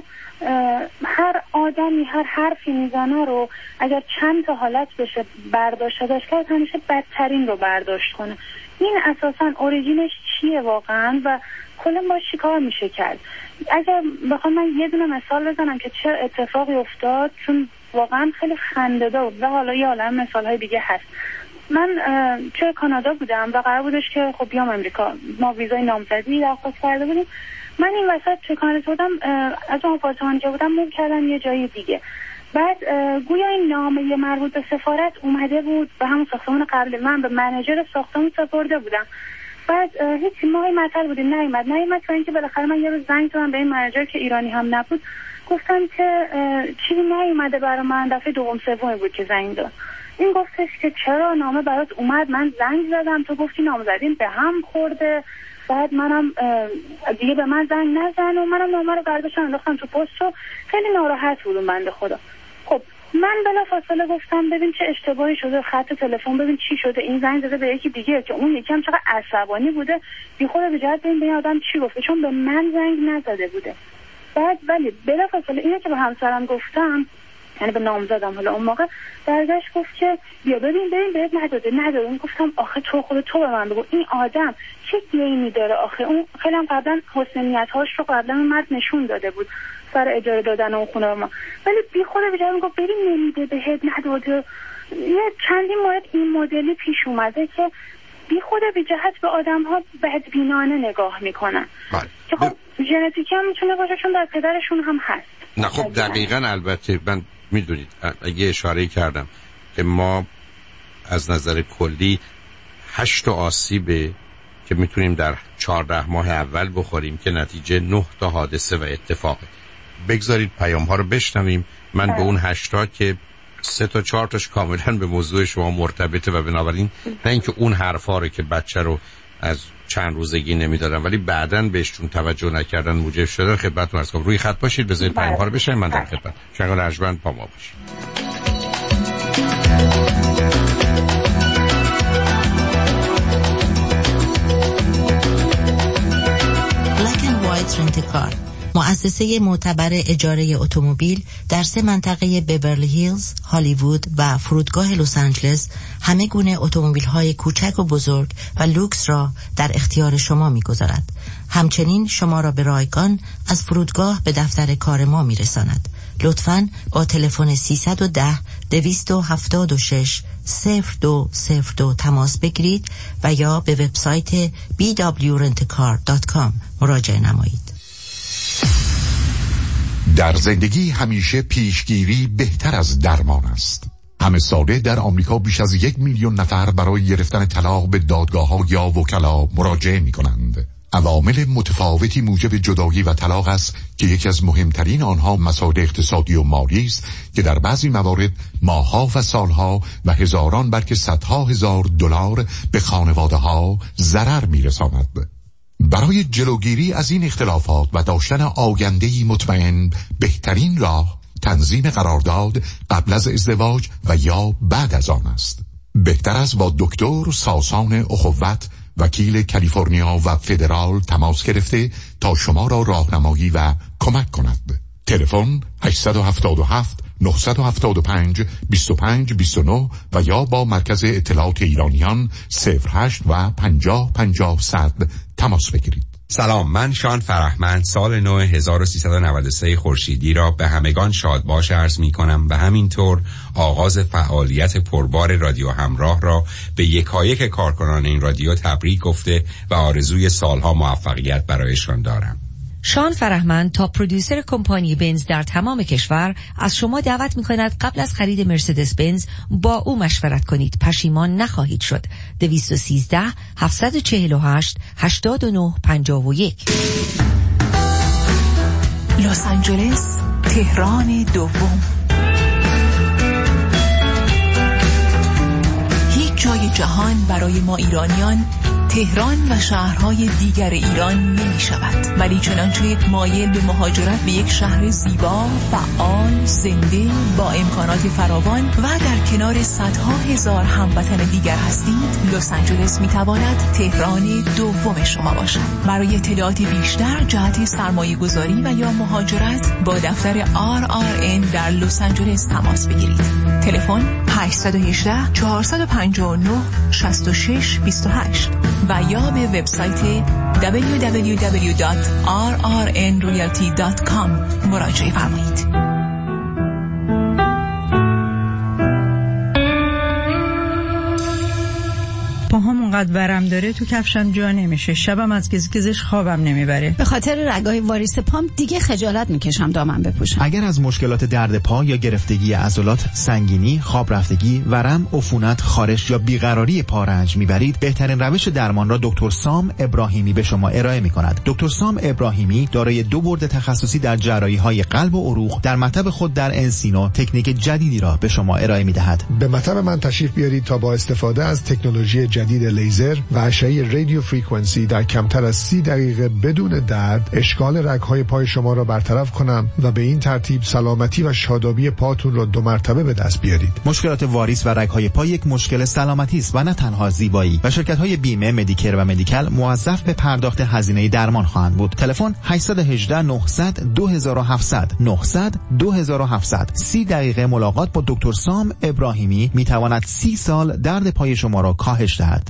هر آدمی هر حرفی میزنه رو اگر چند تا حالت بشه برداشت ازش کرد، همیشه بدترین رو برداشت کنه. این اساسا اوریجینش چیه واقعا و کلا باش چی کار میشه کرد؟ اگر بخوام من یه دونه مثال بزنم که چه اتفاقی افتاد، چون واقعا خیلی خنده‌دار و حالا یه عالم مثالهای دیگه هست. من چه کانادا بودم و قرار بودش که خب بیام امریکا، ما ویزای نامزدی درخواست کرده بودیم. من این وسط چه کانادا بودم، از اون آپارتمانی که بودم موو کردم یه جای دیگه. بعد گویا این نامه مربوط به سفارت اومده بود به همون ساختمان قبل، من به منیجر ساختمون سپرده بودم. بعد هیچ ماهی معطل بودیم نیومد نیومد تا اینکه بالاخره من یه روز زنگ زدم به این منیجر که ایرانی هم نبود، گفتم که چیزی نیومده برای من. دفعه دوم سومی بود که زنگ داد. این گفتش که چرا نامه برات اومد، من زنگ زدم تو گفتی نامزدیم به هم خورده، بعد منم دیگه به من زنگ نزن و منم نامه رو برداشتم انداختم تو پست و خیلی ناراحت بودم بنده خدا. خب من بلافاصله گفتم ببین چه اشتباهی شده، خط تلفن ببین چی شده، این زنگ زده به یکی دیگه که اون یکی هم چقدر عصبانی بوده، بی خود به جهت ببین به این آدم چی گفته، چون به من زنگ نزده بوده. بعد ولی بلافاصله اینه که به همسرم گفتم یعنی به نامزدم حالا اون موقع برگشت گفت که بیا ببین ببین بهت نداده نداده. گفتم آخه تو خود تو به من بگو این آدم چه گیمی داره آخه. اون خیلی هم قبلا حسن نیت‌هاش رو قبلا مرد نشون داده بود سر اجاره دادن اون خونه ما، ولی بی خود بیچاره میگفت ببین نمیده بهت نداده. یه چندین مورد این مدلی پیش اومده که بی خود بی جهت به آدم‌ها بدبینانه نگاه میکنن که خب ژنتیکی هم میتونه باشه چون در پدرشون هم هست. نه خب دقیقاً البته من میدونید اگه اشاره کردم که ما از نظر کلی هشت آسیبه که میتونیم در چهارده ماه اول بخوریم که نتیجه نه تا حادثه و اتفاقه. بگذارید پیام ها رو بشنویم. من به اون هشتا که سه تا چهار تاش کاملا به موضوع شما مرتبطه و بنابراین نه اینکه اون حرفا رو که بچه رو از چند روزگی نمیدادن ولی بعداً بهشون توجه نکردن موجب شده خدمتتون عرض کنم. روی خط باشید بذارید پیام ها رو بشنویم. من در خدمت شنگان ارجمند با ما باشید. رنتکار، مؤسسه معتبر اجاره اتومبیل در سه منطقه بیورلی هیلز، هالیوود و فرودگاه لس آنجلس همه گونه اتومبیل‌های کوچک و بزرگ و لوکس را در اختیار شما می‌گذارد. همچنین شما را به رایگان از فرودگاه به دفتر کار ما می‌رساند. لطفاً با تلفن سیصد و ده دویست و هفتاد و شش صفر دو صفر دو تماس بگیرید و یا به وبسایت بی دبلیو رنت کار دات کام مراجعه نمایید. در زندگی همیشه پیشگیری بهتر از درمان است. همه ساله در آمریکا بیش از یک میلیون نفر برای گرفتن طلاق به دادگاه‌ها یا وکلا مراجعه می‌کنند. عوامل متفاوتی موجب جدایی و طلاق است که یکی از مهمترین آنها مسائل اقتصادی و مالی است که در بعضی موارد ماه‌ها و سالها و هزاران بلکه صدها هزار دلار به خانواده‌ها ضرر می‌رساند. برای جلوگیری از این اختلافات و داشتن آینده‌ای مطمئن بهترین راه تنظیم قرارداد قبل از ازدواج و یا بعد از آن است. بهتر است با دکتر ساسان اخوت وکیل کالیفرنیا و فدرال تماس گرفته تا شما را راهنمایی و کمک کند. تلفن هشت هفت هفت نه هفت پنج دو پنج دو نه و یا با مرکز اطلاعات ایرانیان صفر هشت و پنجاه پنجاه صد تماس بگیرید. سلام، من شان فرهمند سال نو هزار و سیصد و نود و سه خورشیدی را به همگان شادباش عرض می کنم و همینطور آغاز فعالیت پربار رادیو همراه را به یکایک کارکنان این رادیو تبریک گفته و آرزوی سالها موفقیت برایشان دارم. شان فرهمند تا پرودیوسر کمپانی بنز در تمام کشور از شما دعوت می کند قبل از خرید مرسدس بنز با او مشورت کنید. پشیمان نخواهید شد. دویست و سیزده هفتصد و چهل و هشت هشتاد و نه پنجاه و یک. لس آنجلس، تهران دوم. هیچ جای جهان برای ما ایرانیان تهران و شهرهای دیگر ایران نمی شود، ولی چنانچه مایل به مهاجرت به یک شهر زیبا، فعال، زنده، با امکانات فراوان و در کنار صدها هزار هموطن دیگر هستید، لس آنجلس می تواند تهران دوم شما باشد. برای اطلاعات بیشتر جهت سرمایه گذاری و یا مهاجرت با دفتر آر آر ان در لس آنجلس تماس بگیرید. تلفن هشت یک هشت چهار پنج نه شش شش دو هشت و یا به وبسایت دبلیو دبلیو دبلیو دات آر آر ان ریالتی دات کام مراجعه فرمایید. پاهام اونقدر ورم داره تو کفشم جا نمیشه. شبم از گزگزش خوابم نمیبره. به خاطر رگای واریس پام دیگه خجالت میکشم دامن بپوشم. اگر از مشکلات درد پا یا گرفتگی عضلات، سنگینی، خواب رفتگی، ورم، عفونت، خارش یا بیقراری پا رنج میبرید، بهترین روش درمان را دکتر سام ابراهیمی به شما ارائه میکند. دکتر سام ابراهیمی دارای دو برد تخصصی در جراحی‌های قلب و عروق در مطب خود در انسینو تکنیک جدیدی را به شما ارائه میدهد. به مطب من تشریف بیارید تا با استفاده از تکنولوژی جدید لیزر و اشعه رادیو فرکانسی در کمتر از سی دقیقه بدون درد اشکال رگ‌های پای شما را برطرف کنم و به این ترتیب سلامتی و شادابی پاتون را دو مرتبه به دست بیارید. مشکلات واریس و رگ‌های پا یک مشکل سلامتی است و نه تنها زیبایی و شرکت‌های بیمه مدیکر و مدیکال موظف به پرداخت هزینه درمان خواهند بود. تلفن هشت یک هشت نه صفر صفر دو هفت صفر صفر نه صفر صفر دو هفت صفر صفر. سی دقیقه ملاقات با دکتر سام ابراهیمی میتواند سی سال درد پای شما را کاهش دهد.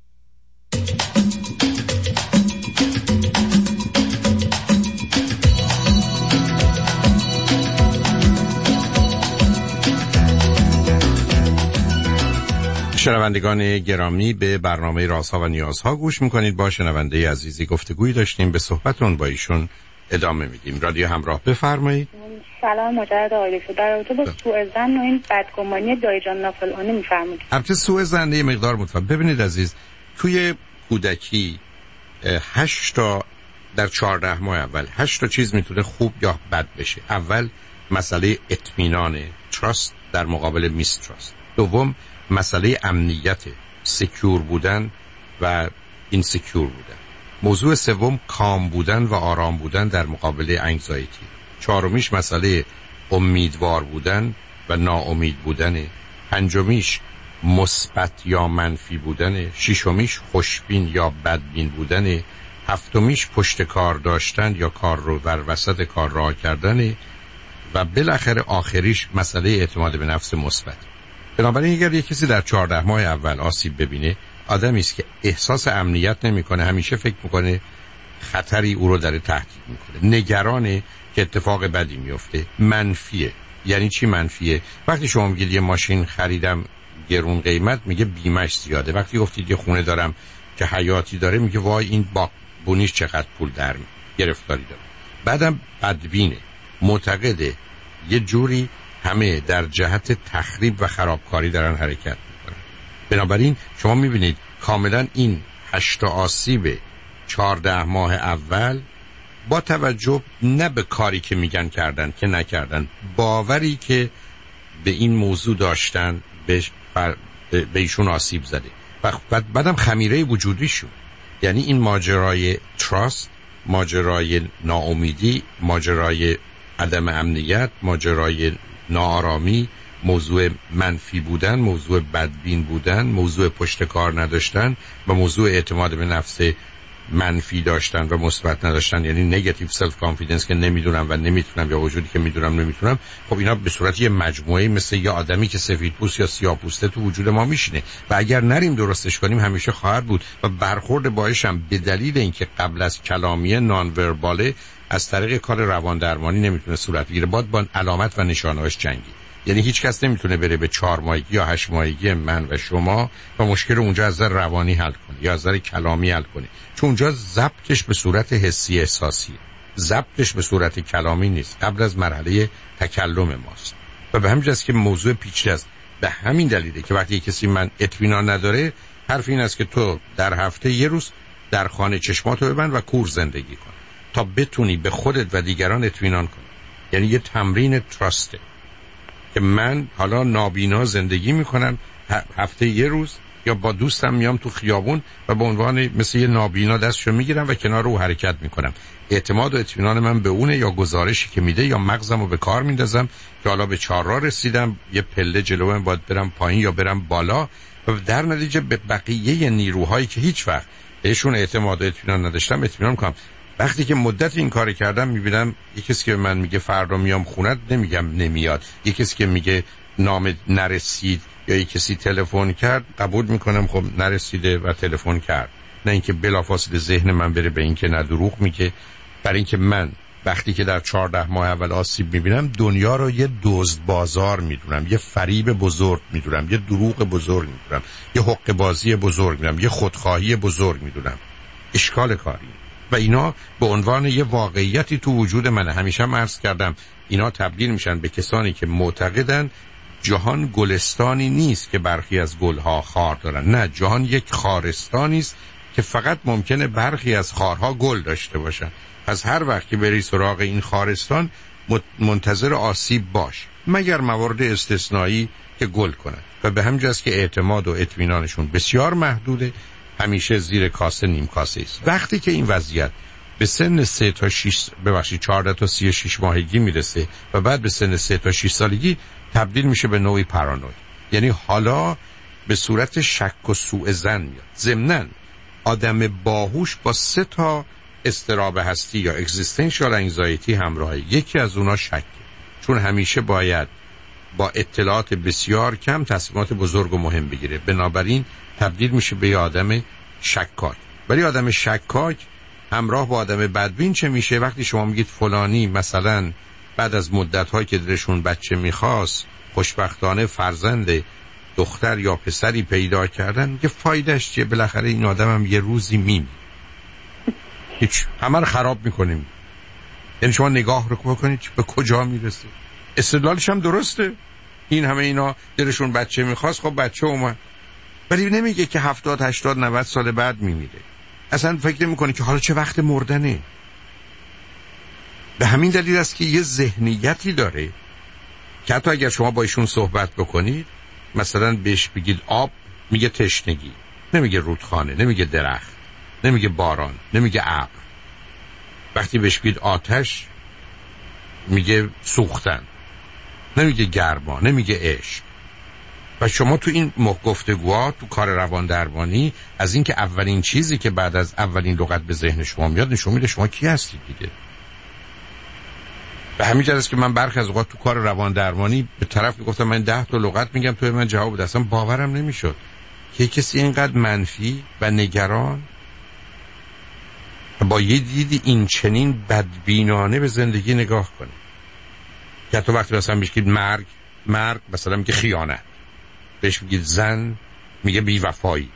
شنوندگان گرامی، به برنامه رازها و نیازها گوش میکنید. با شنونده عزیزی گفتگویی داشتیم، به صحبتون با ایشون ادامه میدیم. رادیو همراه، بفرمایید. سلام مجدد آقای دکتر. در رابطه با سوء ظن و این بدگمانی دایجان ناپلئونی میفرمایید. البته سوء ظن یه مقدار متفاوت. ببینید عزیز، توی کودکی هشت تا در چهارده ماه اول هشت تا چیز میتونه خوب یا بد بشه. اول مسئله اطمینان، تراست در مقابل میستراست. دوم مسئله امنیت، سکیور بودن و اینسکیور بودن. موضوع سوم کام بودن و آرام بودن در مقابل انگزایتی. چهارمیش مسئله امیدوار بودن و ناامید بودن. پنجمیش مثبت یا منفی بودن. ششمیش خوشبین یا بدبین بودن. هفتمیش پشت کار داشتن یا کار رو در وسط کار راه کردن. و بالاخره آخریش مسئله اعتماد به نفس مثبت. بنابراین اگر یک کسی در چهارده ماه اول آسیب ببینه، آدمی است که احساس امنیت نمیکنه، همیشه فکر میکنه خطری او رو در تهدید میکنه، نگرانه که اتفاق بدی میفته، منفیه. یعنی چی منفیه؟ وقتی شما میگید یه ماشین خریدم گرون قیمت، میگه بیمش زیاده. وقتی گفتید یه خونه دارم که حیاتی داره، میگه وای این با بونیش چقدر پول در گرفتاری داره. بعدم بدبینه، معتقده یه جوری همه در جهت تخریب و خرابکاری دارن حرکت میکنن. بنابراین شما میبینید کاملا این هشت آسیب چهارده ماه اول با توجه نه به کاری که میگن کردن که نکردن، باوری که به این موضوع داشتن به ایشون آسیب زده. و بعدم خمیره وجودیشون، یعنی این ماجرای تراست، ماجرای ناامیدی، ماجرای عدم امنیت، ماجرای ناآرامی، موضوع منفی بودن، موضوع بدبین بودن، موضوع پشت کار نداشتن و موضوع اعتماد به نفس منفی داشتن و مثبت نداشتن، یعنی نگاتیو سلف کانفیدنس که نمیدونم و نمیتونم یا وجودی که میدونم نمیتونم. خب اینا به صورت یه مجموعه مثل یه آدمی که سفید پوست یا سیاه پوسته تو وجود ما میشینه و اگر نریم درستش کنیم همیشه خواهد بود و برخورد باهاش هم به دلیل اینکه قبل از کلامی نان ورباله از طریق کار روان درمانی نمیتونه صورت بگیره، باید با علامت و نشانه‌اش جنگی. یعنی هیچ کس نمیتونه بره به چهار ماهگی یا هشت ماهگی من و شما و مشکل اونجا از نظر روانی حل کنه یا از نظر کلامی حل کنه، چون اونجا ضبطش به صورت حسی احساسیه، ضبطش به صورت کلامی نیست، قبل از مرحله تکلم ماست. و به همین جاست که موضوع پیچیده است. به همین دلیله که وقتی کسی من اطمینان نداره، حرف این است که تو در هفته یه روز در خانه چشماتو ببند و کور زندگی کن تا بتونی به خودت و دیگران اطمینان کنی. یعنی یه تمرین تراسته که من حالا نابینا زندگی میکنم، هفته یه روز یا با دوستم میام تو خیابون و به عنوان مثل یه نابینا دستشو میگیرم و کنار او حرکت میکنم. اعتماد و اطمینان من به اونه یا گزارشی که میده یا مغزمو به کار میندازم که حالا به چهارراه رسیدم، یه پله جلوم باید برم پایین یا برم بالا و در نتیجه به بقیه نیروهایی که هیچ وقت بهشون اعتماد و اطمینان نداشتم اطمینان میکنم. وقتی که مدت این کار کردم میبینم یک کسی که به من میگه فردا میام خونت، نمیگم نمیاد. یک کسی که میگه نام نرسید یا یک کسی تلفن کرد، قبول میکنم خب نرسیده و تلفن کرد، نه اینکه بلافاصله ذهن من بره به اینکه نه دروغ میگه. برای اینکه من وقتی که در چهارده ماه اول آسیب میبینم دنیا رو یه دزد بازار میدونم، یه فریب بزرگ میدونم، یه دروغ بزرگ میدونم، یه حق بازی بزرگ میدونم، یه خودخواهی بزرگ میدونم. اشکال کاری و اینا به عنوان یه واقعیتی تو وجود منه. همیشه هم عرض کردم اینا تبدیل میشن به کسانی که معتقدن جهان گلستانی نیست که برخی از گلها خار دارن، نه، جهان یک خارستانی است که فقط ممکنه برخی از خارها گل داشته باشن. پس هر وقت که بری سراغ این خارستان منتظر آسیب باش، مگر موارد استثنایی که گل کنن و به همین جاست که اعتماد و اطمینانشون بسیار محدوده همیشه زیر کاسه نیم کاسه است. وقتی که این وضعیت به سن سه تا شش ببخشید چهارده تا سی و شش ماهگی میرسه و بعد به سن سه تا شش سالگی تبدیل میشه به نوعی پارانوی، یعنی حالا به صورت شک و سوء ظن میاد. ضمناً آدم باهوش با سه تا اضطراب هستی یا اگزیستانشال انگزایتی همراهه. یکی از اونا شک، چون همیشه باید با اطلاعات بسیار کم تصمیمات بزرگ و مهم بگیره، بنابراین تبدیل میشه به آدم شکاک. ولی آدم شکاک همراه با آدم بدبین چه میشه؟ وقتی شما میگید فلانی مثلا بعد از مدت‌هایی که دلشون بچه میخواست خوشبختانه فرزند دختر یا پسری پیدا کردن، میگه فایدهش چیه؟ بالاخره این آدم هم یه روزی میمیره. هیچ، همه رو خراب میکنیم. یعنی شما نگاه رو بکنید به کجا میرسه. استدلالش هم درسته، این همه اینا دلشون بچه میخواست، خب بچه اومد. ولی نمیگه که هفتاد هشتاد نود سال بعد میمیره. اصلا فکر نمیکنه که حالا چه وقت مردنه. به همین دلیل است که یه ذهنیتی داره که حتی اگر شما با ایشون صحبت بکنید، مثلا بهش بگید آب، میگه تشنگی، نمیگه رودخانه، نمیگه درخت، نمیگه باران، نمیگه ابر. وقتی بهش بگید آتش، میگه سوختن، نمیگه گرما، نمیگه عشق. و شما تو این گفتگوها تو کار روان درمانی از این که اولین چیزی که بعد از اولین لغت به ذهن شما میاد نشون میده شما کی هستید دیگه. به همین جهت است که من برخی از اوقات تو کار روان درمانی به طرف میگفتم من ده تا لغت میگم تو من جواب بده، اصلا باورم نمیشد که کسی اینقدر منفی و نگران با یه دیدی این چنین بدبینانه به زندگی نگاه کنه. که تو وقتی مثلا میگید مرگ، مرگ مثلا میگه خیانت، بهش میگید زن میگه بی‌وفایی،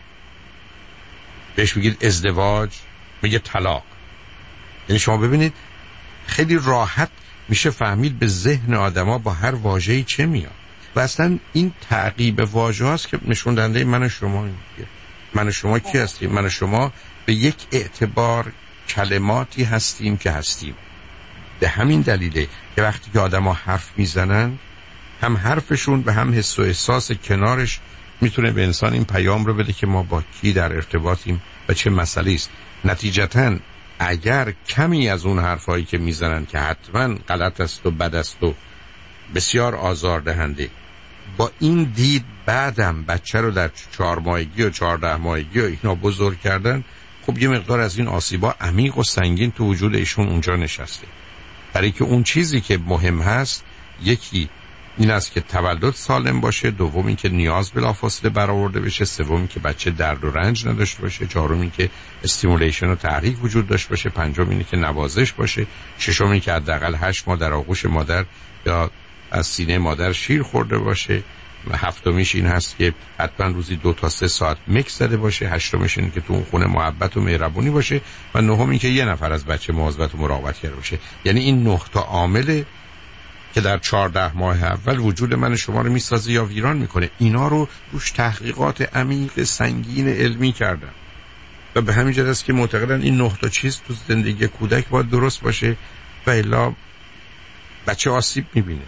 بهش میگید ازدواج میگه طلاق. یعنی شما ببینید خیلی راحت میشه فهمید به ذهن آدما با هر واژه‌ای چه میاد. و اصلا این تعقیب واژه هاست که نشون دهنده من و شما میگه. من و شما کی هستیم؟ من و شما به یک اعتبار کلماتی هستیم که هستیم. به همین دلیله که وقتی که آدما حرف میزنن، هم حرفشون به هم حس و احساس کنارش میتونه به انسان این پیام رو بده که ما با کی در ارتباطیم و چه مسئله است. نتیجتاً اگر کمی از اون حرفایی که میزنن که حتما غلط است و بد است و بسیار آزاردهنده، با این دید بعدم بچه رو در چهار ماهگی و چهارده ماهگی و اینا بزرگ کردن، خب یه مقدار از این آسیبا عمیق و سنگین تو وجود ایشون اونجا نشسته. برای که اون چیزی که مهم هست یکی این است که تولد سالم باشه، دوم این که نیاز بلافاصله برآورده بشه، سوم این که بچه درد و رنج نداشته باشه، چهارم این که استیمولیشن و تحریک وجود داشته باشه، پنجم این که نوازش باشه، ششم این که حداقل هشت ماه در آغوش مادر یا از سینه مادر شیر خورده باشه، و هفتمیش این هست که حتما روزی دو تا سه ساعت میکس زده باشه، هشتمش این که تو اون خونه محبت و مهربونی باشه، و نهم این که یه نفر از بچه مواظبت و مراقبت کرده باشه. یعنی این نه تا عامل که در چهارده ماه اول وجود من شما رو میسازه یا ویران میکنه، اینا رو روش تحقیقات عمیق سنگین علمی کردن و به همین جهت است که معتقدن این نه تا چیز تو زندگی کودک باید درست باشه و الا بچه آسیب میبینه.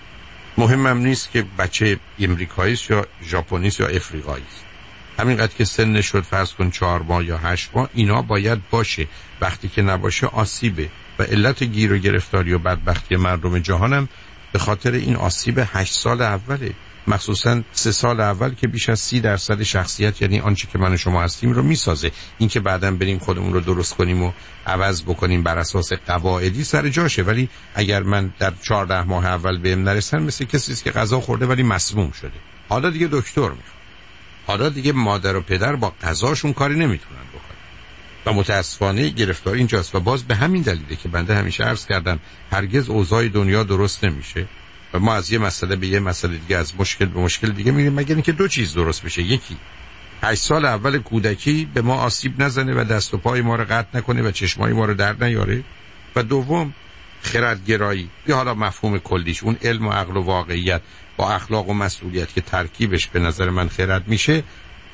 مهمم نیست که بچه امریکایی است یا ژاپنی است یا افریقایی است، همینقدر که سن شد فرض کن چهار ماه یا هشت ماه، اینا باید باشه. وقتی که نباشه آسیبه و علت گیر و گرفتاری و بدبختی مردم جهانم به خاطر این آسیب هشت سال اوله، مخصوصا سه سال اول که بیش از سی درصد شخصیت، یعنی آنچه که من و شما هستیم رو میسازه. این که بعداً بریم خودمون رو درست کنیم و عوض بکنیم بر اساس قواعدی سر جاشه، ولی اگر من در چهارده ماه اول بهم نرسن مثل کسی است که غذا خورده ولی مسموم شده، حالا دیگه دکتر میخواد، حالا دیگه مادر و پدر با غذاشون کاری نمیتونن بکنن و متاسفانه گرفتاری اینجاست. و باز به همین دلیله که بنده همیشه عرض کردم هرگز اوضاع دنیا درست نمیشه و ما از یه مسئله به یه مسئله دیگه، از مشکل به مشکل دیگه میریم، مگر اینکه دو چیز درست بشه. یکی هشت سال اول کودکی به ما آسیب نزنه و دست و پای ما رو قطع نکنه و چشمای ما رو در نیاره، و دوم خردگرایی، یا حالا مفهوم کلیش اون علم و عقل و واقعیت با اخلاق و مسئولیت که ترکیبش به نظر من خرد میشه،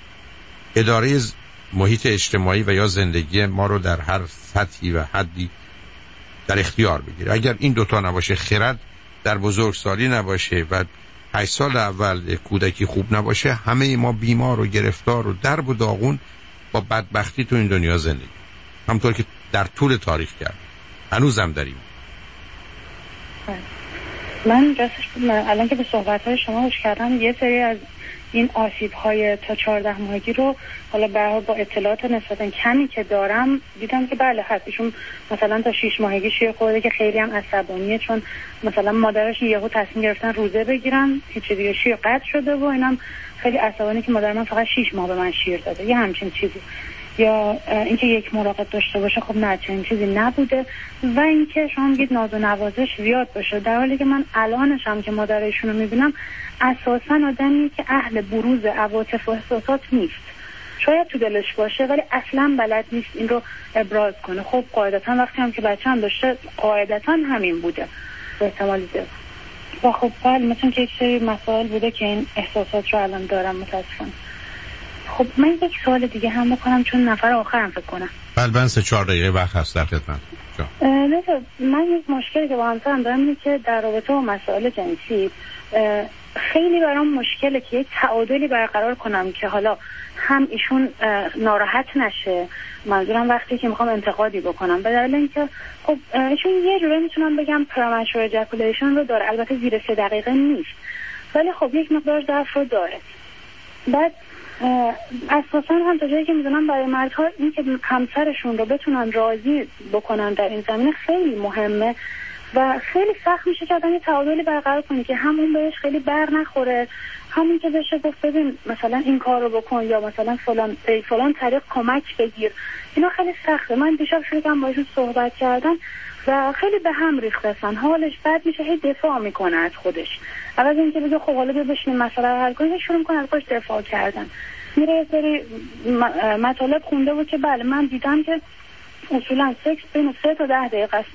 اداره محیط اجتماعی و یا زندگی ما رو در هر سطحی و حدی در اختیار بگیره. اگر این دوتا نباشه، خرد در بزرگسالی نباشه و هشت سال اول کودکی خوب نباشه، همه ما بیمار و گرفتار و درب و داغون با بدبختی تو این دنیا زندگی، همونطور که در طول تاریخ کرد، هنوزم داریم. من راستش الان که به صحبت‌های شما گوش کردم، یه سری از این آسیب‌های تا چهارده ماهگی رو حالا به با اطلاعات نسبتا کمی که دارم دیدم که بله هست. ایشون مثلا تا شش ماهگی شیر خورده که خیلی هم عصبانیه، چون مثلا مادرش یهو تصمیم گرفتن روزه بگیرن، هیچ دیگه شیر قطع شده و اینم خیلی عصبانی که مادر من فقط شش ماه به من شیر داده، یه همچین چیزی. یا اینکه یک مراقب داشته باشه، خب نه چنین چیزی نبوده. و اینکه شما میگید ناز و نوازش زیاد باشه، در حالی که من الانش هم که مادرشون رو میبینم اساسا آدمی که اهل بروز عواطف و احساسات نیست. شاید تو دلش باشه ولی اصلا بلد نیست این رو ابراز کنه. خب قاعدتا وقتی هم که بچه هم داشته قاعدتا همین بوده به احتمال زیاد. و خب بله مثلا که یک سری مسائل بوده که این احساسات رو الان دارم متاسفانه. خب من یک سوال دیگه هم بکنم چون نفر آخرم فکر کنم. بله من سه چهار دقیقه وقت هست در خدمت. نه من یک مشکلی که با همسرم دارم اینه که در رابطه با مسائل جنسی خیلی برام مشکله که یک تعادلی برقرار کنم که حالا هم ایشون ناراحت نشه، منظورم وقتی که میخوام انتقادی بکنم، به دلیل اینکه خب ایشون یه جوری میتونم بگم پرمچور اجاکولیشن رو داره، البته زیر سه دقیقه نیست ولی خب یک مقدار ضعف رو داره. بعد اساسا هم تا جایی که میدونم برای مردها این که همسرشون رو بتونن راضی بکنن در این زمینه خیلی مهمه و خیلی سخت میشه که آدم یه تعادلی برقرار کنه که همون بهش خیلی بر نخوره، همون که بشه گفت ببین مثلا این کار رو بکن یا مثلا فلان فلان طریق کمک بگیر. اینا خیلی سخته. من دیشب شروع کردم باهاشون صحبت کردن و خیلی به هم ریختن، حالش بد میشه، هی دفاع میکنه از خودش. عوض اینکه بگه خب حالا بیا بشینیم مسئله رو حل کنیم، شروع میکنه از خودش دفاع کردن. میره یه سری مطالب خونده بود که بله من دیدم که اصولا سکس بین سه تا ده دقیقه است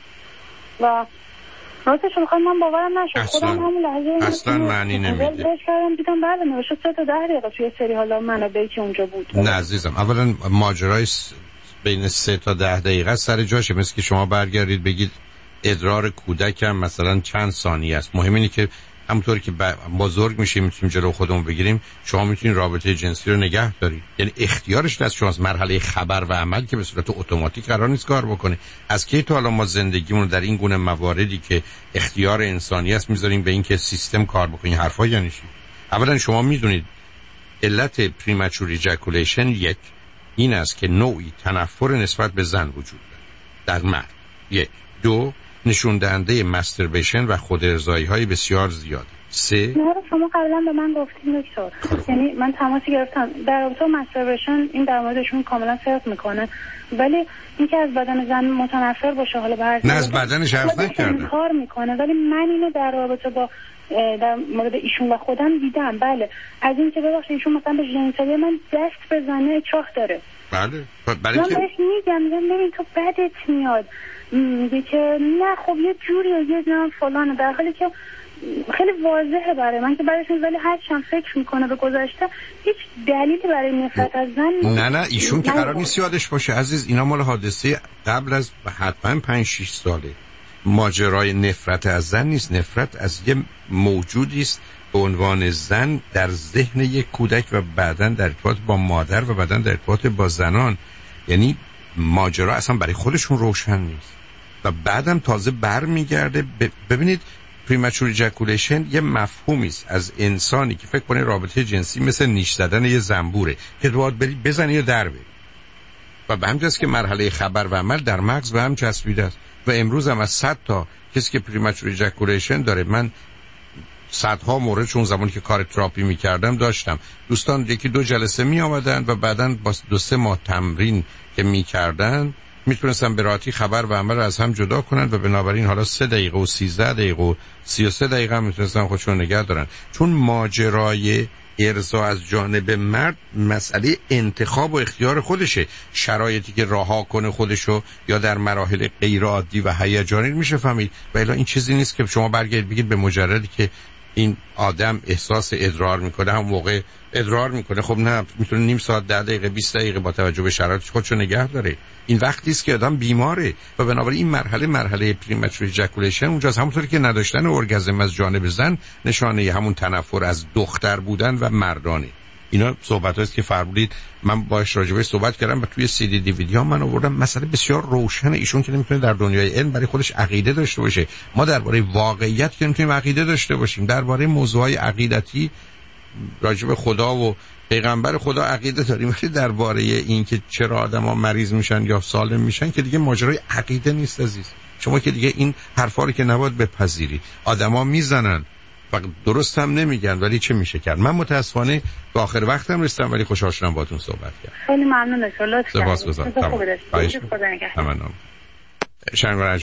و راستش میخوام من باورم نشد. خودم همون لحظه اصلا معنی نمیده. دیدم بله نوشته سه تا ده دقیقه توی سری حالا منابعی که اونجا بود. نه عزیزم، اولا ماجرای بین سه تا ده دقیقه سر جاشه. مثل که شما برگردید بگید ادرار کودکم مثلا چند ثانیه است. مهم اینه که همونطوری که بزرگ میشیم میتونیم جلو خودمون بگیریم، شما میتونید رابطه جنسی رو نگه دارید. یعنی اختیارش دست شماست. مرحله خبر و عمل که به صورت اتوماتیک قرار نیست کار بکنه. از کی تا حالا ما زندگیمون در این گونه مواردی که اختیار انسانی است میذاریم به این که سیستم کار بکنه؟ این حرفا یعنی چی؟ اولا شما میدونید علت پریمچور ایجاکولیشن یک این است که نوعی تنفر نسبت به زن وجود داره در مرد. یک. دو نشون دهنده ماستربیشن و خود ارضایی های بسیار زیاده. سه نه شما قبلا به من گفتین دکتر، یعنی من تماسی گرفتم در رابطه ماستربیشن، این در موردشون کاملا فرق میکنه، ولی اینکه از بدن زن متنفر باشه حالا به هر نه از بدنش حرف نکرده کار میکنه، ولی من اینو در رابطه با در مورد ایشون و خودم دیدم. بله از اینکه ببخشید ایشون مثلا به ژنیتالی من دست بزنه چاخ داره. بله برای من بهش میگم میگم ببین تو بدت میاد، میگه که نه خب یه جوری و یه جنان فلانه، در حالی که خیلی واضحه برای من که برایشون ولی هر چند فکر میکنه به گذشته هیچ دلیلی برای نفرت از زن نه نه ایشون که قرار نیست یادش باشه عزیز، اینا مال حادثه قبل از حتما پنج شش ساله. ماجرای نفرت از زن نیست، نفرت از یه موجودی است به عنوان زن در ذهن یک کودک و بعداً در ارتباط با مادر و بعداً در ارتباط با زنان. یعنی ماجرا اصلا برای خودشون روشن نیست و بعدم تازه بر میگرده. ببینید پریمچور ایجاکولیشن یه مفهومی است از انسانی که فکر کنه رابطه جنسی مثل نیش زدن یه زنبوره که باید بری بزنی یا در بری، و به همجاست که مرحله خبر و عمل در مغز به هم چسبیده است. و امروز هم از صد تا کسی که پریمچور ایجاکولیشن داره، من صدها مورد چون زمانی که کار تراپی میکردم داشتم، دوستان یکی دو جلسه می آمدن و بعداً با دو سه ماه تمرین که میکردن میتونستن به راحتی خبر و عمل از هم جدا کنن و بنابراین حالا سه دقیقه و سیزده دقیقه و سی و سه دقیقه هم میتونستن خودشون نگه دارن. چون ماجرای ارضا از جانب مرد مسئله انتخاب و اختیار خودشه. شرایطی که رها کنه خودشو یا در مراحل غیر عادی و هیجانی میشه فهمید. و الا این چیزی نیست که شما برگردید بگید به مجردی که این آدم احساس ادرار میکنه هم موقع ادرار میکنه. خب نه، میتونه نیم ساعت، ده دقیقه، بیست دقیقه با توجه به شرایطش خودشو نگه داره. این وقتی است که آدم بیماره و بنابراین این مرحله مرحله پریمچور ایجاکولیشن اونجاست. همونطوری که نداشتن ارگازم از جانب زن نشانه همون تنفر از دختر بودن و مردانه. اینا صحبت هست که فرمودید. من باهاش راجع به صحبت کردم و توی سی دی دیویدی ها من آوردم مسئله بسیار روشن. ایشون که نمیتونه در دنیای علم برای خودش عقیده داشته باشه. ما درباره واقعیت که نمیتونیم عقیده داشته باشیم. درباره موضوعات عقیدتی راجع به خدا و پیغمبر خدا عقیده داریم، ولی درباره این که چرا آدما مریض میشن یا سالم میشن که دیگه ماجرای عقیده نیست عزیز. شما که دیگه این حرفا رو که نباید بپذیری. آدما میزنن و درست هم نمیگن، ولی چه میشه کرد؟ من متاسفانه به آخر وقتم رسیدم، ولی خوشحال شدم باهاتون صحبت کردم. خیلی ممنون از لطف کردید. سپاسگزارم.